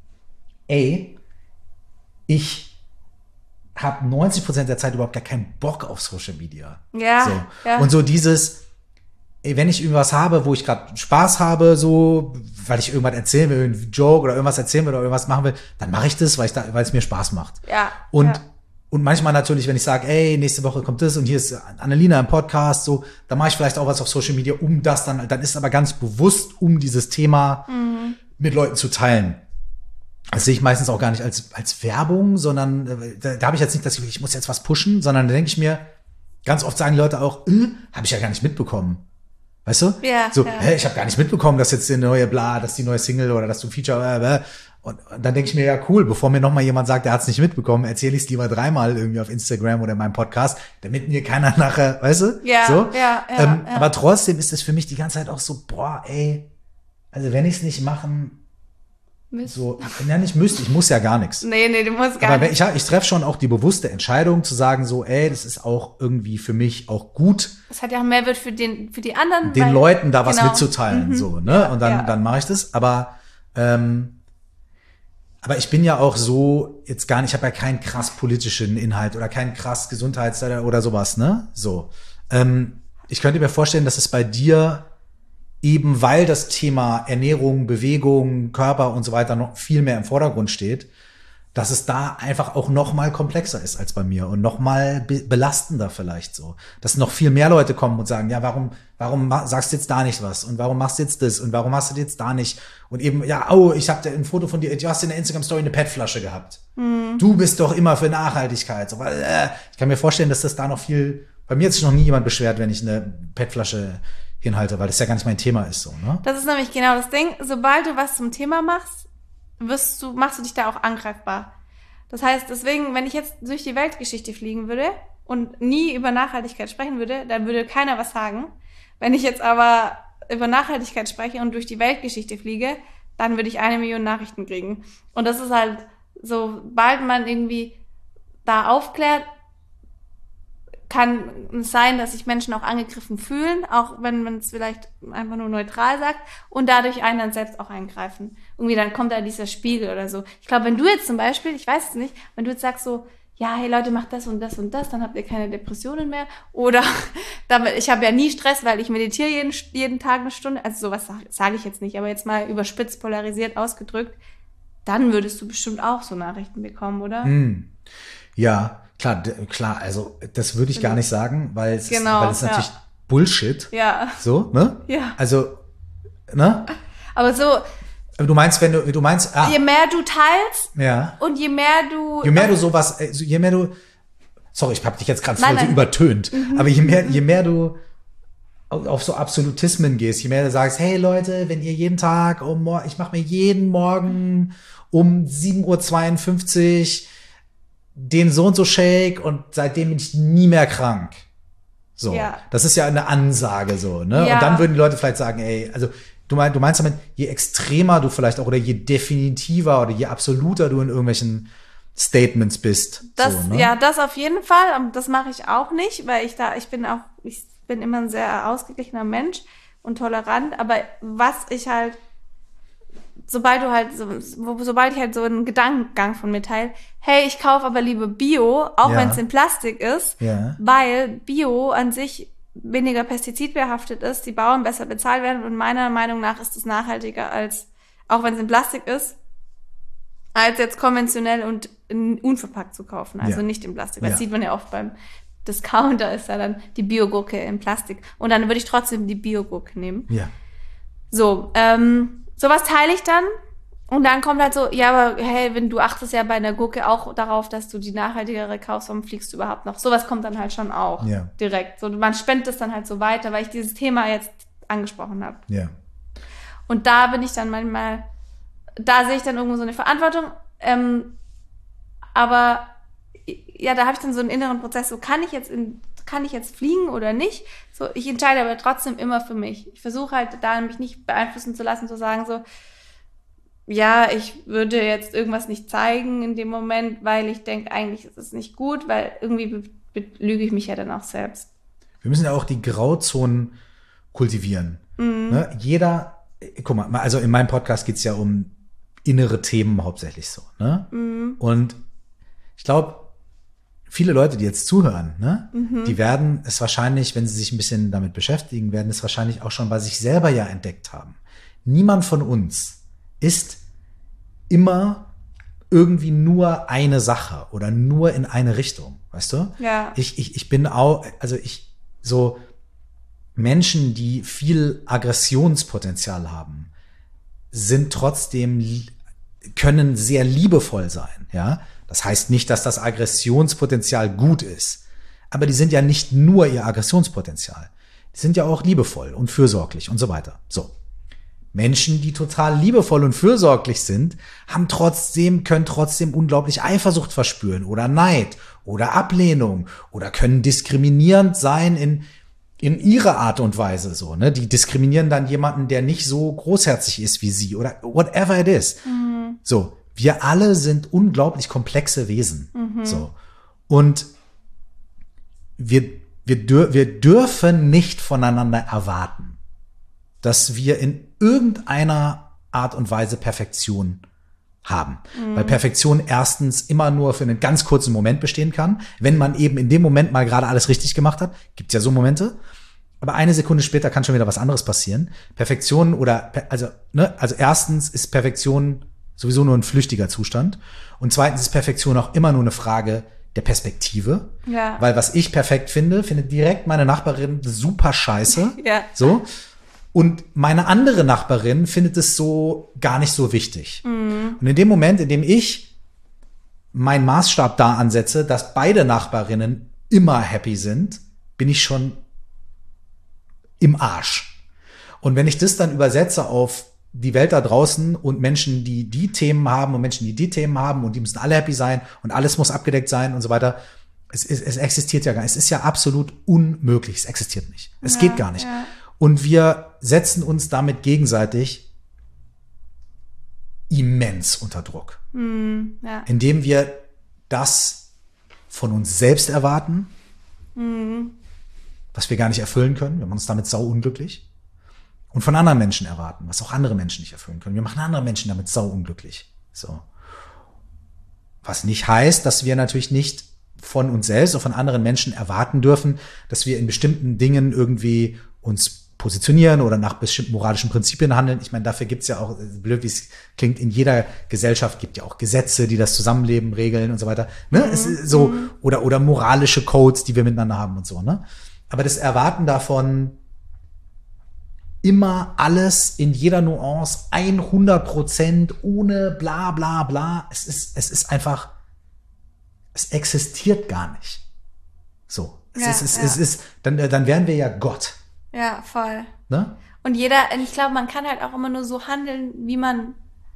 ey, ich habe neunzig Prozent der Zeit überhaupt gar keinen Bock auf Social Media. Ja, so. ja. Und so dieses, ey, wenn ich irgendwas habe, wo ich gerade Spaß habe, so, weil ich irgendwas erzählen will, einen Joke oder irgendwas erzählen will oder irgendwas machen will, dann mache ich das, weil ich da, weil es mir Spaß macht. Ja. Und ja. und manchmal natürlich, wenn ich sage, ey, nächste Woche kommt das und hier ist Annalena im Podcast, so, dann mache ich vielleicht auch was auf Social Media, um das dann, dann ist aber ganz bewusst, um dieses Thema mhm. mit Leuten zu teilen. Das sehe ich meistens auch gar nicht als als Werbung, sondern äh, da, da habe ich jetzt nicht, dass ich, ich muss jetzt was pushen, sondern da denke ich mir, ganz oft sagen die Leute auch, äh, habe ich ja gar nicht mitbekommen. Weißt du? Ja. So, ja. hä, ich habe gar nicht mitbekommen, dass jetzt die neue Bla, dass die neue Single oder dass du ein Feature, äh, und, und dann denke ich mir, ja cool, bevor mir nochmal jemand sagt, der hat es nicht mitbekommen, erzähle ich es lieber dreimal irgendwie auf Instagram oder in meinem Podcast, damit mir keiner nachher, weißt du? Ja, so? ja, ja, ähm, ja. Aber trotzdem ist es für mich die ganze Zeit auch so, boah, ey, also wenn ich es nicht machen Mist. So, ja, nicht müsste, ich muss ja gar nichts. Nee, nee, du musst gar Aber wenn, nicht. ich, ich treffe schon auch die bewusste Entscheidung zu sagen, so, ey, das ist auch irgendwie für mich auch gut, Das hat ja auch einen Mehrwert für den, für die anderen. den weil, Leuten da was genau. mitzuteilen, Mhm. so, ne? Ja, Und dann, ja. dann mache ich das. Aber, ähm, aber ich bin ja auch so, jetzt gar nicht, ich habe ja keinen krass politischen Inhalt oder keinen krass Gesundheits- oder sowas, ne? So. Ähm, ich könnte mir vorstellen, dass es bei dir eben weil das Thema Ernährung, Bewegung, Körper und so weiter noch viel mehr im Vordergrund steht, dass es da einfach auch noch mal komplexer ist als bei mir und noch mal be- belastender vielleicht so. Dass noch viel mehr Leute kommen und sagen, ja, warum, warum ma- sagst du jetzt da nicht was? Und warum machst du jetzt das? Und warum hast du das jetzt da nicht? Und eben, ja, oh, ich habe ein Foto von dir, du hast in der Instagram-Story eine P E T-Flasche gehabt. Mhm. Du bist doch immer für Nachhaltigkeit. So, weil, äh, ich kann mir vorstellen, dass das da noch viel, bei mir hat sich noch nie jemand beschwert, wenn ich eine P E T-Flasche hinhalte, weil das ja gar nicht mein Thema ist, so, ne? Das ist nämlich genau das Ding. Sobald du was zum Thema machst, wirst du, machst du dich da auch angreifbar. Das heißt, deswegen, wenn ich jetzt durch die Weltgeschichte fliegen würde und nie über Nachhaltigkeit sprechen würde, dann würde keiner was sagen. Wenn ich jetzt aber über Nachhaltigkeit spreche und durch die Weltgeschichte fliege, dann würde ich eine Million Nachrichten kriegen. Und das ist halt, sobald man irgendwie da aufklärt, kann es sein, dass sich Menschen auch angegriffen fühlen, auch wenn man es vielleicht einfach nur neutral sagt und dadurch einen dann selbst auch eingreifen. Irgendwie dann kommt da dieser Spiegel oder so. Ich glaube, wenn du jetzt zum Beispiel, ich weiß es nicht, wenn du jetzt sagst so, ja, hey Leute, macht das und das und das, dann habt ihr keine Depressionen mehr. Oder damit, ich habe ja nie Stress, weil ich meditiere jeden, jeden Tag eine Stunde. Also sowas sage sag ich jetzt nicht, aber jetzt mal überspitzt polarisiert ausgedrückt, dann würdest du bestimmt auch so Nachrichten bekommen, oder? Hm. Ja, klar, d- klar, also das würde ich gar nicht sagen, weil es Genau, ist, weil es ja. natürlich Bullshit. Ja. So, ne? Ja. Also, ne? Aber so, Aber du meinst, wenn du, du meinst, ah, je mehr du teilst ja. und je mehr du... Je mehr du sowas, äh, je mehr du, sorry, ich hab dich jetzt gerade voll Nein, so nein. übertönt, aber je mehr, je mehr du auf auf so Absolutismen gehst, je mehr du sagst, hey Leute, wenn ihr jeden Tag um, Mor- ich mache mir jeden Morgen um sieben Uhr zweiundfünfzig den so und so Shake und seitdem bin ich nie mehr krank. So, Ja. das ist ja eine Ansage so, ne? Ja. Und dann würden die Leute vielleicht sagen, ey, also du meinst, du meinst damit, je extremer du vielleicht auch oder je definitiver oder je absoluter du in irgendwelchen Statements bist. Das, so, ne? ja, das auf jeden Fall. Aber das mache ich auch nicht, weil ich da, ich bin auch, ich bin immer ein sehr ausgeglichener Mensch und tolerant. Aber was ich halt, sobald du halt, so, so- sobald ich halt so einen Gedankengang von mir teile, hey, ich kaufe aber lieber Bio, auch Ja. wenn es in Plastik ist, Ja. weil Bio an sich weniger pestizidbehaftet ist, die Bauern besser bezahlt werden und meiner Meinung nach ist es nachhaltiger als, auch wenn es in Plastik ist, als jetzt konventionell und in- unverpackt zu kaufen, also Ja. nicht in Plastik. Das Ja. sieht man ja oft beim Discounter, ist ja dann die Biogurke in Plastik. Und dann würde ich trotzdem die Biogurke nehmen. Ja. So, ähm, sowas teile ich dann. Und dann kommt halt so, ja, aber hey, wenn du achtest ja bei einer Gurke auch darauf, dass du die nachhaltigere kaufst, warum fliegst du überhaupt noch? Sowas kommt dann halt schon auch Ja. direkt. So, man spendet es dann halt so weiter, weil ich dieses Thema jetzt angesprochen habe. Ja. Und da bin ich dann manchmal, da sehe ich dann irgendwo so eine Verantwortung. Ähm, aber ja, da habe ich dann so einen inneren Prozess, so kann ich jetzt in, kann ich jetzt fliegen oder nicht? So, ich entscheide aber trotzdem immer für mich. Ich versuche halt da mich nicht beeinflussen zu lassen, zu sagen so, ja, ich würde jetzt irgendwas nicht zeigen in dem Moment, weil ich denke, eigentlich ist es nicht gut, weil irgendwie be- belüge ich mich ja dann auch selbst. Wir müssen ja auch die Grauzonen kultivieren. Ne? Jeder, äh, guck mal, also in meinem Podcast geht's ja um innere Themen hauptsächlich so. Ne? Und ich glaube, viele Leute, die jetzt zuhören, ne, die werden es wahrscheinlich, wenn sie sich ein bisschen damit beschäftigen, werden es wahrscheinlich auch schon bei sich selber ja entdeckt haben. Niemand von uns ist immer irgendwie nur eine Sache oder nur in eine Richtung, weißt du? Ja. Ich, ich, ich bin auch, also ich, so Menschen, die viel Aggressionspotenzial haben, sind trotzdem, li- können sehr liebevoll sein, ja? Das heißt nicht, dass das Aggressionspotenzial gut ist, aber die sind ja nicht nur ihr Aggressionspotenzial. Die sind ja auch liebevoll und fürsorglich und so weiter. So. Menschen, die total liebevoll und fürsorglich sind, haben trotzdem, können trotzdem unglaublich Eifersucht verspüren oder Neid oder Ablehnung oder können diskriminierend sein in, in ihrer Art und Weise, so, ne? Die diskriminieren dann jemanden, der nicht so großherzig ist wie sie oder whatever it is. So. Wir alle sind unglaublich komplexe Wesen. So. Und wir, wir, dür wir dürfen nicht voneinander erwarten, dass wir in irgendeiner Art und Weise Perfektion haben. Weil Perfektion erstens immer nur für einen ganz kurzen Moment bestehen kann. Wenn man eben in dem Moment mal gerade alles richtig gemacht hat, gibt's ja so Momente. Aber eine Sekunde später kann schon wieder was anderes passieren. Perfektion oder, per- also, ne, also erstens ist Perfektion sowieso nur ein flüchtiger Zustand. Und zweitens ist Perfektion auch immer nur eine Frage der Perspektive. Ja. Weil was ich perfekt finde, findet direkt meine Nachbarin super scheiße. Ja. So. Und meine andere Nachbarin findet es so gar nicht so wichtig. Und in dem Moment, in dem ich meinen Maßstab da ansetze, dass beide Nachbarinnen immer happy sind, bin ich schon im Arsch. Und wenn ich das dann übersetze auf die Welt da draußen und Menschen, die die Themen haben und Menschen, die die Themen haben und die müssen alle happy sein und alles muss abgedeckt sein und so weiter, es, es, es existiert ja gar nicht. Es ist ja absolut unmöglich. Es existiert nicht. Es Ja, geht gar nicht. ja. Und wir setzen uns damit gegenseitig immens unter Druck. Mhm. Ja. Indem wir das von uns selbst erwarten, Mhm. was wir gar nicht erfüllen können. Wir machen uns damit sau unglücklich. Und von anderen Menschen erwarten, was auch andere Menschen nicht erfüllen können. Wir machen andere Menschen damit sau unglücklich. So. Was nicht heißt, dass wir natürlich nicht von uns selbst oder von anderen Menschen erwarten dürfen, dass wir in bestimmten Dingen irgendwie uns positionieren oder nach bestimmten moralischen Prinzipien handeln. Ich meine, dafür gibt's ja auch, blöd wie es klingt, in jeder Gesellschaft gibt ja auch Gesetze, die das Zusammenleben regeln und so weiter. Ne? Mhm. Es ist so, oder, oder moralische Codes, die wir miteinander haben und so. Ne? Aber das Erwarten davon, immer alles in jeder Nuance, hundert Prozent, ohne bla bla bla, es ist, es ist einfach, es existiert gar nicht. So. Es Ja, ist, es, ja. es ist, dann, dann wären wir ja Gott. Ja, voll. Ne? Und jeder, und ich glaube, man kann halt auch immer nur so handeln, wie man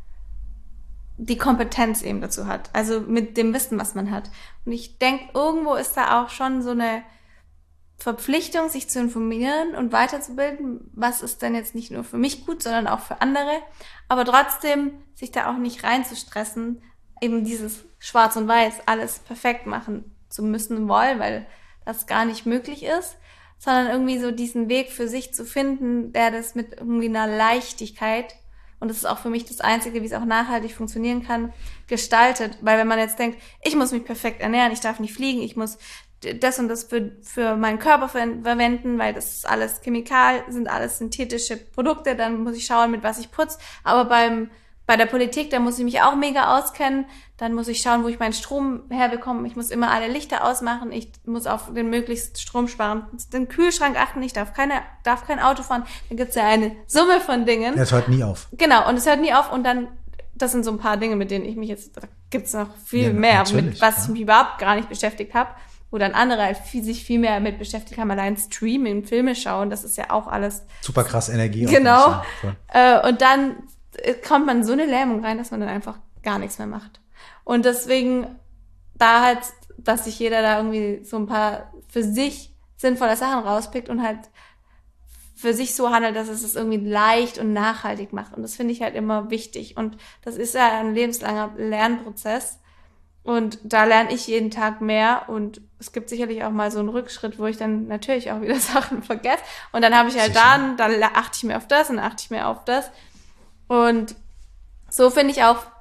die Kompetenz eben dazu hat. Also mit dem Wissen, was man hat. Und ich denke, irgendwo ist da auch schon so eine Verpflichtung, sich zu informieren und weiterzubilden, was ist denn jetzt nicht nur für mich gut, sondern auch für andere. Aber trotzdem sich da auch nicht reinzustressen, eben dieses Schwarz und Weiß, alles perfekt machen zu müssen wollen, weil das gar nicht möglich ist, sondern irgendwie so diesen Weg für sich zu finden, der das mit irgendwie einer Leichtigkeit, und das ist auch für mich das Einzige, wie es auch nachhaltig funktionieren kann, gestaltet. Weil wenn man jetzt denkt, ich muss mich perfekt ernähren, ich darf nicht fliegen, ich muss das und das für, für meinen Körper ver- verwenden, weil das ist alles Chemikal, sind alles synthetische Produkte, dann muss ich schauen, mit was ich putze. Aber beim bei der Politik, da muss ich mich auch mega auskennen. Dann muss ich schauen, wo ich meinen Strom herbekomme. Ich muss immer alle Lichter ausmachen. Ich muss auf den möglichst Strom sparen. Den Kühlschrank achten. Ich darf keine, darf kein Auto fahren. Da gibt's ja eine Summe von Dingen. Das hört nie auf. Genau. Und es hört nie auf. Und dann, das sind so ein paar Dinge, mit denen ich mich jetzt, da gibt's noch viel Ja, mehr, natürlich, mit was ja. ich mich überhaupt gar nicht beschäftigt habe. Wo dann andere halt viel, sich viel mehr mit beschäftigt haben. Allein Streaming, Filme schauen, das ist ja auch alles. Super krass Energie. Genau. Voll. Äh, und dann kommt man in so eine Lähmung rein, dass man dann einfach gar nichts mehr macht. Und deswegen da halt, dass sich jeder da irgendwie so ein paar für sich sinnvolle Sachen rauspickt und halt für sich so handelt, dass es es irgendwie leicht und nachhaltig macht. Und das finde ich halt immer wichtig. Und das ist ja ein lebenslanger Lernprozess. Und da lerne ich jeden Tag mehr. Und es gibt sicherlich auch mal so einen Rückschritt, wo ich dann natürlich auch wieder Sachen vergesse. Und dann habe ich halt Sicher. dann, dann achte ich mehr auf das und dann achte ich mehr auf das. Und so finde ich auch,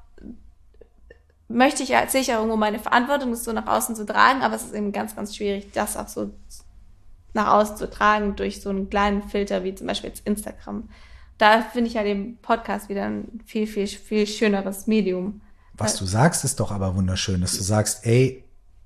möchte ich, sehe ich auch irgendwo meine Verantwortung, das so nach außen zu tragen, aber es ist eben ganz, ganz schwierig, das auch so nach außen zu tragen durch so einen kleinen Filter wie zum Beispiel jetzt Instagram. Da finde ich ja den Podcast wieder ein viel, viel, viel schöneres Medium. Was du sagst, ist doch aber wunderschön, dass du sagst, ey,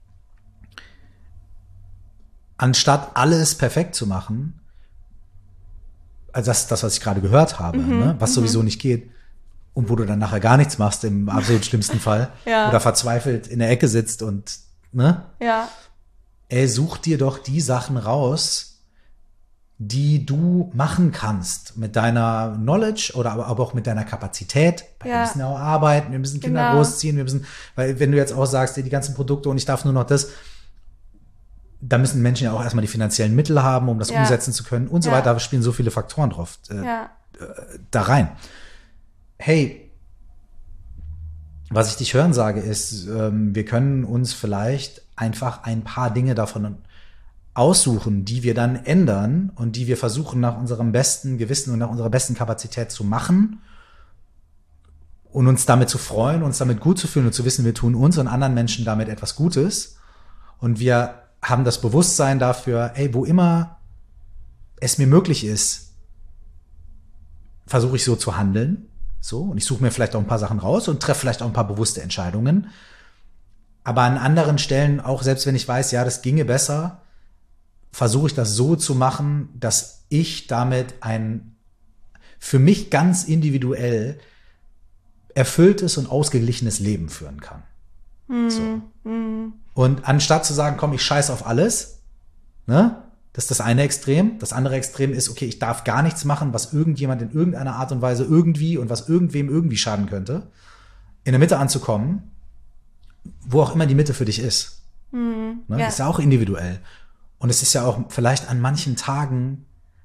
anstatt alles perfekt zu machen, also das, das, was ich gerade gehört habe, Mhm, ne, was mhm. sowieso nicht geht, und wo du dann nachher gar nichts machst, im absolut schlimmsten Fall, Ja. oder verzweifelt in der Ecke sitzt und, ne, Ja, ey, such dir doch die Sachen raus, die du machen kannst mit deiner Knowledge oder aber, aber auch mit deiner Kapazität. Weil Ja. Wir müssen ja auch arbeiten, wir müssen Kinder Genau. großziehen, wir müssen, weil wenn du jetzt auch sagst, ey, die ganzen Produkte und ich darf nur noch das, da müssen Menschen ja auch erstmal die finanziellen Mittel haben, um das Ja. umsetzen zu können und so Ja. weiter. Da spielen so viele Faktoren drauf äh, ja, da rein. Hey, was ich dich hören sage, ist, ähm, wir können uns vielleicht einfach ein paar Dinge davon aussuchen, die wir dann ändern und die wir versuchen nach unserem besten Gewissen und nach unserer besten Kapazität zu machen und uns damit zu freuen, uns damit gut zu fühlen und zu wissen, wir tun uns und anderen Menschen damit etwas Gutes und wir haben das Bewusstsein dafür, ey, wo immer es mir möglich ist, versuche ich so zu handeln. So, und ich suche mir vielleicht auch ein paar Sachen raus und treffe vielleicht auch ein paar bewusste Entscheidungen. Aber an anderen Stellen, auch selbst wenn ich weiß, ja, das ginge besser, versuche ich das so zu machen, dass ich damit ein für mich ganz individuell erfülltes und ausgeglichenes Leben führen kann. hm, So. hm, Und anstatt zu sagen, komm, ich scheiß auf alles, ne? Das ist das eine Extrem. Das andere Extrem ist, okay, ich darf gar nichts machen, was irgendjemand in irgendeiner Art und Weise irgendwie und was irgendwem irgendwie schaden könnte. In der Mitte anzukommen, wo auch immer die Mitte für dich ist. hm, Ne? ja. Ist ja auch individuell. Und es ist ja auch vielleicht an manchen Tagen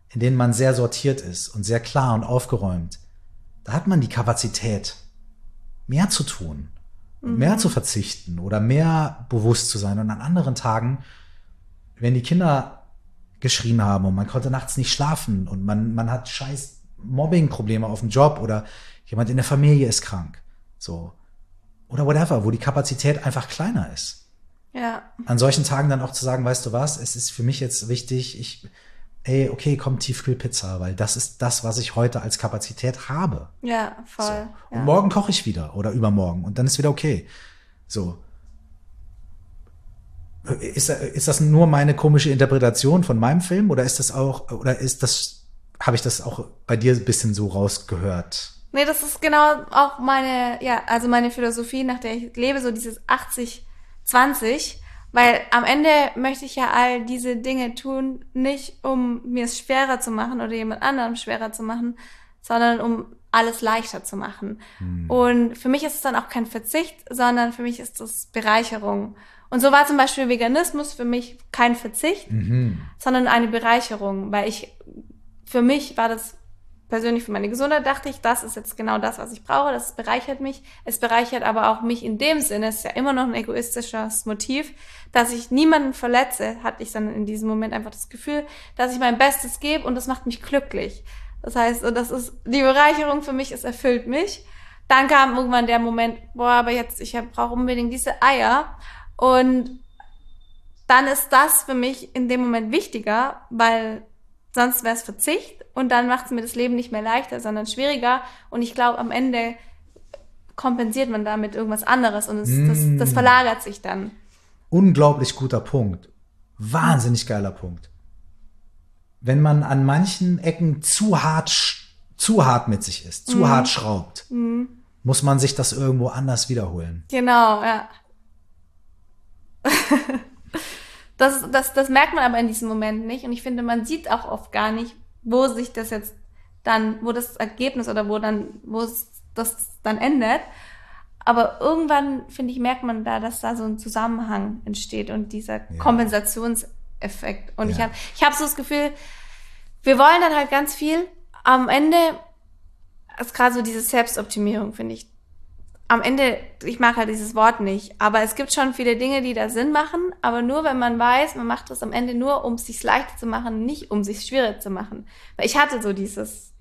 in denen man sehr sortiert ist und sehr klar und aufgeräumt, da hat man die Kapazität, mehr zu tun, mhm. mehr zu verzichten oder mehr bewusst zu sein. Und an anderen Tagen, wenn die Kinder geschrien haben und man konnte nachts nicht schlafen und man, man hat scheiß Mobbing-Probleme auf dem Job oder jemand in der Familie ist krank, so. Oder whatever, wo die Kapazität einfach kleiner ist. Ja. An solchen Tagen dann auch zu sagen, weißt du was, es ist für mich jetzt wichtig, ich, ey, okay, komm, Tiefkühlpizza, weil das ist das, was ich heute als Kapazität habe. Ja, voll. So. Und ja. morgen koche ich wieder oder übermorgen und dann ist wieder okay. So. Ist, ist das nur meine komische Interpretation von meinem Film oder ist das auch, oder ist das, habe ich das auch bei dir ein bisschen so rausgehört? Nee, das ist genau auch meine, ja, also meine Philosophie, nach der ich lebe, so dieses achtzig zwanzig, weil am Ende möchte ich ja all diese Dinge tun, nicht um mir es schwerer zu machen oder jemand anderem schwerer zu machen, sondern um alles leichter zu machen. Hm. Und für mich ist es dann auch kein Verzicht, sondern für mich ist es Bereicherung. Und so war zum Beispiel Veganismus für mich kein Verzicht, mhm. sondern eine Bereicherung, weil ich, für mich war das persönlich für meine Gesundheit, dachte ich, das ist jetzt genau das, was ich brauche, das bereichert mich. Es bereichert aber auch mich in dem Sinne, es ist ja immer noch ein egoistisches Motiv, dass ich niemanden verletze, hatte ich dann in diesem Moment einfach das Gefühl, dass ich mein Bestes gebe und das macht mich glücklich. Das heißt, das ist die Bereicherung für mich, es erfüllt mich. Dann kam irgendwann der Moment, boah, aber jetzt, ich brauche unbedingt diese Eier. Und dann ist das für mich in dem Moment wichtiger, weil sonst wäre es Verzicht und dann macht es mir das Leben nicht mehr leichter, sondern schwieriger. Und ich glaube, am Ende kompensiert man damit irgendwas anderes und es, mm. das, das verlagert sich dann. Unglaublich guter Punkt. Wahnsinnig geiler Punkt. Wenn man an manchen Ecken zu hart, zu hart mit sich ist, zu mm. hart schraubt, mm. muss man sich das irgendwo anders wiederholen. Genau, ja. Das, das, das merkt man aber in diesem Moment nicht. Und ich finde, man sieht auch oft gar nicht, wo sich das jetzt dann, wo das Ergebnis oder wo dann, wo es das dann endet. Aber irgendwann, finde ich, merkt man da, dass da so ein Zusammenhang entsteht und dieser ja. Kompensationseffekt. Und ja. ich habe ich hab so das Gefühl, wir wollen dann halt ganz viel. Am Ende ist gerade so diese Selbstoptimierung, finde ich. Am Ende, ich mag halt dieses Wort nicht, aber es gibt schon viele Dinge, die da Sinn machen, aber nur, wenn man weiß, man macht das am Ende nur, um es sich leichter zu machen, nicht um es sich schwieriger zu machen. Weil ich hatte so dieses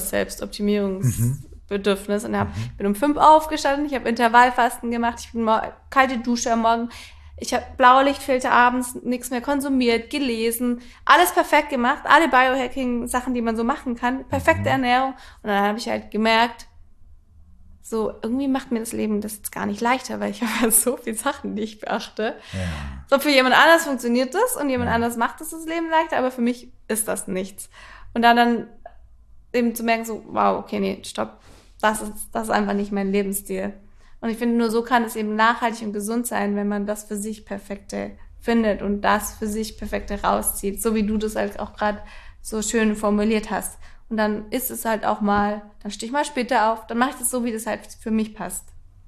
Über-Selbstoptimierungsbedürfnis mhm. und hab, mhm. bin um fünf aufgestanden, ich habe Intervallfasten gemacht, ich bin mal kalte Dusche am Morgen, ich habe Blaulichtfilter abends, nichts mehr konsumiert, gelesen, alles perfekt gemacht, alle Biohacking-Sachen, die man so machen kann, perfekte mhm. Ernährung. Und dann habe ich halt gemerkt, so, irgendwie macht mir das Leben das jetzt gar nicht leichter, weil ich habe halt so viele Sachen, die ich beachte. Ja. So, für jemand anders funktioniert das und jemand ja. anders macht das, das Leben leichter, aber für mich ist das nichts. Und dann, dann eben zu merken, so, wow, okay, nee, stopp, das ist, das ist einfach nicht mein Lebensstil. Und ich finde, nur so kann es eben nachhaltig und gesund sein, wenn man das für sich Perfekte findet und das für sich Perfekte rauszieht, so wie du das halt auch gerade so schön formuliert hast. Und dann ist es halt auch mal, dann stehe ich mal später auf, dann mache ich das so, wie das halt für mich passt.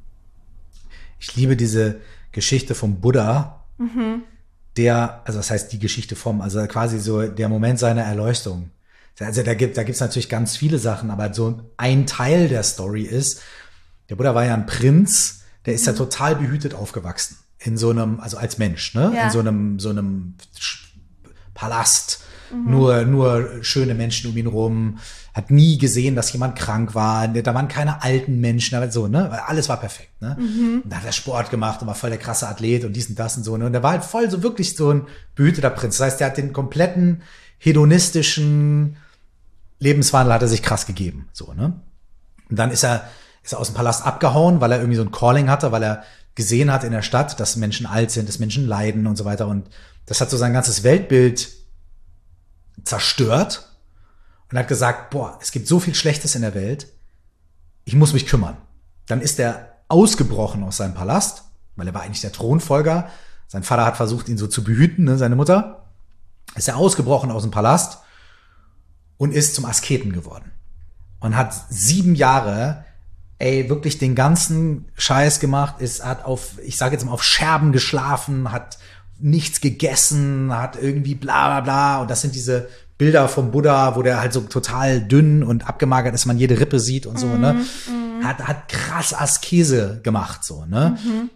Ich liebe diese Geschichte vom Buddha, mhm. der, also das heißt die Geschichte vom, also quasi so der Moment seiner Erleuchtung. Also da gibt da gibt's natürlich ganz viele Sachen, aber so ein Teil der Story ist, der Buddha war ja ein Prinz, der ist mhm. ja total behütet aufgewachsen. In so einem, also als Mensch, ne? Ja. In so einem, so einem Palast. Mhm. Nur, nur schöne Menschen um ihn rum, hat nie gesehen, dass jemand krank war, da waren keine alten Menschen, aber so, ne, alles war perfekt, ne. Mhm. Und da hat er Sport gemacht und war voll der krasse Athlet und dies und das und so, ne, und der war halt voll so wirklich so ein behüteter Prinz. Das heißt, der hat den kompletten hedonistischen Lebenswandel hat er sich krass gegeben, so, ne. Und dann ist er, ist er aus dem Palast abgehauen, weil er irgendwie so ein Calling hatte, weil er gesehen hat in der Stadt, dass Menschen alt sind, dass Menschen leiden und so weiter, und das hat so sein ganzes Weltbild zerstört und hat gesagt, boah, es gibt so viel Schlechtes in der Welt, ich muss mich kümmern. Dann ist er ausgebrochen aus seinem Palast, weil er war eigentlich der Thronfolger. Sein Vater hat versucht, ihn so zu behüten, ne, seine Mutter. Ist er ausgebrochen aus dem Palast und ist zum Asketen geworden. Und hat sieben Jahre, ey, wirklich den ganzen Scheiß gemacht, ist, hat auf, ich sage jetzt mal, auf Scherben geschlafen, hat nichts gegessen, hat irgendwie bla bla bla, und das sind diese Bilder vom Buddha, wo der halt so total dünn und abgemagert ist, man jede Rippe sieht und so, Mhm. ne? Mhm. Hat, hat krass Askese gemacht, so, ne? Mhm.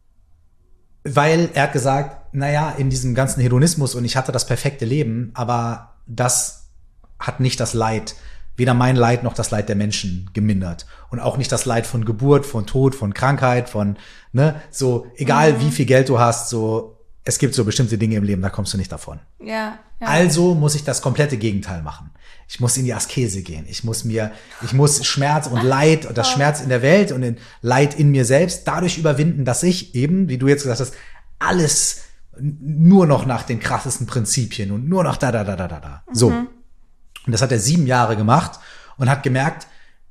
Weil er hat gesagt, naja, in diesem ganzen Hedonismus und ich hatte das perfekte Leben, aber das hat nicht das Leid, weder mein Leid noch das Leid der Menschen gemindert. Und auch nicht das Leid von Geburt, von Tod, von Krankheit, von, ne, so, egal Mhm. wie viel Geld du hast, so, es gibt so bestimmte Dinge im Leben, da kommst du nicht davon. Ja, ja. Also muss ich das komplette Gegenteil machen. Ich muss in die Askese gehen. Ich muss mir, ich muss Schmerz und Leid und das Schmerz in der Welt und den Leid in mir selbst dadurch überwinden, dass ich eben, wie du jetzt gesagt hast, alles nur noch nach den krassesten Prinzipien und nur noch da, da, da, da, da, da. So. Und das hat er sieben Jahre gemacht und hat gemerkt,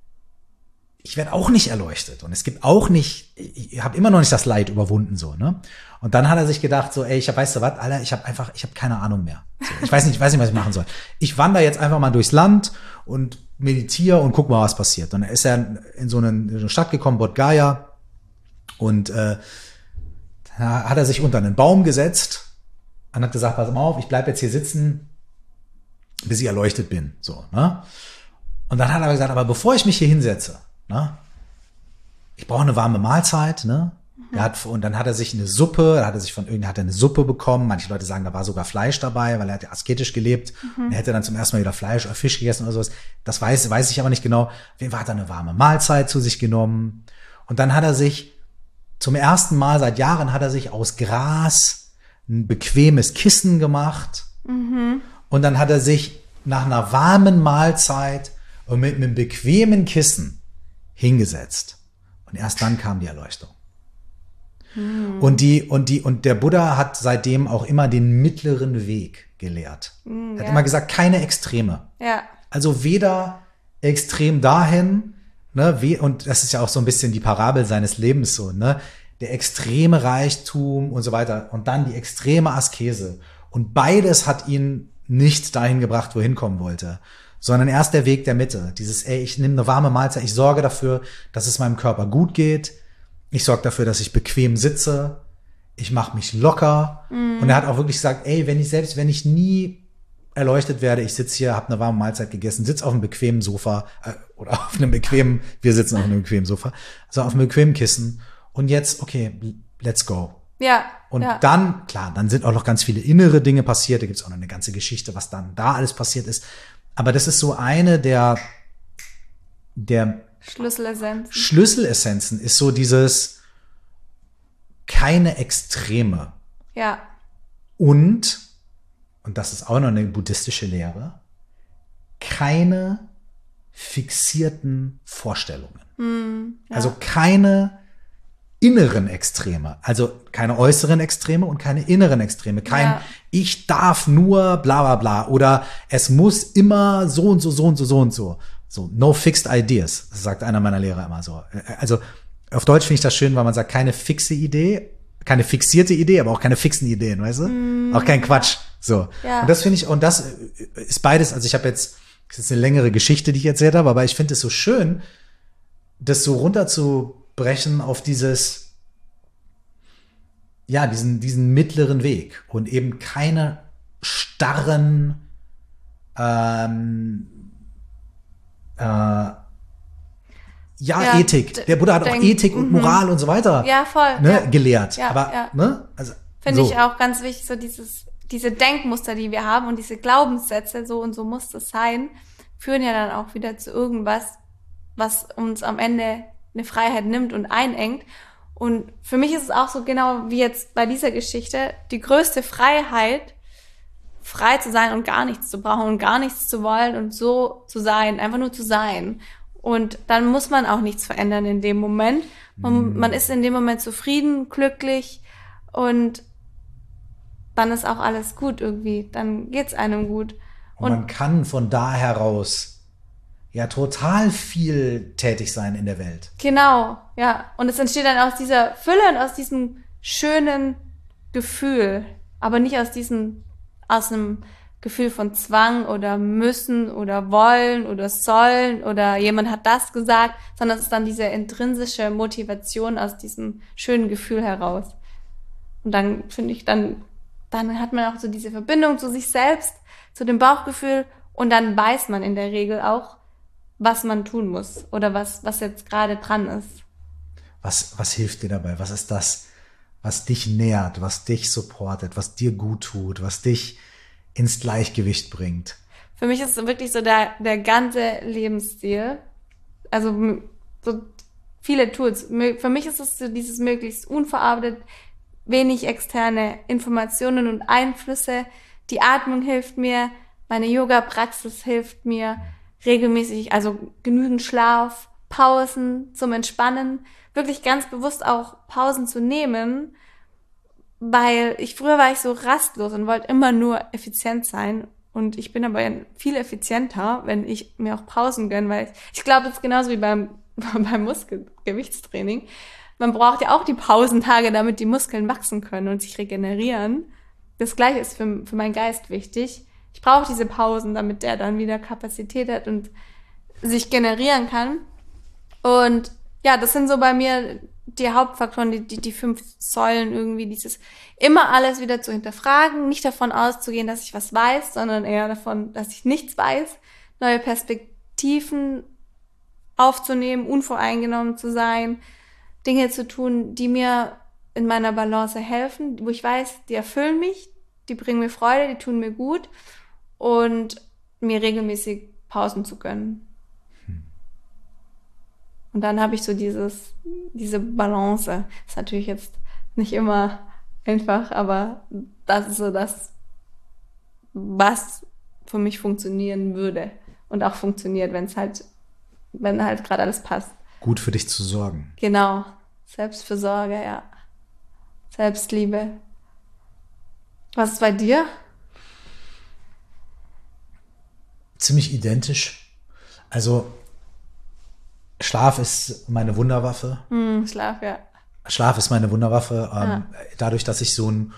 ich werde auch nicht erleuchtet und es gibt auch nicht, ich habe immer noch nicht das Leid überwunden, so, ne? Und dann hat er sich gedacht, so, ey, ich hab, weißt du was, Alter, ich habe einfach, ich habe keine Ahnung mehr. So, ich weiß nicht, ich weiß nicht, was ich machen soll. Ich wandere jetzt einfach mal durchs Land und meditiere und guck mal, was passiert. Und dann ist er in so eine, in so eine Stadt gekommen, Bodh Gaya, und äh, da hat er sich unter einen Baum gesetzt und hat gesagt, pass mal auf, ich bleib jetzt hier sitzen, bis ich erleuchtet bin, so, ne? Und dann hat er gesagt, aber bevor ich mich hier hinsetze, ne, ich brauche eine warme Mahlzeit, ne? Mhm. Er hat, und dann hat er sich eine Suppe, da hat er sich von irgendeiner hat er eine Suppe bekommen. Manche Leute sagen, da war sogar Fleisch dabei, weil er hat ja asketisch gelebt. Mhm. Und er hätte dann zum ersten Mal wieder Fleisch oder Fisch gegessen oder sowas. Das weiß, weiß ich aber nicht genau. Auf jeden Fall hat er eine warme Mahlzeit zu sich genommen. Und dann hat er sich, zum ersten Mal seit Jahren hat er sich aus Gras ein bequemes Kissen gemacht. Mhm. Und dann hat er sich nach einer warmen Mahlzeit und mit einem bequemen Kissen hingesetzt. Und erst dann kam die Erleuchtung. Hm. Und die, und die, und der Buddha hat seitdem auch immer den mittleren Weg gelehrt. Hm, er hat ja. immer gesagt, keine Extreme. Ja. Also weder extrem dahin, ne, wie, und das ist ja auch so ein bisschen die Parabel seines Lebens so, ne, der extreme Reichtum und so weiter und dann die extreme Askese. Und beides hat ihn nicht dahin gebracht, wo er hinkommen wollte, sondern erst der Weg der Mitte. Dieses, ey, ich nehme eine warme Mahlzeit, ich sorge dafür, dass es meinem Körper gut geht. Ich sorge dafür, dass ich bequem sitze. Ich mache mich locker. Mm. Und er hat auch wirklich gesagt, ey, wenn ich selbst, wenn ich nie erleuchtet werde, ich sitze hier, habe eine warme Mahlzeit gegessen, sitze auf einem bequemen Sofa äh, oder auf einem bequemen, wir sitzen auf einem bequemen Sofa, also auf einem bequemen Kissen. Und jetzt, okay, let's go. Ja. Und ja. dann, klar, dann sind auch noch ganz viele innere Dinge passiert. Da gibt's auch noch eine ganze Geschichte, was dann da alles passiert ist. Aber das ist so eine der, der Schlüsselessenzen. Schlüsselessenzen ist so dieses keine Extreme. Ja. Und, und das ist auch noch eine buddhistische Lehre, keine fixierten Vorstellungen. Hm, ja. Also keine inneren Extreme, also keine äußeren Extreme und keine inneren Extreme. Kein ja. ich darf nur bla bla bla oder es muss immer so und so, so und so, so und so. So, no fixed ideas, das sagt einer meiner Lehrer immer so. Also auf Deutsch finde ich das schön, weil man sagt, keine fixe Idee, keine fixierte Idee, aber auch keine fixen Ideen, weißt du? Mm, auch kein Quatsch. So. Ja. Und das finde ich, und das ist beides, also ich habe jetzt, das ist eine längere Geschichte, die ich erzählt habe, aber ich finde es so schön, das so runterzubrechen auf dieses, ja, diesen, diesen mittleren Weg und eben keine starren, ähm, äh, ja, ja, Ethik. Der Buddha hat denk, auch Ethik und Moral und so weiter ja, voll, ne, ja. gelehrt. Ja, aber, ja. ne, also. Finde so. ich auch ganz wichtig, so dieses, diese Denkmuster, die wir haben und diese Glaubenssätze, so und so muss es sein, führen ja dann auch wieder zu irgendwas, was uns am Ende eine Freiheit nimmt und einengt. Und für mich ist es auch so genau wie jetzt bei dieser Geschichte, die größte Freiheit, frei zu sein und gar nichts zu brauchen und gar nichts zu wollen und so zu sein, einfach nur zu sein. Und dann muss man auch nichts verändern in dem Moment. Und man ist in dem Moment zufrieden, glücklich und dann ist auch alles gut irgendwie. Dann geht's einem gut. Und, und man kann von da heraus ja total viel tätig sein in der Welt. Genau, ja. Und es entsteht dann aus dieser Fülle und aus diesem schönen Gefühl, aber nicht aus diesem, aus einem Gefühl von Zwang oder müssen oder wollen oder sollen oder jemand hat das gesagt, sondern es ist dann diese intrinsische Motivation aus diesem schönen Gefühl heraus. Und dann finde ich, dann dann hat man auch so diese Verbindung zu sich selbst, zu dem Bauchgefühl und dann weiß man in der Regel auch, was man tun muss oder was, was jetzt gerade dran ist. Was, was hilft dir dabei? Was ist das, was dich nährt, was dich supportet, was dir gut tut, was dich ins Gleichgewicht bringt? Für mich ist es wirklich so der, der ganze Lebensstil. Also so viele Tools. Für mich ist es so dieses möglichst unverarbeitet, wenig externe Informationen und Einflüsse. Die Atmung hilft mir, meine Yoga-Praxis hilft mir regelmäßig, also genügend Schlaf, Pausen zum Entspannen, wirklich ganz bewusst auch Pausen zu nehmen, weil ich früher war ich so rastlos und wollte immer nur effizient sein. Und ich bin aber viel effizienter, wenn ich mir auch Pausen gönne, weil ich, ich glaube, das ist genauso wie beim, beim Muskelgewichtstraining. Man braucht ja auch die Pausentage, damit die Muskeln wachsen können und sich regenerieren. Das Gleiche ist für, für meinen Geist wichtig. Ich brauche diese Pausen, damit der dann wieder Kapazität hat und sich generieren kann. Und ja, das sind so bei mir die Hauptfaktoren, die, die, die fünf Säulen irgendwie, dieses immer alles wieder zu hinterfragen, nicht davon auszugehen, dass ich was weiß, sondern eher davon, dass ich nichts weiß, neue Perspektiven aufzunehmen, unvoreingenommen zu sein, Dinge zu tun, die mir in meiner Balance helfen, wo ich weiß, die erfüllen mich, die bringen mir Freude, die tun mir gut und mir regelmäßig Pausen zu gönnen. Und dann habe ich so dieses, diese Balance. Ist natürlich jetzt nicht immer einfach, aber das ist so das, was für mich funktionieren würde und auch funktioniert, wenn es halt, wenn halt gerade alles passt. Gut für dich zu sorgen. Genau. Selbstfürsorge, ja. Selbstliebe. Was ist bei dir? Ziemlich identisch. Also Schlaf ist meine Wunderwaffe. Hm, Schlaf, ja. Schlaf ist meine Wunderwaffe. Ähm, Ja. Dadurch, dass ich so ein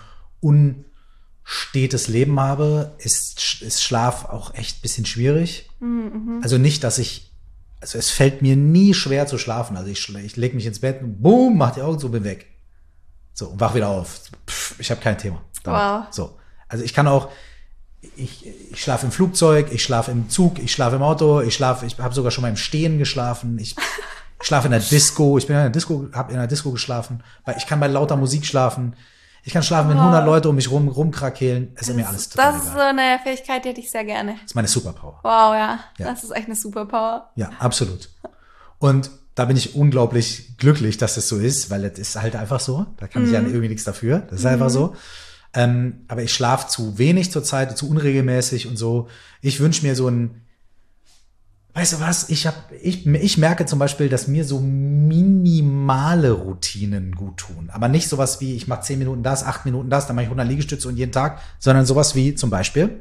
unstetes Leben habe, ist, ist Schlaf auch echt ein bisschen schwierig. Mhm. Also nicht, dass ich, also es fällt mir nie schwer zu schlafen. Also ich, ich lege mich ins Bett und boom, mach die Augen zu, bin weg. So, und wach wieder auf. Pff, ich habe kein Thema damit. Wow. So. Also ich kann auch, ich, ich schlafe im Flugzeug, ich schlafe im Zug, ich schlafe im Auto, ich schlafe, ich habe sogar schon mal im Stehen geschlafen, ich, ich schlafe in der Disco, ich bin in der Disco, habe in der Disco geschlafen, weil ich kann bei lauter Musik schlafen, ich kann schlafen, wenn Wow. hundert Leute um mich rum rumkrakehlen, es ist mir alles total Das ist so egal. eine Fähigkeit, die hätte ich sehr gerne. Das ist meine Superpower. Wow, ja. Ja. Das ist echt eine Superpower. Ja, absolut. Und da bin ich unglaublich glücklich, dass das so ist, weil das ist halt einfach so. Da kann ich ja irgendwie nichts dafür. Das ist einfach so. Ähm, aber ich schlafe zu wenig zurzeit, zu unregelmäßig und so. Ich wünsche mir so ein, weißt du was, ich hab, ich, ich merke zum Beispiel, dass mir so minimale Routinen gut tun. Aber nicht sowas wie, ich mache zehn Minuten das, acht Minuten das, dann mache ich hundert Liegestütze und jeden Tag, sondern sowas wie zum Beispiel,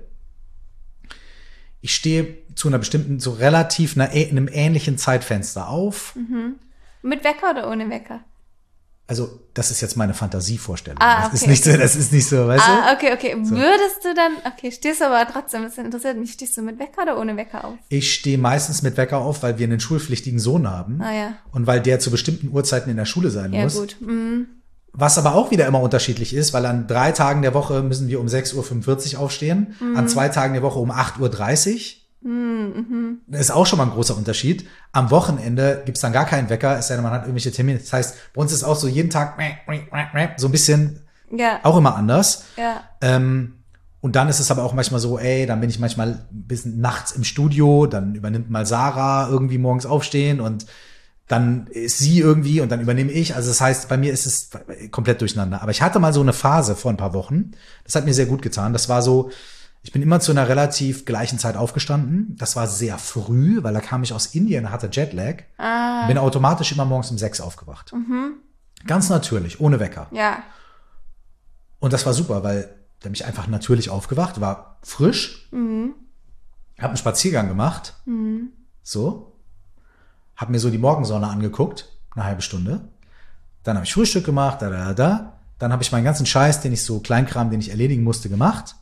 ich stehe zu einer bestimmten, so relativ einer, einem ähnlichen Zeitfenster auf. Mit Wecker oder ohne Wecker? Also, das ist jetzt meine Fantasievorstellung. Ah, das ist okay, nicht okay. so, das ist nicht so, weißt Ah, du? okay, okay. So. Würdest du dann, okay, stehst du aber trotzdem, das interessiert mich, stehst du mit Wecker oder ohne Wecker auf? Ich stehe meistens mit Wecker auf, weil wir einen schulpflichtigen Sohn haben. Ah, ja. Und weil der zu bestimmten Uhrzeiten in der Schule sein Ja, muss. gut. Mhm. Was aber auch wieder immer unterschiedlich ist, weil an drei Tagen der Woche müssen wir um sechs Uhr fünfundvierzig aufstehen, Mhm. an zwei Tagen der Woche um acht Uhr dreißig. Das ist auch schon mal ein großer Unterschied. Am Wochenende gibt's dann gar keinen Wecker, es sei denn, man hat irgendwelche Termine. Das heißt, bei uns ist auch so jeden Tag so ein bisschen Ja, auch immer anders. ja. Ähm, und dann ist es aber auch manchmal so, ey, dann bin ich manchmal ein bisschen nachts im Studio, dann übernimmt mal Sarah irgendwie morgens aufstehen und dann ist sie irgendwie und dann übernehme ich. Also das heißt, bei mir ist es komplett durcheinander. Aber ich hatte mal so eine Phase vor ein paar Wochen, das hat mir sehr gut getan. Das war so, ich bin immer zu einer relativ gleichen Zeit aufgestanden. Das war sehr früh, weil da kam ich aus Indien, hatte Jetlag. Ah, Bin automatisch immer morgens um sechs aufgewacht. Ganz natürlich, ohne Wecker. ja. Und das war super, weil da bin ich einfach natürlich aufgewacht, war frisch, Mhm. habe einen Spaziergang gemacht, so, habe mir so die Morgensonne angeguckt, eine halbe Stunde. Dann habe ich Frühstück gemacht, da, da, da. Dann habe ich meinen ganzen Scheiß, den ich so Kleinkram, den ich erledigen musste, gemacht.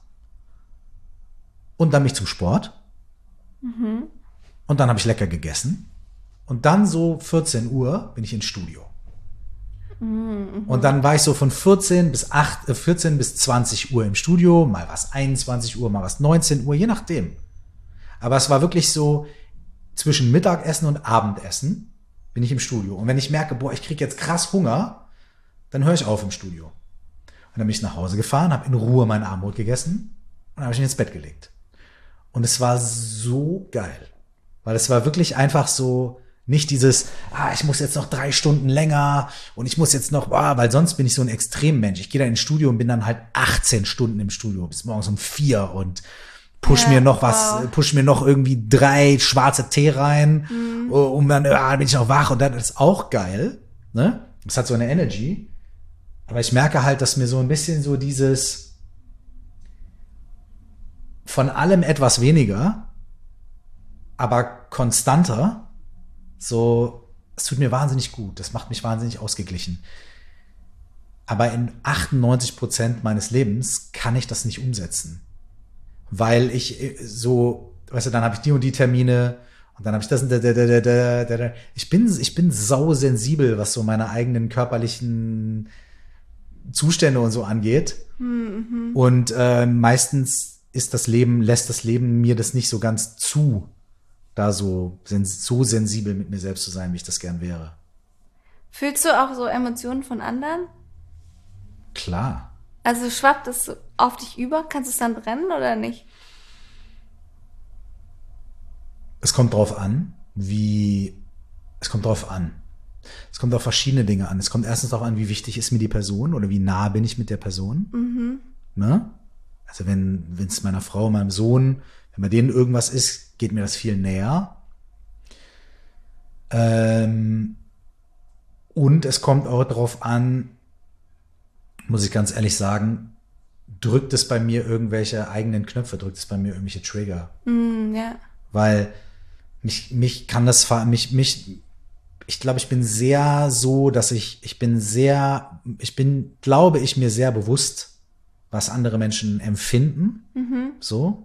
Und dann mich zum Sport. Und dann habe ich lecker gegessen. Und dann so vierzehn Uhr bin ich ins Studio. Mhm. Und dann war ich so von vierzehn bis acht, äh, vierzehn bis zwanzig Uhr im Studio, mal was einundzwanzig Uhr, mal was neunzehn Uhr, je nachdem. Aber es war wirklich so, zwischen Mittagessen und Abendessen bin ich im Studio. Und wenn ich merke, boah, ich krieg jetzt krass Hunger, dann höre ich auf im Studio. Und dann bin ich nach Hause gefahren, habe in Ruhe mein Abendbrot gegessen und dann habe ich mich ins Bett gelegt. Und es war so geil. Weil es war wirklich einfach so, nicht dieses, ah, ich muss jetzt noch drei Stunden länger und ich muss jetzt noch, ah, weil sonst bin ich so ein Extremmensch. Ich gehe da ins Studio und bin dann halt achtzehn Stunden im Studio, bis morgens um vier und push Ja, mir noch wow. was, push mir noch irgendwie drei schwarze Tee rein, mhm. und dann ah, bin ich noch wach und dann ist auch geil, ne? Das hat so eine Energy. Aber ich merke halt, dass mir so ein bisschen so dieses von allem etwas weniger, aber konstanter, so, es tut mir wahnsinnig gut. Das macht mich wahnsinnig ausgeglichen. Aber in achtundneunzig Prozent meines Lebens kann ich das nicht umsetzen. Weil ich so, weißt du, dann habe ich die und die Termine und dann habe ich das und da, da, da, da, da, da. Ich bin, ich bin sausensibel, was so meine eigenen körperlichen Zustände und so angeht. Mhm. Und äh, meistens ist das Leben, lässt das Leben mir das nicht so ganz zu, da so, so sensibel mit mir selbst zu sein, wie ich das gern wäre. Fühlst du auch so Emotionen von anderen? Klar. Also schwappt es auf dich über? Kannst du es dann brennen oder nicht? Es kommt drauf an, wie, es kommt drauf an. Es kommt auf verschiedene Dinge an. Es kommt erstens darauf an, wie wichtig ist mir die Person oder wie nah bin ich mit der Person. Mhm. Ne? Also wenn wenn es meiner Frau, meinem Sohn, wenn bei denen irgendwas ist, geht mir das viel näher. Ähm, und es kommt auch darauf an, muss ich ganz ehrlich sagen, drückt es bei mir irgendwelche eigenen Knöpfe, drückt es bei mir irgendwelche Trigger. Mm, ja. Weil mich, mich kann das, mich, mich, ich glaube, ich bin sehr so, dass ich, ich bin sehr, ich bin, glaube ich, mir sehr bewusst, was andere Menschen empfinden. Mhm. So.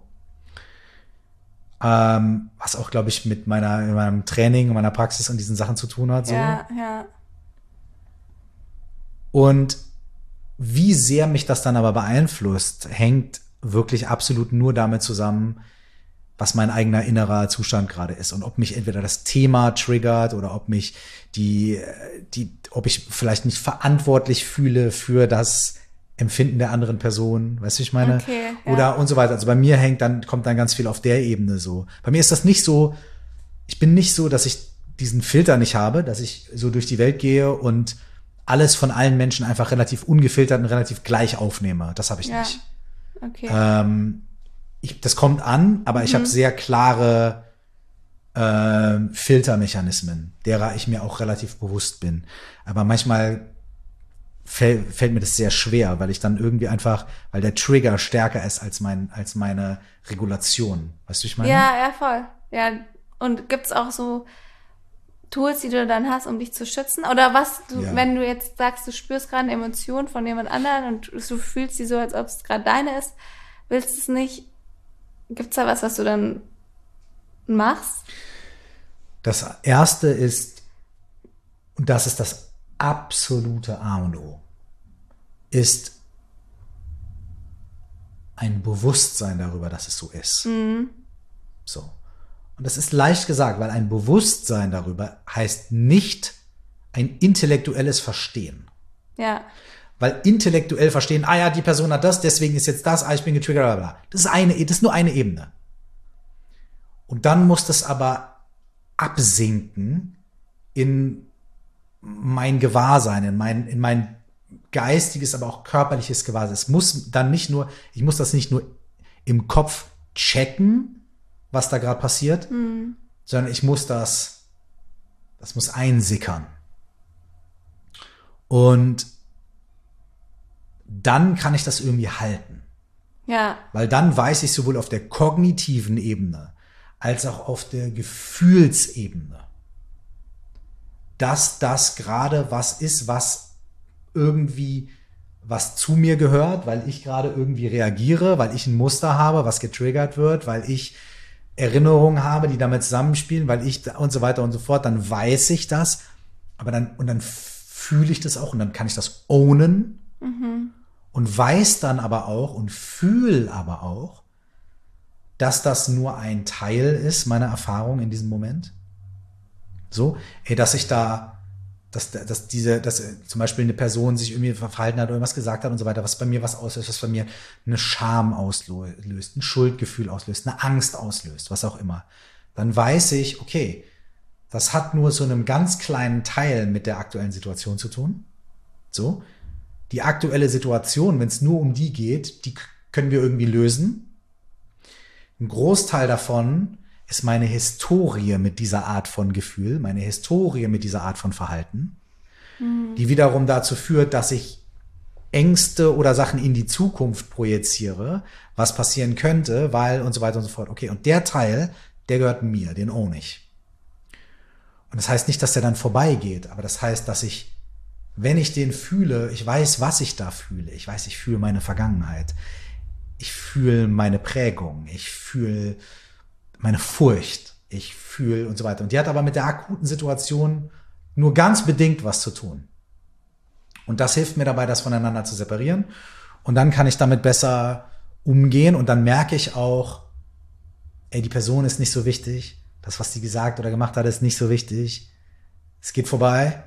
Ähm, was auch, glaube ich, mit meiner, mit meinem Training und meiner Praxis und diesen Sachen zu tun hat. So. Ja, ja. Und wie sehr mich das dann aber beeinflusst, hängt wirklich absolut nur damit zusammen, was mein eigener innerer Zustand gerade ist und ob mich entweder das Thema triggert oder ob mich die, die, ob ich vielleicht nicht verantwortlich fühle für das Empfinden der anderen Person, weißt du, ich meine? Okay, ja. Oder und so weiter. Also bei mir hängt dann, kommt dann ganz viel auf der Ebene so. Bei mir ist das nicht so, ich bin nicht so, dass ich diesen Filter nicht habe, dass ich so durch die Welt gehe und alles von allen Menschen einfach relativ ungefiltert und relativ gleich aufnehme. Das habe ich ja. nicht. Okay. Ähm, ich, das kommt an, aber ich mhm. habe sehr klare äh, Filtermechanismen, derer ich mir auch relativ bewusst bin. Aber manchmal fäll, fällt mir das sehr schwer, weil ich dann irgendwie einfach, weil der Trigger stärker ist als mein, als meine Regulation. Weißt du, wie ich meine? Ja, ja, voll. Ja, und gibt's auch so Tools, die du dann hast, um dich zu schützen? Oder was, du, ja. wenn du jetzt sagst, du spürst gerade eine Emotion von jemand anderem und du fühlst sie so, als ob es gerade deine ist, willst du es nicht? Gibt's da was, was du dann machst? Das Erste ist, und das ist das absolute A und O, ist ein Bewusstsein darüber, dass es so ist. Mhm. So. Und das ist leicht gesagt, weil ein Bewusstsein darüber heißt nicht ein intellektuelles Verstehen. Ja. Weil intellektuell verstehen, ah ja, die Person hat das, deswegen ist jetzt das, ah, ich bin getriggert, bla bla. Das ist eine, das ist nur eine Ebene. Und dann muss das aber absinken in mein Gewahrsein, in mein, in mein geistiges, aber auch körperliches Gewahrsein. Es muss dann nicht nur, ich muss das nicht nur im Kopf checken, was da gerade passiert, mhm. sondern ich muss das, das muss einsickern. Und dann kann ich das irgendwie halten. Ja. Weil dann weiß ich sowohl auf der kognitiven Ebene als auch auf der Gefühlsebene, dass das gerade was ist, was irgendwie was zu mir gehört, weil ich gerade irgendwie reagiere, weil ich ein Muster habe, was getriggert wird, weil ich Erinnerungen habe, die damit zusammenspielen, weil ich und so weiter und so fort, dann weiß ich das, aber dann, und dann fühle ich das auch und dann kann ich das ownen Mhm. und weiß dann aber auch und fühle aber auch, dass das nur ein Teil ist meiner Erfahrung in diesem Moment. So, ey, dass ich da, dass, dass diese, dass äh, zum Beispiel eine Person sich irgendwie verhalten hat oder irgendwas gesagt hat und so weiter, was bei mir was auslöst, was bei mir eine Scham auslöst, ein Schuldgefühl auslöst, eine Angst auslöst, was auch immer. Dann weiß ich, okay, das hat nur so einem ganz kleinen Teil mit der aktuellen Situation zu tun. So, die aktuelle Situation, wenn es nur um die geht, die k- können wir irgendwie lösen. Ein Großteil davon ist meine Historie mit dieser Art von Gefühl, meine Historie mit dieser Art von Verhalten, die wiederum dazu führt, dass ich Ängste oder Sachen in die Zukunft projiziere, was passieren könnte, weil und so weiter und so fort. Okay, und der Teil, der gehört mir, den own ich. Und das heißt nicht, dass der dann vorbeigeht, aber das heißt, dass ich, wenn ich den fühle, ich weiß, was ich da fühle. Ich weiß, ich fühle meine Vergangenheit. Ich fühle meine Prägung. Ich fühle meine Furcht. Ich fühle und so weiter. Und die hat aber mit der akuten Situation nur ganz bedingt was zu tun. Und das hilft mir dabei, das voneinander zu separieren. Und dann kann ich damit besser umgehen. Und dann merke ich auch, ey, die Person ist nicht so wichtig. Das, was die gesagt oder gemacht hat, ist nicht so wichtig. Es geht vorbei.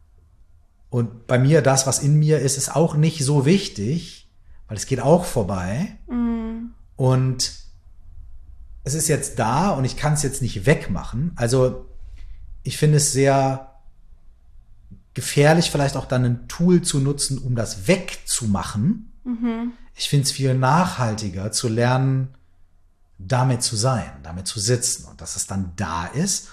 Und bei mir, das, was in mir ist, ist auch nicht so wichtig, weil es geht auch vorbei. Mhm. Und es ist jetzt da und ich kann es jetzt nicht wegmachen. Also ich finde es sehr gefährlich, vielleicht auch dann ein Tool zu nutzen, um das wegzumachen. Mhm. Ich finde es viel nachhaltiger zu lernen, damit zu sein, damit zu sitzen und dass es dann da ist.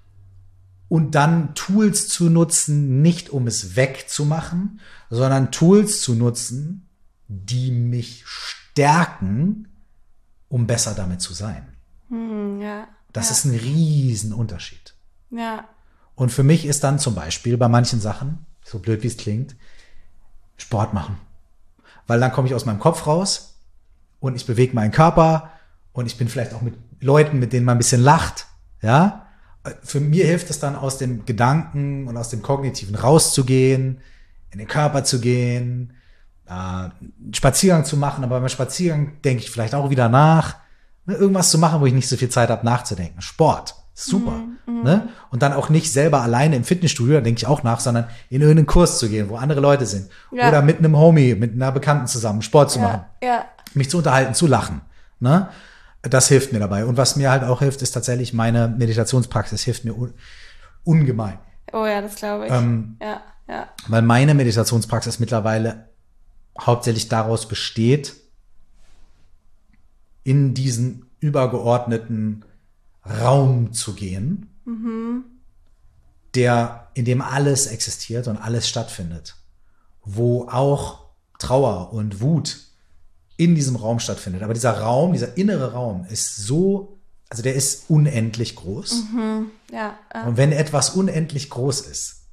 Und dann Tools zu nutzen, nicht um es wegzumachen, sondern Tools zu nutzen, die mich stärken, um besser damit zu sein. Mhm. Ja. Das ja. ist ein Riesenunterschied. Ja. Und für mich ist dann zum Beispiel bei manchen Sachen, so blöd wie es klingt, Sport machen. Weil dann komme ich aus meinem Kopf raus und ich bewege meinen Körper und ich bin vielleicht auch mit Leuten, mit denen man ein bisschen lacht, ja. Für mir hilft es dann, aus dem Gedanken und aus dem Kognitiven rauszugehen, in den Körper zu gehen, äh, einen Spaziergang zu machen, aber beim Spaziergang denke ich vielleicht auch wieder nach, ne, irgendwas zu machen, wo ich nicht so viel Zeit habe nachzudenken. Sport, super. Mhm, Ne? Und dann auch nicht selber alleine im Fitnessstudio, da denke ich auch nach, sondern in irgendeinen Kurs zu gehen, wo andere Leute sind. Ja. Oder mit einem Homie, mit einer Bekannten zusammen Sport zu machen, Ja. Ja. mich zu unterhalten, zu lachen. Ne? Das hilft mir dabei. Und was mir halt auch hilft, ist tatsächlich meine Meditationspraxis, hilft mir un- ungemein. Oh ja, das glaube ich. Ähm, ja. Ja. Weil meine Meditationspraxis mittlerweile hauptsächlich daraus besteht, in diesen übergeordneten Raum zu gehen, der, in dem alles existiert und alles stattfindet, wo auch Trauer und Wut in diesem Raum stattfindet. Aber dieser Raum, dieser innere Raum ist so, also der ist unendlich groß. Ja. Ja. Und wenn etwas unendlich groß ist,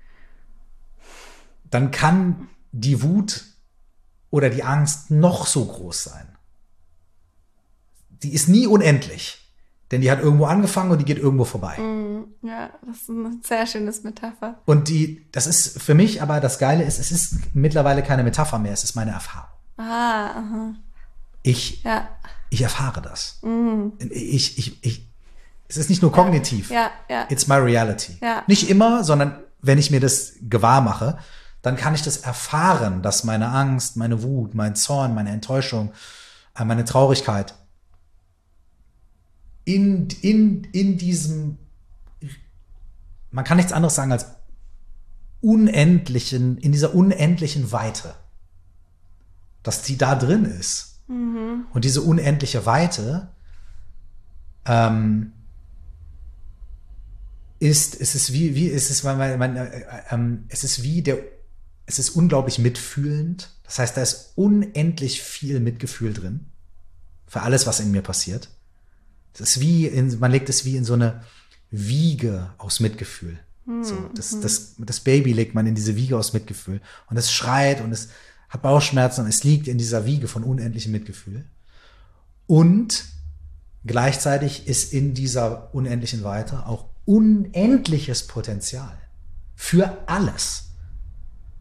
dann kann die Wut oder die Angst noch so groß sein. Die ist nie unendlich, denn die hat irgendwo angefangen und die geht irgendwo vorbei. Ja, das ist eine sehr schönes Metapher. Und die, das ist für mich aber das Geile ist, es ist mittlerweile keine Metapher mehr, es ist meine Erfahrung. Ah, aha. Ich, Ja. ich erfahre das. Ich, ich, ich, es ist nicht nur kognitiv. Ja, ja. It's my reality. Ja. Nicht immer, sondern wenn ich mir das gewahr mache, dann kann ich das erfahren, dass meine Angst, meine Wut, mein Zorn, meine Enttäuschung, äh, meine Traurigkeit in, in, in diesem, man kann nichts anderes sagen als unendlichen, in dieser unendlichen Weite, dass die da drin ist. Und diese unendliche Weite ähm, ist, es ist wie, wie, es ist, man, man, man, äh, äh, es ist wie der, es ist unglaublich mitfühlend. Das heißt, da ist unendlich viel Mitgefühl drin für alles, was in mir passiert. Es ist wie, in, man legt es wie in so eine Wiege aus Mitgefühl. So, das, das, das Baby legt man in diese Wiege aus Mitgefühl und es schreit und es hat Bauchschmerzen und es liegt in dieser Wiege von unendlichem Mitgefühl. Und gleichzeitig ist in dieser unendlichen Weite auch unendliches Potenzial für alles.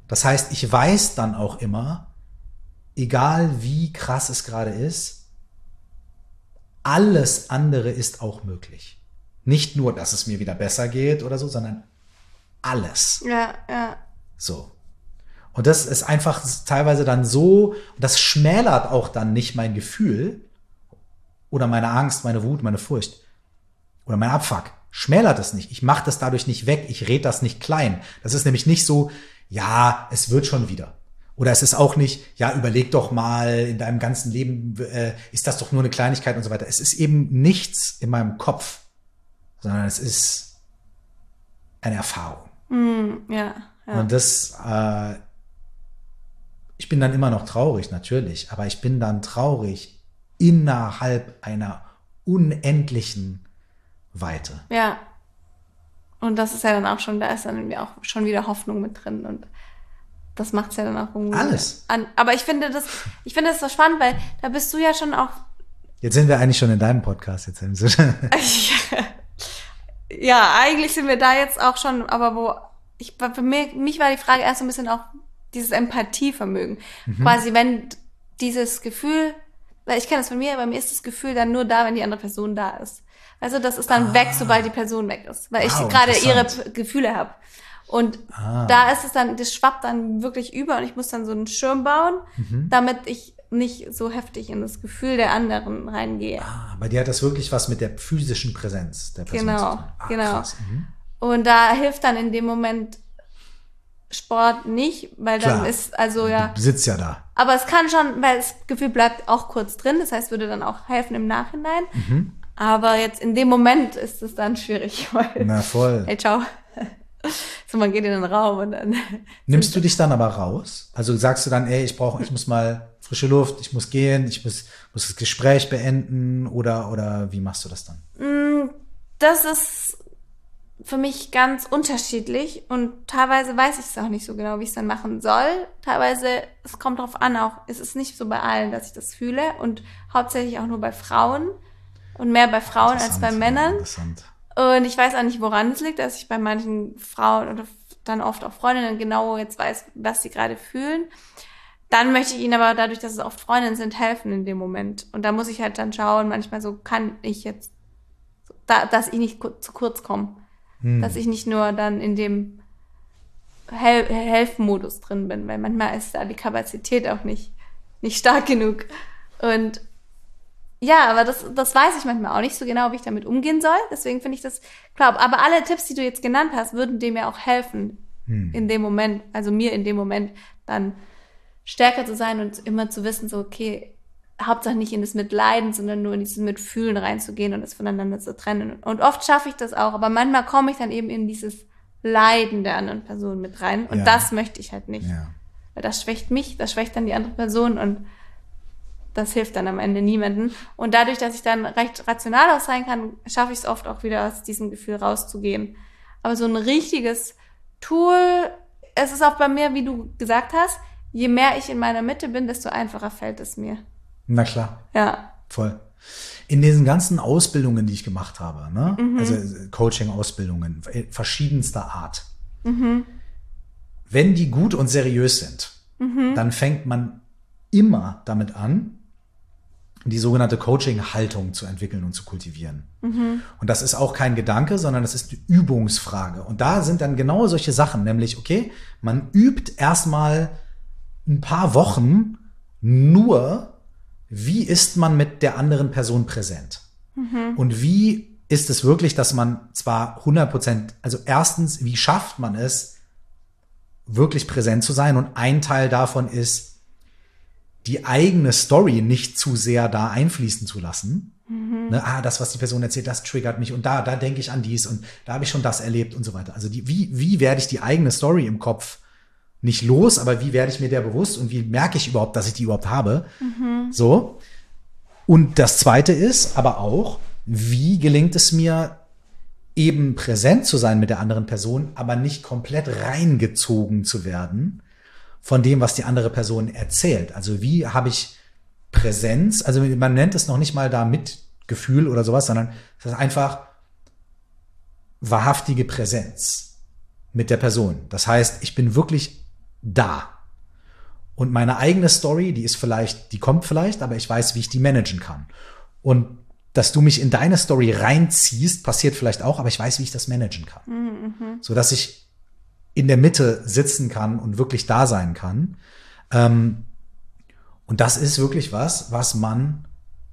Das heißt, ich weiß dann auch immer, egal wie krass es gerade ist, alles andere ist auch möglich. Nicht nur, dass es mir wieder besser geht oder so, sondern alles. Ja, ja. So. Und das ist einfach teilweise dann so, und das schmälert auch dann nicht mein Gefühl oder meine Angst, meine Wut, meine Furcht oder mein Abfuck. Schmälert es nicht. Ich mache das dadurch nicht weg. Ich rede das nicht klein. Das ist nämlich nicht so, ja, es wird schon wieder. Oder es ist auch nicht, ja, überleg doch mal, in deinem ganzen Leben äh, ist das doch nur eine Kleinigkeit und so weiter. Es ist eben nichts in meinem Kopf, sondern es ist eine Erfahrung. Mm, ja, ja. Und das, äh, ich bin dann immer noch traurig, natürlich, aber ich bin dann traurig innerhalb einer unendlichen Weite. Ja. Und das ist ja dann auch schon, da ist dann irgendwie auch schon wieder Hoffnung mit drin und das macht es ja dann auch irgendwie Alles. An. Aber ich finde das, ich finde das so spannend, weil da bist du ja schon auch. Jetzt sind wir eigentlich schon in deinem Podcast. Jetzt sind wir Ja, eigentlich sind wir da jetzt auch schon, aber wo, ich, für mich, mich war die Frage erst so ein bisschen auch dieses Empathievermögen. Mhm. Quasi, wenn dieses Gefühl, weil ich kenne das von mir, bei mir ist das Gefühl dann nur da, wenn die andere Person da ist. Also das ist dann ah. weg, sobald die Person weg ist, weil wow, ich gerade ihre P- Gefühle habe. Und ah. da ist es dann, das schwappt dann wirklich über und ich muss dann so einen Schirm bauen, mhm. damit ich nicht so heftig in das Gefühl der anderen reingehe. Ah, bei dir hat das wirklich was mit der physischen Präsenz der Person genau, zu tun. Ah, genau. Mhm. Und da hilft dann in dem Moment Sport nicht, weil Klar. dann ist, also ja. Du sitzt ja da. Aber es kann schon, weil das Gefühl bleibt auch kurz drin, das heißt, würde dann auch helfen im Nachhinein. Mhm. Aber jetzt in dem Moment ist es dann schwierig, weil. Na voll. Hey, ciao. So, man geht in den Raum und dann. Nimmst du dich dann aber raus? Also sagst du dann, ey, ich brauche, ich muss mal frische Luft, ich muss gehen, ich muss, muss das Gespräch beenden oder, oder wie machst du das dann? Das ist für mich ganz unterschiedlich und teilweise weiß ich es auch nicht so genau, wie ich es dann machen soll. Teilweise, es kommt drauf an auch, es ist nicht so bei allen, dass ich das fühle und hauptsächlich auch nur bei Frauen und mehr bei Frauen als bei Männern. Interessant. Und ich weiß auch nicht, woran es liegt, dass ich bei manchen Frauen oder dann oft auch Freundinnen genau jetzt weiß, was sie gerade fühlen. Dann möchte ich ihnen aber dadurch, dass es oft Freundinnen sind, helfen in dem Moment. Und da muss ich halt dann schauen, manchmal so kann ich jetzt, da, dass ich nicht zu kurz komme. Hm. Dass ich nicht nur dann in dem Hel- Helfmodus drin bin, weil manchmal ist da die Kapazität auch nicht, nicht stark genug. Und ja, aber das, das weiß ich manchmal auch nicht so genau, wie ich damit umgehen soll. Deswegen finde ich das, klar, aber alle Tipps, die du jetzt genannt hast, würden dem ja auch helfen, hm. in dem Moment, also mir in dem Moment dann stärker zu sein und immer zu wissen, so, okay, Hauptsache nicht in das Mitleiden, sondern nur in dieses Mitfühlen reinzugehen und das voneinander zu trennen. Und oft schaffe ich das auch, aber manchmal komme ich dann eben in dieses Leiden der anderen Person mit rein und ja. das möchte ich halt nicht. Ja. Weil das schwächt mich, das schwächt dann die andere Person und das hilft dann am Ende niemandem. Und dadurch, dass ich dann recht rational auch sein kann, schaffe ich es oft auch wieder aus diesem Gefühl rauszugehen. Aber so ein richtiges Tool, es ist auch bei mir, wie du gesagt hast, je mehr ich in meiner Mitte bin, desto einfacher fällt es mir. Na klar. Ja. Voll. In diesen ganzen Ausbildungen, die ich gemacht habe, ne? Mhm. Also Coaching-Ausbildungen verschiedenster Art. Mhm. Wenn die gut und seriös sind, mhm. dann fängt man immer damit an, die sogenannte Coaching-Haltung zu entwickeln und zu kultivieren. Mhm. Und das ist auch kein Gedanke, sondern das ist eine Übungsfrage. Und da sind dann genau solche Sachen, nämlich, okay, man übt erstmal ein paar Wochen nur, wie ist man mit der anderen Person präsent? Mhm. Und wie ist es wirklich, dass man zwar hundert Prozent, also erstens, wie schafft man es, wirklich präsent zu sein? Und ein Teil davon ist, die eigene Story nicht zu sehr da einfließen zu lassen. Mhm. Ne, ah, das, was die Person erzählt, das triggert mich und da, da denke ich an dies und da habe ich schon das erlebt und so weiter. Also die, wie, wie werde ich die eigene Story im Kopf nicht los, aber wie werde ich mir der bewusst und wie merke ich überhaupt, dass ich die überhaupt habe? Mhm. So. Und das Zweite ist aber auch, wie gelingt es mir, eben präsent zu sein mit der anderen Person, aber nicht komplett reingezogen zu werden von dem, was die andere Person erzählt. Also wie habe ich Präsenz, also man nennt es noch nicht mal da Mitgefühl oder sowas, sondern es ist einfach wahrhaftige Präsenz mit der Person. Das heißt, ich bin wirklich da. Und meine eigene Story, die ist vielleicht, die kommt vielleicht, aber ich weiß, wie ich die managen kann. Und dass du mich in deine Story reinziehst, passiert vielleicht auch, aber ich weiß, wie ich das managen kann. Mhm. So dass ich in der Mitte sitzen kann und wirklich da sein kann. Ähm, und das ist wirklich was, was man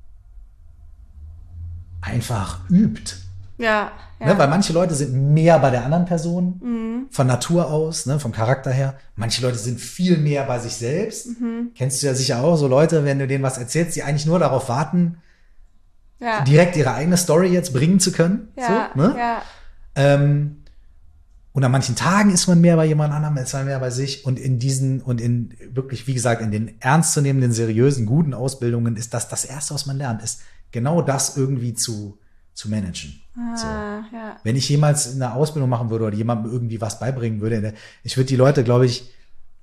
einfach übt. Ja, ja. Ne, weil manche Leute sind mehr bei der anderen Person, mhm. von Natur aus, ne, vom Charakter her. Manche Leute sind viel mehr bei sich selbst. Mhm. Kennst du ja sicher auch so Leute, wenn du denen was erzählst, die eigentlich nur darauf warten, ja. direkt ihre eigene Story jetzt bringen zu können. Ja, so, ne? ja. Ähm, und an manchen Tagen ist man mehr bei jemand anderem, ist man mehr bei sich. Und in diesen, und in wirklich, wie gesagt, in den ernstzunehmenden, seriösen, guten Ausbildungen ist das das Erste, was man lernt, ist genau das irgendwie zu, zu managen. Ah, so. ja. Wenn ich jemals eine Ausbildung machen würde oder jemandem irgendwie was beibringen würde, ich würde die Leute, glaube ich,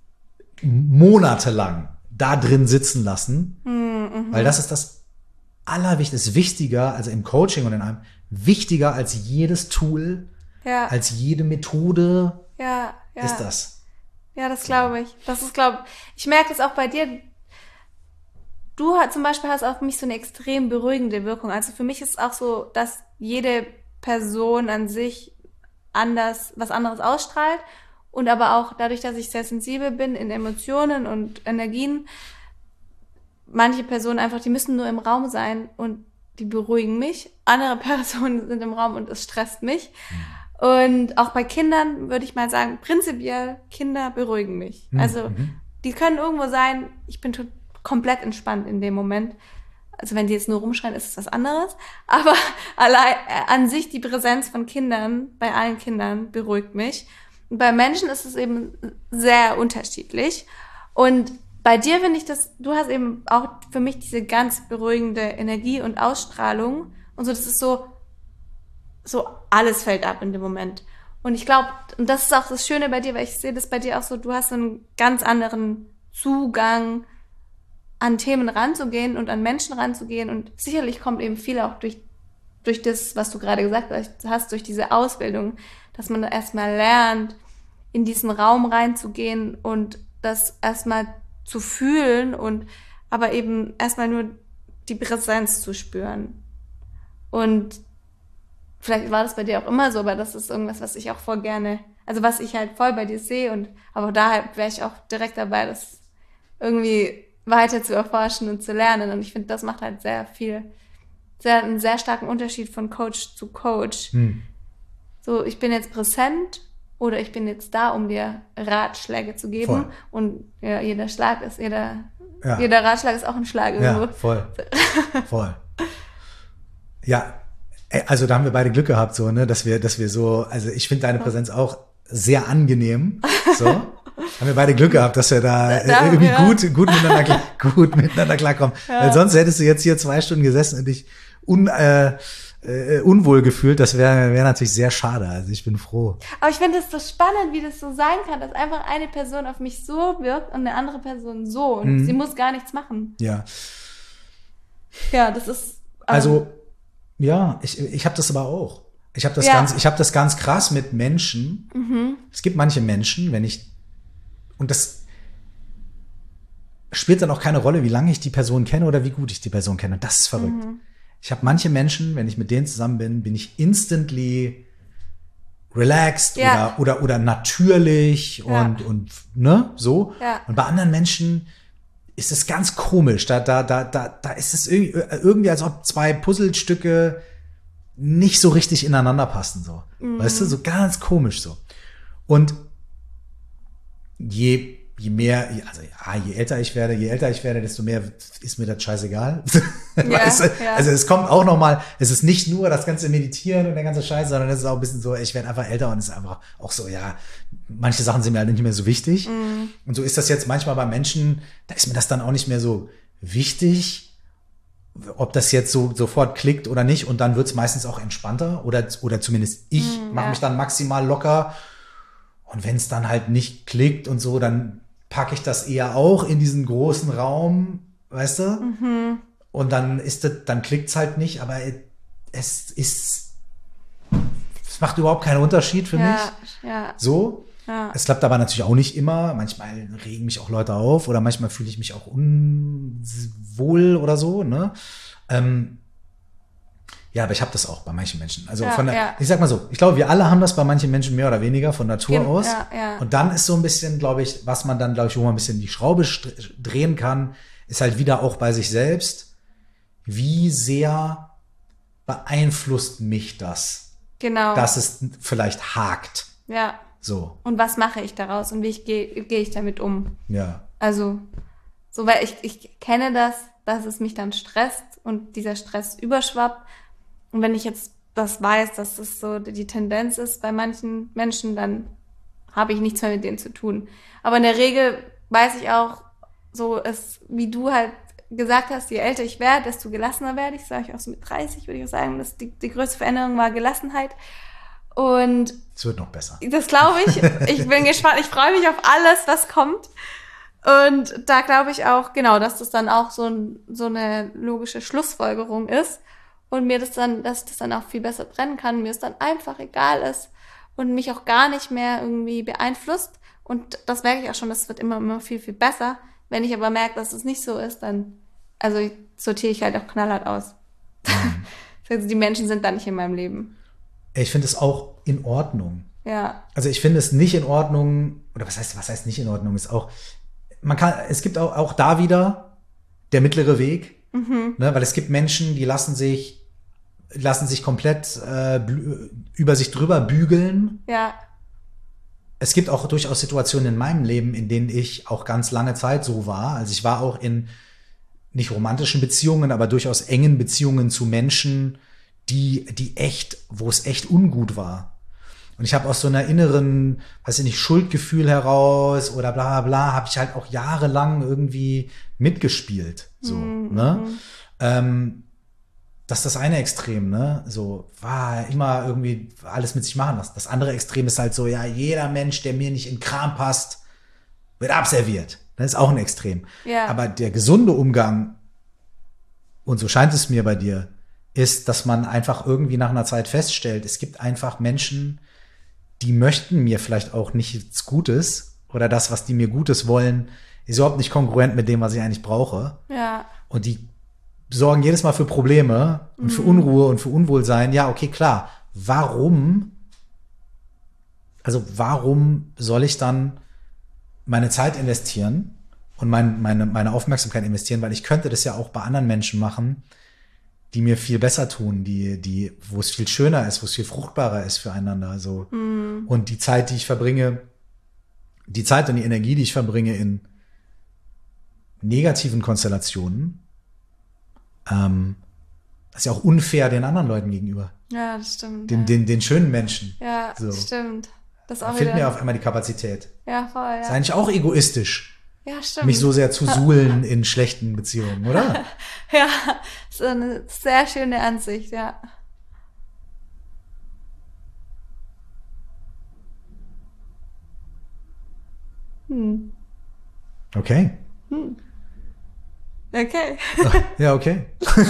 monatelang da drin sitzen lassen, mhm. weil das ist das Allerwichtigste, ist wichtiger, also im Coaching und in allem, wichtiger als jedes Tool, ja. als jede Methode, ja, ja. ist das. Ja, das glaube ich. Das ist, glaube ich, merke das auch bei dir. Du zum Beispiel hast auf mich so eine extrem beruhigende Wirkung. Also für mich ist es auch so, dass jede Person an sich anders, was anderes ausstrahlt und aber auch dadurch, dass ich sehr sensibel bin in Emotionen und Energien, manche Personen einfach, die müssen nur im Raum sein und die beruhigen mich. Andere Personen sind im Raum und es stresst mich. Und auch bei Kindern würde ich mal sagen, prinzipiell, Kinder beruhigen mich. Mhm. Also die können irgendwo sein, ich bin total komplett entspannt in dem Moment. Also wenn die jetzt nur rumschreien, ist es was anderes. Aber allein äh, an sich die Präsenz von Kindern, bei allen Kindern, beruhigt mich. Und bei Menschen ist es eben sehr unterschiedlich. Und bei dir finde ich das, du hast eben auch für mich diese ganz beruhigende Energie und Ausstrahlung. Und so, das ist so, so alles fällt ab in dem Moment. Und ich glaube, und das ist auch das Schöne bei dir, weil ich sehe das bei dir auch so, du hast so einen ganz anderen Zugang an Themen ranzugehen und an Menschen ranzugehen. Und sicherlich kommt eben viel auch durch, durch das, was du gerade gesagt hast, durch diese Ausbildung, dass man erstmal lernt, in diesen Raum reinzugehen und das erstmal zu fühlen und aber eben erstmal nur die Präsenz zu spüren. Und vielleicht war das bei dir auch immer so, aber das ist irgendwas, was ich auch voll gerne, also was ich halt voll bei dir sehe und aber daher wäre ich auch direkt dabei, das irgendwie weiter zu erforschen und zu lernen. Und ich finde, das macht halt sehr viel, sehr, einen sehr starken Unterschied von Coach zu Coach. Hm. So, ich bin jetzt präsent oder ich bin jetzt da, um dir Ratschläge zu geben. Voll. Und ja, jeder Schlag ist, jeder, ja. jeder Ratschlag ist auch ein Schlag irgendwo. Ja, voll. Voll. Ja, also da haben wir beide Glück gehabt, so, ne, dass wir, dass wir so, also ich finde deine Präsenz auch sehr angenehm, so. Haben wir beide Glück gehabt, dass wir da, da irgendwie ja. gut, gut miteinander, gut miteinander klarkommen. Ja. Weil sonst hättest du jetzt hier zwei Stunden gesessen und dich un, äh, äh, unwohl gefühlt. Das wäre wär natürlich sehr schade. Also ich bin froh. Aber ich finde es so spannend, wie das so sein kann, dass einfach eine Person auf mich so wirkt und eine andere Person so. Und mhm. sie muss gar nichts machen. Ja. Ja, das ist. Ähm, also, ja, ich, ich habe das aber auch. Ich habe das ja. ganz, ich habe das ganz krass mit Menschen. Mhm. Es gibt manche Menschen, wenn ich Und das spielt dann auch keine Rolle, wie lange ich die Person kenne oder wie gut ich die Person kenne. Und das ist verrückt. Mhm. Ich habe manche Menschen, wenn ich mit denen zusammen bin, bin ich instantly relaxed ja. oder, oder, oder natürlich ja. und, und, ne, so. Ja. Und bei anderen Menschen ist es ganz komisch. Da, da, da, da, da ist es irgendwie, irgendwie, als ob zwei Puzzlestücke nicht so richtig ineinander passen, so. Mhm. Weißt du, so ganz komisch so. Und Je, je mehr, also ja, je älter ich werde, je älter ich werde, desto mehr ist mir das scheißegal. Ja, weißt du? ja. Also es kommt auch noch mal, es ist nicht nur das ganze Meditieren und der ganze Scheiß, sondern es ist auch ein bisschen so, ich werde einfach älter und es ist einfach auch so, ja, manche Sachen sind mir halt nicht mehr so wichtig. Mhm. Und so ist das jetzt manchmal bei Menschen, da ist mir das dann auch nicht mehr so wichtig, ob das jetzt so sofort klickt oder nicht. Und dann wird es meistens auch entspannter oder, oder zumindest ich Mhm, mache ja. mich dann maximal locker. Und wenn es dann halt nicht klickt und so, dann packe ich das eher auch in diesen großen Raum, weißt du? Mhm. Und dann ist das, dann klickt's halt nicht, aber es ist, es macht überhaupt keinen Unterschied für ja, mich. Ja. So. Ja. Es klappt aber natürlich auch nicht immer. Manchmal regen mich auch Leute auf oder manchmal fühle ich mich auch unwohl oder so, ne? Ähm, ja, aber ich habe das auch bei manchen Menschen. Also ja, von der, ja. ich sag mal so, ich glaube, wir alle haben das bei manchen Menschen mehr oder weniger von Natur Gen- aus. ja, ja. Und dann ist so ein bisschen, glaube ich, was man dann, glaube ich, wo man ein bisschen die Schraube st- drehen kann, ist halt wieder auch bei sich selbst. Wie sehr beeinflusst mich das, Genau. dass es vielleicht hakt? Ja. So, Und was mache ich daraus und wie ich gehe gehe ich damit um? ja. Also, so weil ich, ich kenne das, dass es mich dann stresst und dieser Stress überschwappt. Und wenn ich jetzt das weiß, dass das so die Tendenz ist bei manchen Menschen, dann habe ich nichts mehr mit denen zu tun. Aber in der Regel weiß ich auch, so ist, wie du halt gesagt hast, je älter ich werde, desto gelassener werde ich. Sage ich auch so mit dreißig, würde ich auch sagen, dass die, die größte Veränderung war Gelassenheit. Und Es wird noch besser. das glaube ich. Ich bin gespannt. Ich freue mich auf alles, was kommt. Und da glaube ich auch, genau, dass das dann auch so, ein, so eine logische Schlussfolgerung ist. Und mir das dann, dass ich das dann auch viel besser trennen kann. Mir es dann einfach egal ist und mich auch gar nicht mehr irgendwie beeinflusst. Und das merke ich auch schon, das wird immer, immer viel, viel besser. Wenn ich aber merke, dass es nicht so ist, dann, also sortiere ich halt auch knallhart aus. Mhm. Also die Menschen sind dann nicht in meinem Leben. Ich finde es auch in Ordnung. Ja. Also ich finde es nicht in Ordnung, oder was heißt, was heißt nicht in Ordnung, ist auch, man kann, es gibt auch, auch da wieder der mittlere Weg, Mhm. ne, weil es gibt Menschen, die lassen sich, lassen sich komplett äh, blü- über sich drüber bügeln. Ja. Es gibt auch durchaus Situationen in meinem Leben, in denen ich auch ganz lange Zeit so war. Also ich war auch in nicht romantischen Beziehungen, aber durchaus engen Beziehungen zu Menschen, die, die echt, wo es echt ungut war. Und ich habe aus so einer inneren, weiß ich nicht, Schuldgefühl heraus oder bla bla bla, habe ich halt auch jahrelang irgendwie mitgespielt. So, Mhm. ne? Ähm, das ist das eine Extrem, ne? So, war immer irgendwie alles mit sich machen lassen. Das andere Extrem ist halt so, ja, jeder Mensch, der mir nicht in den Kram passt, wird abserviert. Das ist auch ein Extrem. Ja. Aber der gesunde Umgang, und so scheint es mir bei dir, ist, dass man einfach irgendwie nach einer Zeit feststellt, es gibt einfach Menschen, die möchten mir vielleicht auch nichts Gutes oder das, was die mir Gutes wollen, ist überhaupt nicht kongruent mit dem, was ich eigentlich brauche. Ja. Und die sorgen jedes Mal für Probleme und für Unruhe und für Unwohlsein. Ja, okay, klar. Warum, also warum soll ich dann meine Zeit investieren und mein, meine, meine Aufmerksamkeit investieren? Weil ich könnte das ja auch bei anderen Menschen machen, die mir viel besser tun, die, die, wo es viel schöner ist, wo es viel fruchtbarer ist füreinander, so. Mhm. Und die Zeit, die ich verbringe, die Zeit und die Energie, die ich verbringe in negativen Konstellationen, ähm, das ist ja auch unfair den anderen Leuten gegenüber, Ja, das stimmt. den, ja. den, den schönen Menschen. Ja, So. stimmt. Das ist Da auch fehlt wieder. mir auf einmal die Kapazität. Ja, voll, Ist ja. eigentlich auch egoistisch, Ja, stimmt. mich so sehr zu suhlen in schlechten Beziehungen, oder? Ja, so eine sehr schöne Ansicht, ja. Hm. Okay. Okay. Ja, okay.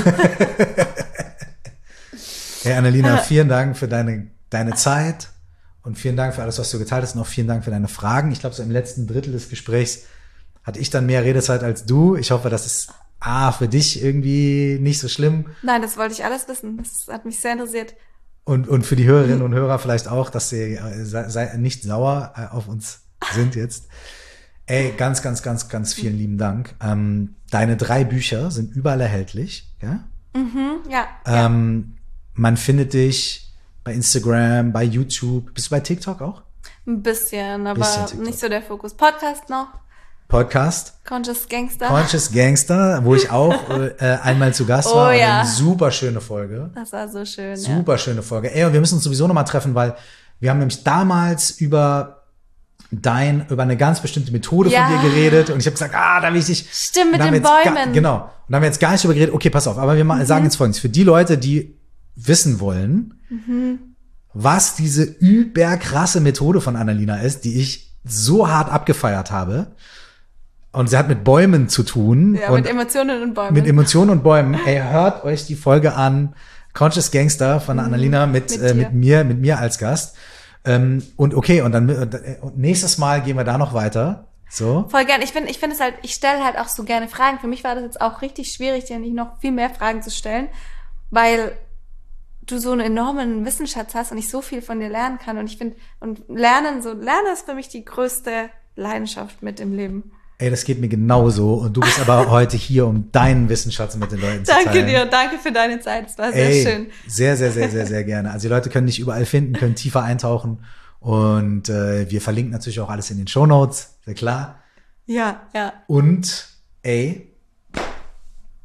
Hey Annalena, vielen Dank für deine, deine Zeit und vielen Dank für alles, was du geteilt hast und auch vielen Dank für deine Fragen. Ich glaube, so im letzten Drittel des Gesprächs hatte ich dann mehr Redezeit als du. Ich hoffe, das ist A, für dich irgendwie nicht so schlimm Nein, das wollte ich alles wissen. Das hat mich sehr interessiert. und, und für die Hörerinnen und Hörer vielleicht auch, dass sie äh, sei, sei nicht sauer äh, auf uns sind jetzt. Ey, ganz, ganz, ganz, ganz vielen lieben Dank. Ähm, deine drei Bücher sind überall erhältlich, ja? Mhm, ja. ja. Ähm, man findet dich bei Instagram, bei YouTube. Bist du bei TikTok auch? Ein bisschen, aber Bisschen TikTok. nicht so der Fokus. Podcast noch. Podcast. Conscious Gangster. Conscious Gangster, wo ich auch äh, einmal zu Gast Oh, war. ja. Eine super schöne Folge. Das war so schön, Super schöne Folge. Ey, und wir müssen uns sowieso nochmal treffen, weil wir haben nämlich damals über dein, über eine ganz bestimmte Methode Ja. von dir geredet und ich habe gesagt, ah, da will ich dich. Stimmt, mit Und da haben den wir jetzt Bäumen. Ga, genau. Und da haben wir jetzt gar nicht drüber geredet. Okay, pass auf, aber wir mal, sagen jetzt Folgendes. Für die Leute, die wissen wollen, was diese überkrasse Methode von Annalena ist, die ich so hart abgefeiert habe. Und sie hat mit Bäumen zu tun. Ja, und mit Emotionen und Bäumen. mit Emotionen und Bäumen. Ey, hört euch die Folge an. Conscious Gangster von Annalena mit, Mit äh, dir. mit mir, mit mir als Gast. Ähm, und okay, und dann und nächstes Mal gehen wir da noch weiter. So. Voll gern. Ich finde, ich finde es halt, ich stelle halt auch so gerne Fragen. Für mich war das jetzt auch richtig schwierig, dir nicht noch viel mehr Fragen zu stellen, weil du so einen enormen Wissensschatz hast und ich so viel von dir lernen kann. Und ich finde, und Lernen, so Lernen ist für mich die größte Leidenschaft mit im Leben. Ey, das geht mir genauso. Und du bist aber heute hier, um deinen Wissensschatz mit den Leuten zu teilen. Danke dir, danke für deine Zeit. Es war Ey, sehr schön. Sehr, sehr, sehr, sehr, sehr gerne. Also die Leute können dich überall finden, können tiefer eintauchen. Und äh, wir verlinken natürlich auch alles in den Shownotes, sehr klar. Ja, ja. Und, ey,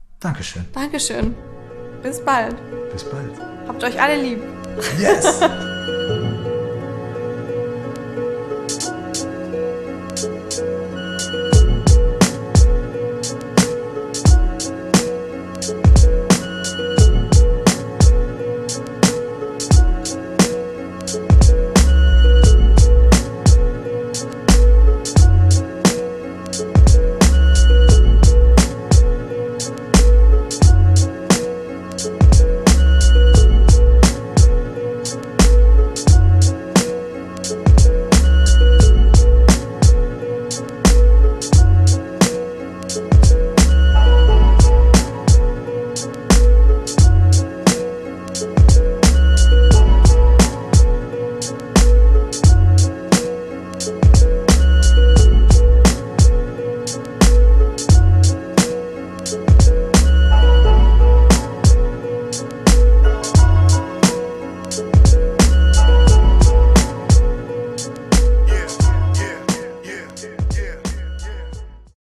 Dankeschön. Dankeschön. Bis bald. Bis bald. Habt euch alle lieb. Yes!